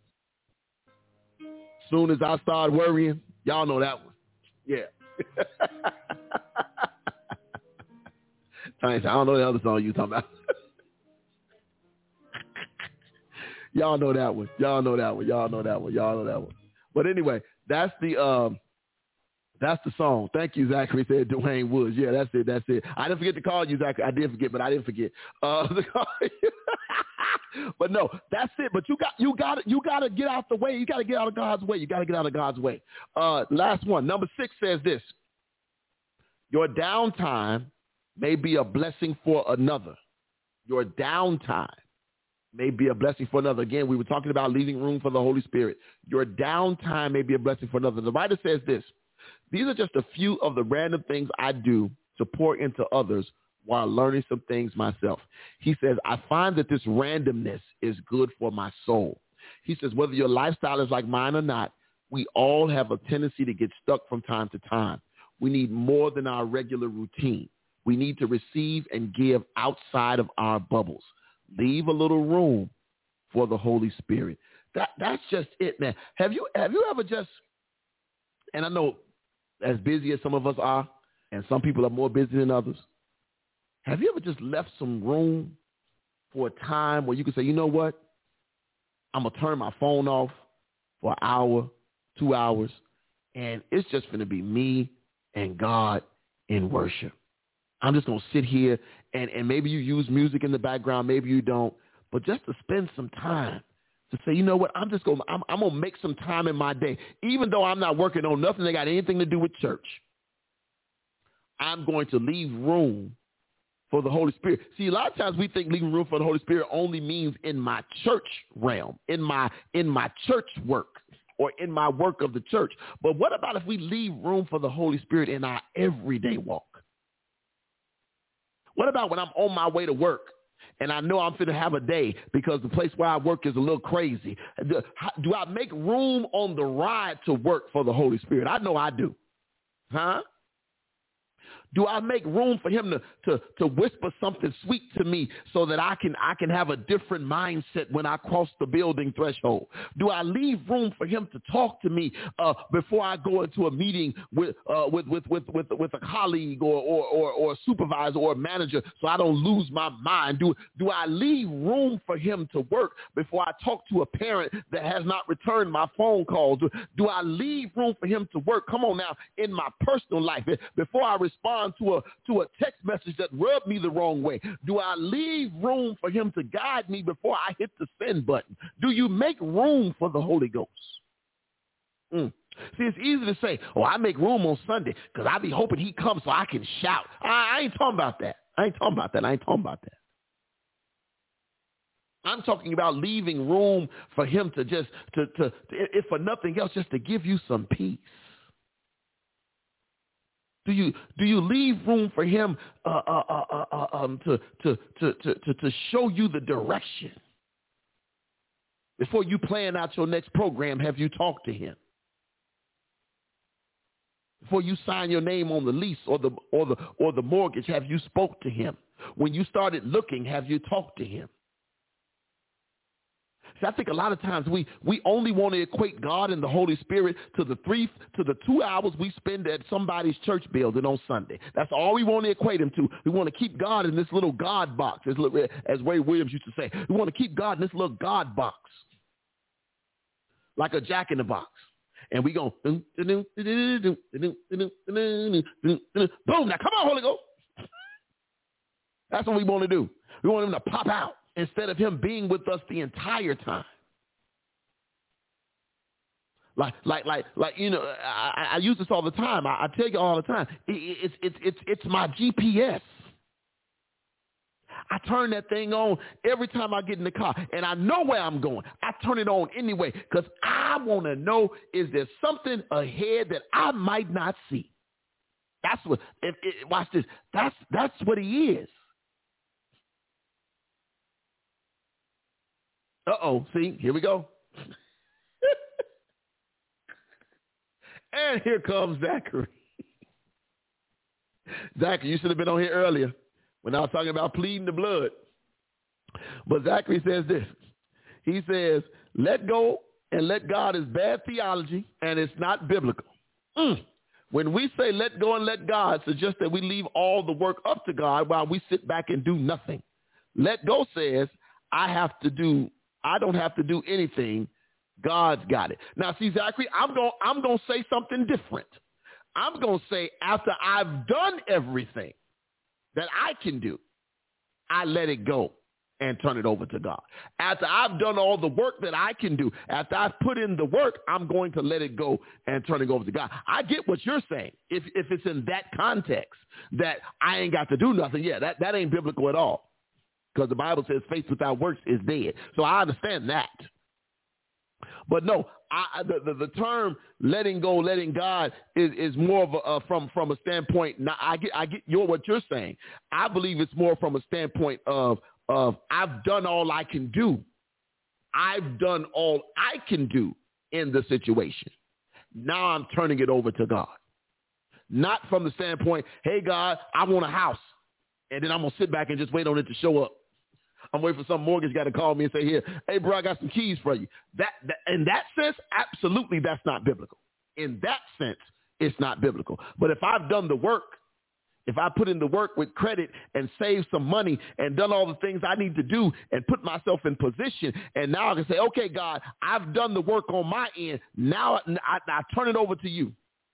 Soon as I start worrying, y'all know that one. Yeah. I don't know the other song you talking about. Y'all know that one. Y'all know that one. Y'all know that one. Y'all know that one. But anyway, that's the um, that's the song. Thank you, Zachary. Said Dwayne Woods. Yeah, that's it. That's it. I didn't forget to call you, Zachary. I did forget, but I didn't forget. Uh, but no, that's it. But you got you got you got to get out the way. You got to get out of God's way. You got to get out of God's way. Uh, last one, number six says this: your downtime may be a blessing for another. Your downtime may be a blessing for another. Again, we were talking about leaving room for the Holy Spirit. Your downtime may be a blessing for another. The writer says this: these are just a few of the random things I do to pour into others while learning some things myself. He says, I find that this randomness is good for my soul. He says, whether your lifestyle is like mine or not, we all have a tendency to get stuck from time to time. We need more than our regular routine. We need to receive and give outside of our bubbles. Leave a little room for the Holy Spirit. That that's just it, man. Have you have you ever just, and I know as busy as some of us are, and some people are more busy than others, have you ever just left some room for a time where you can say, you know what, I'm going to turn my phone off for an hour, two hours, and it's just going to be me and God in worship. I'm just going to sit here, and, and maybe you use music in the background, maybe you don't, but just to spend some time to say, you know what, I'm just going I'm, I'm going to make some time in my day, even though I'm not working on nothing that got anything to do with church. I'm going to leave room for the Holy Spirit. See, a lot of times we think leaving room for the Holy Spirit only means in my church realm, in my in my church work, or in my work of the church. But what about if we leave room for the Holy Spirit in our everyday walk? What about when I'm on my way to work and I know I'm going to have a day because the place where I work is a little crazy? Do, do I make room on the ride to work for the Holy Spirit? I know I do. Huh? Do I make room for him to, to, to whisper something sweet to me so that I can I can have a different mindset when I cross the building threshold? Do I leave room for him to talk to me uh, before I go into a meeting with uh, with, with, with, with, with a colleague or, or, or, or a supervisor or a manager so I don't lose my mind? Do, do I leave room for him to work before I talk to a parent that has not returned my phone calls? Do, do I leave room for him to work? Come on now, in my personal life, before I respond to a to a text message that rubbed me the wrong way? Do I leave room for him to guide me before I hit the send button? Do you make room for the Holy Ghost? Mm. See, it's easy to say, oh, I make room on Sunday because I be hoping he comes so I can shout. I, I ain't talking about that. I ain't talking about that. I ain't talking about that. I'm talking about leaving room for him to just, to, to, to if for nothing else, just to give you some peace. Do you do you leave room for him uh, uh, uh, uh, um, to, to, to, to, to show you the direction? Before you plan out your next program, have you talked to him? Before you sign your name on the lease or the or the or the mortgage, have you spoke to him? When you started looking, have you talked to him? See, I think a lot of times we, we only want to equate God and the Holy Spirit to the three to the two hours we spend at somebody's church building on Sunday. That's all we want to equate him to. We want to keep God in this little God box, as, as Ray Williams used to say. We want to keep God in this little God box, like a Jack in the Box. And we go, boom, now come on, Holy Ghost. That's what we want to do. We want him to pop out instead of him being with us the entire time. Like, like, like, like, you know, I, I use this all the time. I, I tell you all the time. It, it's, it's, it's, it's my G P S. I turn that thing on every time I get in the car, and I know where I'm going. I turn it on anyway because I want to know, is there something ahead that I might not see? That's what, if, if, watch this, that's, that's what he is. Uh-oh, see, here we go. And here comes Zachary. Zachary, you should have been on here earlier when I was talking about pleading the blood. But Zachary says this. He says, let go and let God is bad theology, and it's not biblical. Mm. When we say let go and let God, suggests that we leave all the work up to God while we sit back and do nothing. Let go says, I have to do I don't have to do anything. God's got it. Now, see, Zachary, I'm going I'm going to say something different. I'm going to say after I've done everything that I can do, I let it go and turn it over to God. After I've done all the work that I can do, after I've put in the work, I'm going to let it go and turn it over to God. I get what you're saying. If if it's in that context that I ain't got to do nothing, yeah, that, that ain't biblical at all. Because the Bible says faith without works is dead. So I understand that. But no, I, the, the, the term letting go, letting God is, is more of a, uh, from, from a standpoint. Now, I get I get your, what you're saying. I believe it's more from a standpoint of, of I've done all I can do. I've done all I can do in the situation. Now I'm turning it over to God. Not from the standpoint, hey, God, I want a house. And then I'm going to sit back and just wait on it to show up. I'm waiting for some mortgage guy to call me and say, here, hey, bro, I got some keys for you. That, that in that sense, absolutely, that's not biblical. In that sense, it's not biblical. But if I've done the work, if I put in the work with credit and saved some money and done all the things I need to do and put myself in position, and now I can say, okay, God, I've done the work on my end. Now I, I turn it over to you.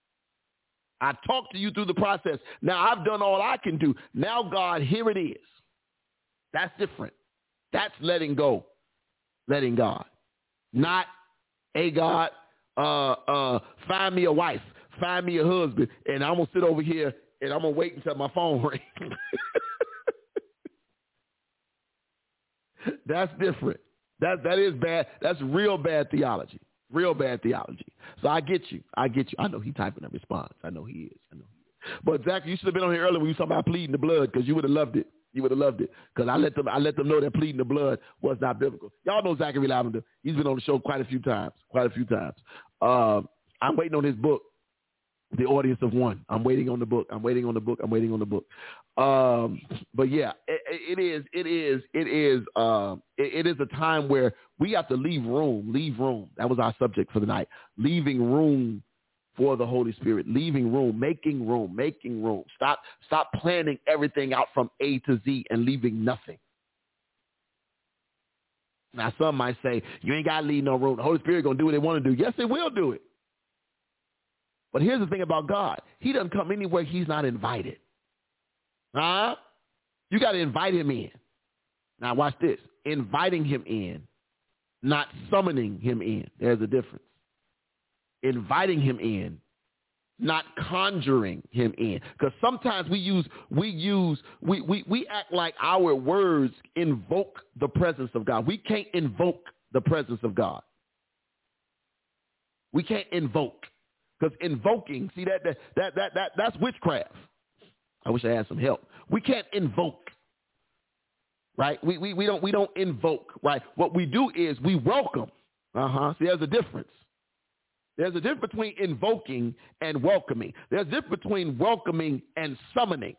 I talk to you through the process. Now I've done all I can do. Now, God, here it is. That's different. That's letting go, letting God. Not, hey, God, uh, uh, find me a wife, find me a husband, and I'm going to sit over here and I'm going to wait until my phone rings. That's different. That, that is bad. That's real bad theology. Real bad theology. So I get you. I get you. I know he's typing a response. I know he is. I know he is. But Zach, you should have been on here earlier when you were talking about pleading the blood, because you would have loved it. You would have loved it, because I let them. I let them know that pleading the blood was not biblical. Y'all know Zachary Lavender. He's been on the show quite a few times. Quite a few times. Uh, I'm waiting on his book, The Audience of One. I'm waiting on the book. I'm waiting on the book. I'm waiting on the book. Um, but yeah, it, it is. It is. It is. Uh, it, it is a time where we have to leave room. Leave room. That was our subject for the night. Leaving room for the Holy Spirit, leaving room, making room, making room. Stop, stop planning everything out from A to Z and leaving nothing. Now, some might say, you ain't got to leave no room. The Holy Spirit going to do what they want to do. Yes, it will do it. But here's the thing about God. He doesn't come anywhere he's not invited. Huh? You got to invite him in. Now, watch this. Inviting him in, not summoning him in. There's a difference. Inviting him in, not conjuring him in. Because sometimes we use, we use, we, we, we act like our words invoke the presence of God. We can't invoke the presence of God. We can't invoke. Because invoking, see that, that, that, that, that, that's witchcraft. I wish I had some help. We can't invoke. Right? We, we, we don't, we don't invoke, right? What we do is we welcome. Uh-huh. See, there's a difference. There's a difference between invoking and welcoming. There's a difference between welcoming and summoning.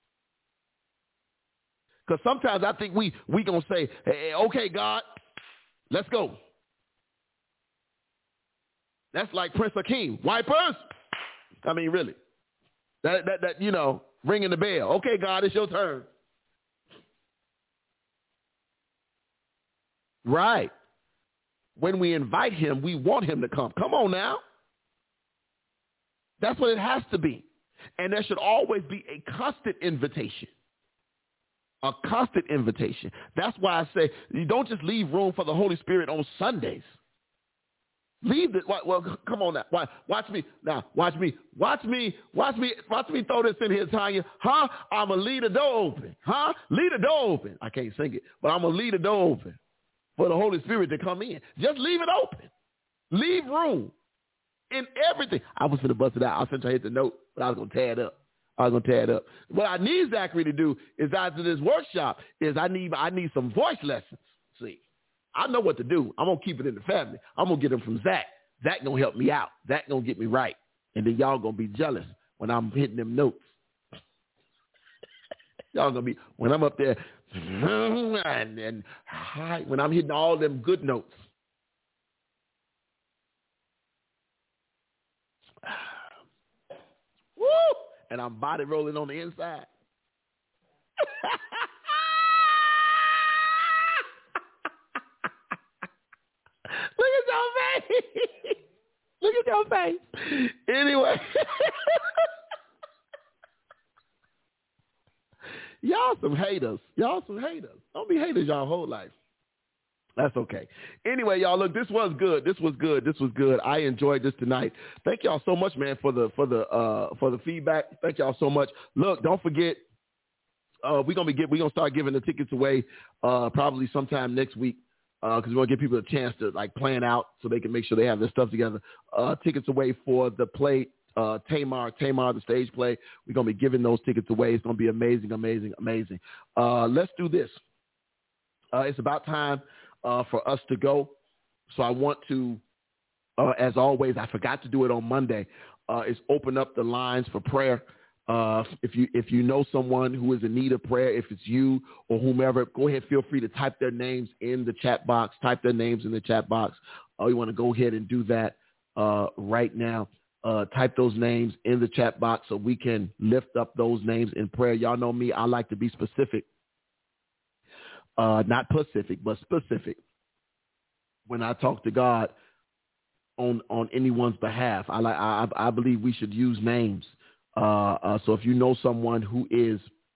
Because sometimes I think we we going to say, hey, okay, God, let's go. That's like Prince Hakeem. Wipers? I mean, really. That, that, that you know, ringing the bell. Okay, God, it's your turn. Right. When we invite him, we want him to come. Come on now. That's what it has to be. And there should always be a constant invitation. A constant invitation. That's why I say you don't just leave room for the Holy Spirit on Sundays. Leave it. Well, come on now. Watch me. Now, watch me. Watch me. Watch me. Watch me throw this in here, Tanya. Huh? I'm going to leave the door open. Huh? Leave the door open. I can't sing it, but I'm going to leave the door open for the Holy Spirit to come in. Just leave it open. Leave room in everything. I was going to bust it out. I was going to hit the note, but I was going to tear it up. I was going to tear it up. What I need Zachary to do is after this workshop is I need I need some voice lessons. See, I know what to do. I'm going to keep it in the family. I'm going to get them from Zach. Zach going to help me out. Zach going to get me right. And then y'all going to be jealous when I'm hitting them notes. Y'all going to be, when I'm up there, and, and when I'm hitting all them good notes. Woo! And I'm body rolling on the inside. Look at your face. Look at your face. Anyway. Y'all some haters. Y'all some haters. Don't be haters y'all whole life. That's okay. Anyway, y'all, look, this was good. This was good. This was good. I enjoyed this tonight. Thank y'all so much, man, for the for the uh, for the feedback. Thank y'all so much. Look, don't forget, uh, we're gonna be get, we're gonna start giving the tickets away uh, probably sometime next week because uh, we want to give people a chance to like plan out so they can make sure they have their stuff together. Uh, tickets away for the play. Uh, Tamar, Tamar, the stage play. We're going to be giving those tickets away. It's going to be amazing, amazing, amazing. Uh, let's do this. Uh, it's about time uh, for us to go. So I want to, uh, as always, I forgot to do it on Monday, uh, is open up the lines for prayer. Uh, if you if you know someone who is in need of prayer, if it's you or whomever, go ahead, feel free to type their names in the chat box. Type their names in the chat box. Uh, you want to go ahead and do that uh, right now. Uh, type those names in the chat box so we can lift up those names in prayer. Y'all know me. I like to be specific, uh, not specific, but specific when I talk to God on, on anyone's behalf. I like, I, I believe we should use names. Uh, uh, so if you know someone who is,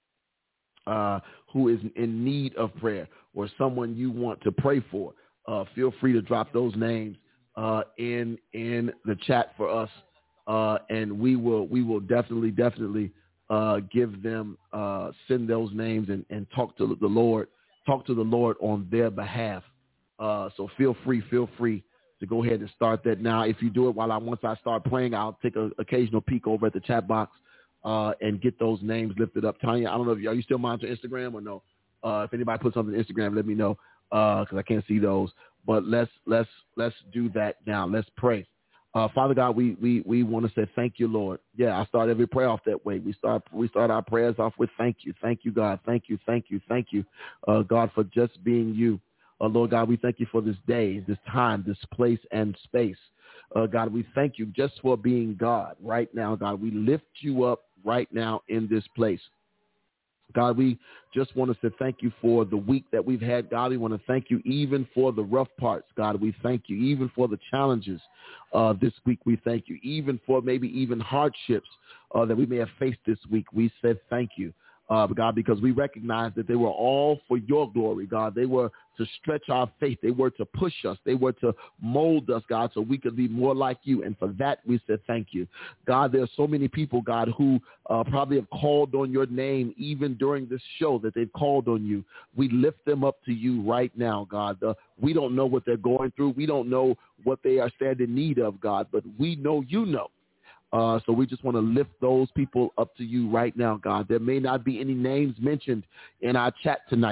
uh, who is in need of prayer or someone you want to pray for, uh, feel free to drop those names, uh, in, in the chat for us. Uh, and we will we will definitely, definitely uh, give them, uh, send those names and, and talk to the Lord, talk to the Lord on their behalf. Uh, so feel free, feel free to go ahead and start that now. If you do it while I, once I start playing, I'll take an occasional peek over at the chat box uh, and get those names lifted up. Tanya, I don't know if you, are you still monitoring Instagram or no? Uh, if anybody puts something on Instagram, let me know because uh, I can't see those. But let's let's let's do that now. Let's pray. Uh, Father God, we we we want to say thank you, Lord. Yeah, I start every prayer off that way. We start we start our prayers off with thank you, thank you, God, thank you, thank you, thank you, uh, God, for just being you. Uh, Lord God, we thank you for this day, this time, this place and space. Uh, God, we thank you just for being God right now, God. We lift you up right now in this place. God, we just want to say thank you for the week that we've had. God, we want to thank you even for the rough parts. God, we thank you even for the challenges uh, this week. We thank you even for maybe even hardships uh, that we may have faced this week. We said thank you. Uh, God, because we recognize that they were all for your glory, God. They were to stretch our faith. They were to push us. They were to mold us, God, so we could be more like you. And for that, we said thank you. God, there are so many people, God, who uh, probably have called on your name even during this show that they've called on you. We lift them up to you right now, God. Uh, we don't know what they're going through. We don't know what they are standing in need of, God, but we know you know. Uh, so we just want to lift those people up to you right now, God. There may not be any names mentioned in our chat tonight,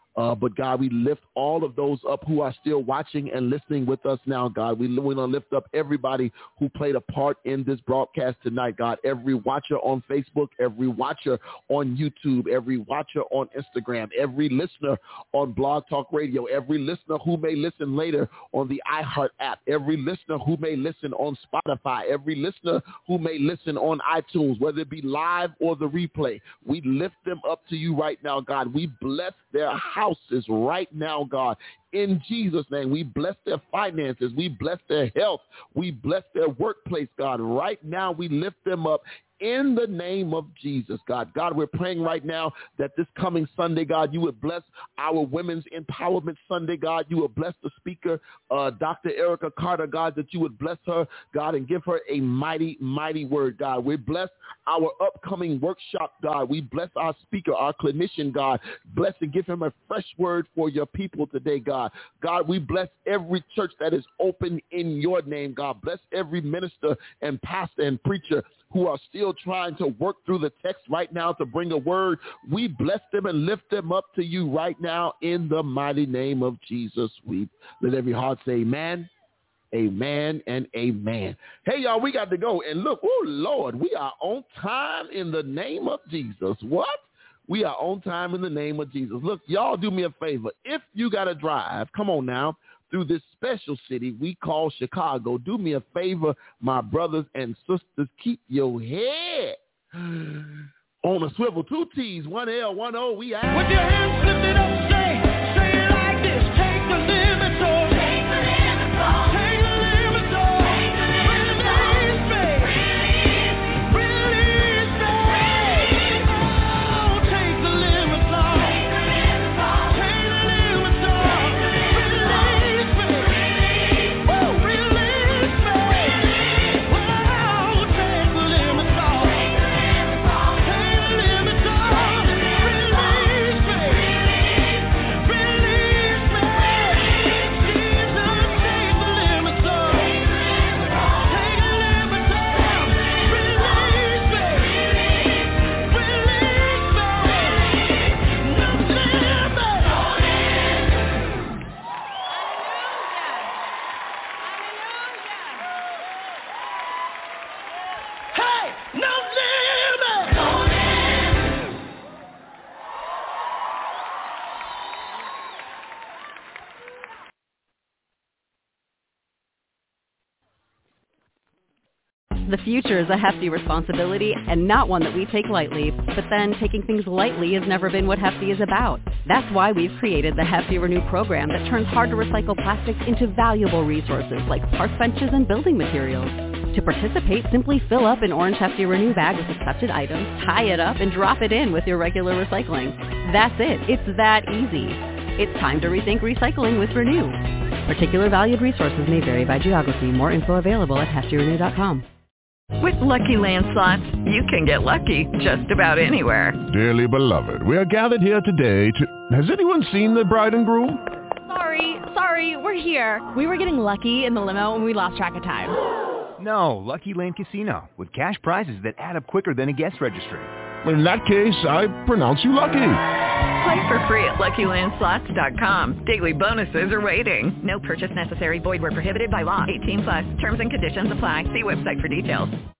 Uh, but, God, we lift all of those up who are still watching and listening with us now, God. We want to lift up everybody who played a part in this broadcast tonight, God. Every watcher on Facebook, every watcher on YouTube, every watcher on Instagram, every listener on Blog Talk Radio, every listener who may listen later on the iHeart app, every listener who may listen on Spotify, every listener who may listen on iTunes, whether it be live or the replay. We lift them up to you right now, God. We bless their houses right now, God. In Jesus' name, we bless their finances. We bless their health. We bless their workplace, God. Right now, we lift them up in the name of Jesus, God. God, we're praying right now that this coming Sunday, God, you would bless our Women's Empowerment Sunday, God. You would bless the speaker, uh, Doctor Erica Carter, God, that you would bless her, God, and give her a mighty, mighty word, God. We bless our upcoming workshop, God. We bless our speaker, our clinician, God. Bless and give him a fresh word for your people today, God. God, we bless every church that is open in your name, God. Bless every minister and pastor and preacher who are still trying to work through the text right now to bring a word. We bless them and lift them up to you right now in the mighty name of Jesus. We let every heart say amen, amen, and amen. Hey, y'all, we got to go. And look, oh, Lord, we are on time in the name of Jesus. What? We are on time in the name of Jesus. Look, y'all do me a favor. If you got to drive, come on now, through this special city we call Chicago, do me a favor, my brothers and sisters, keep your head on a swivel. Two T's, one L, one O, we out. With your hands lifted up, say, say it like this. Take the limits off. Take the limits off. Take the limits off. Take the limits off. Release me. Release me. Release me. Oh, take the limits off. Take the limits off. Take the limits off. Release me. Woo, release me. Oh, take the limits off. Take the limits off. Take the limits off. Release me. Release me. Jesus, take the limits off. Take the limits off. Take the limits off. Release me. Release me. No limits. Hey, no limits. No limits. The future is a hefty responsibility and not one that we take lightly, but then taking things lightly has never been what Hefty is about. That's why we've created the Hefty Renew program that turns hard-to-recycle plastics into valuable resources like park benches and building materials. To participate, simply fill up an orange Hefty Renew bag with accepted items, tie it up, and drop it in with your regular recycling. That's it. It's that easy. It's time to rethink recycling with Renew. Particular valued resources may vary by geography. More info available at hefty renew dot com. With Lucky Land Slots, you can get lucky just about anywhere. Dearly beloved, we are gathered here today to... Has anyone seen the bride and groom? Sorry, sorry, we're here. We were getting lucky in the limo and we lost track of time. No, Lucky Land Casino, with cash prizes that add up quicker than a guest registry. In that case, I pronounce you lucky. Play for free at lucky land slots dot com. Daily bonuses are waiting. No purchase necessary. Void where prohibited by law. eighteen plus. Terms and conditions apply. See website for details.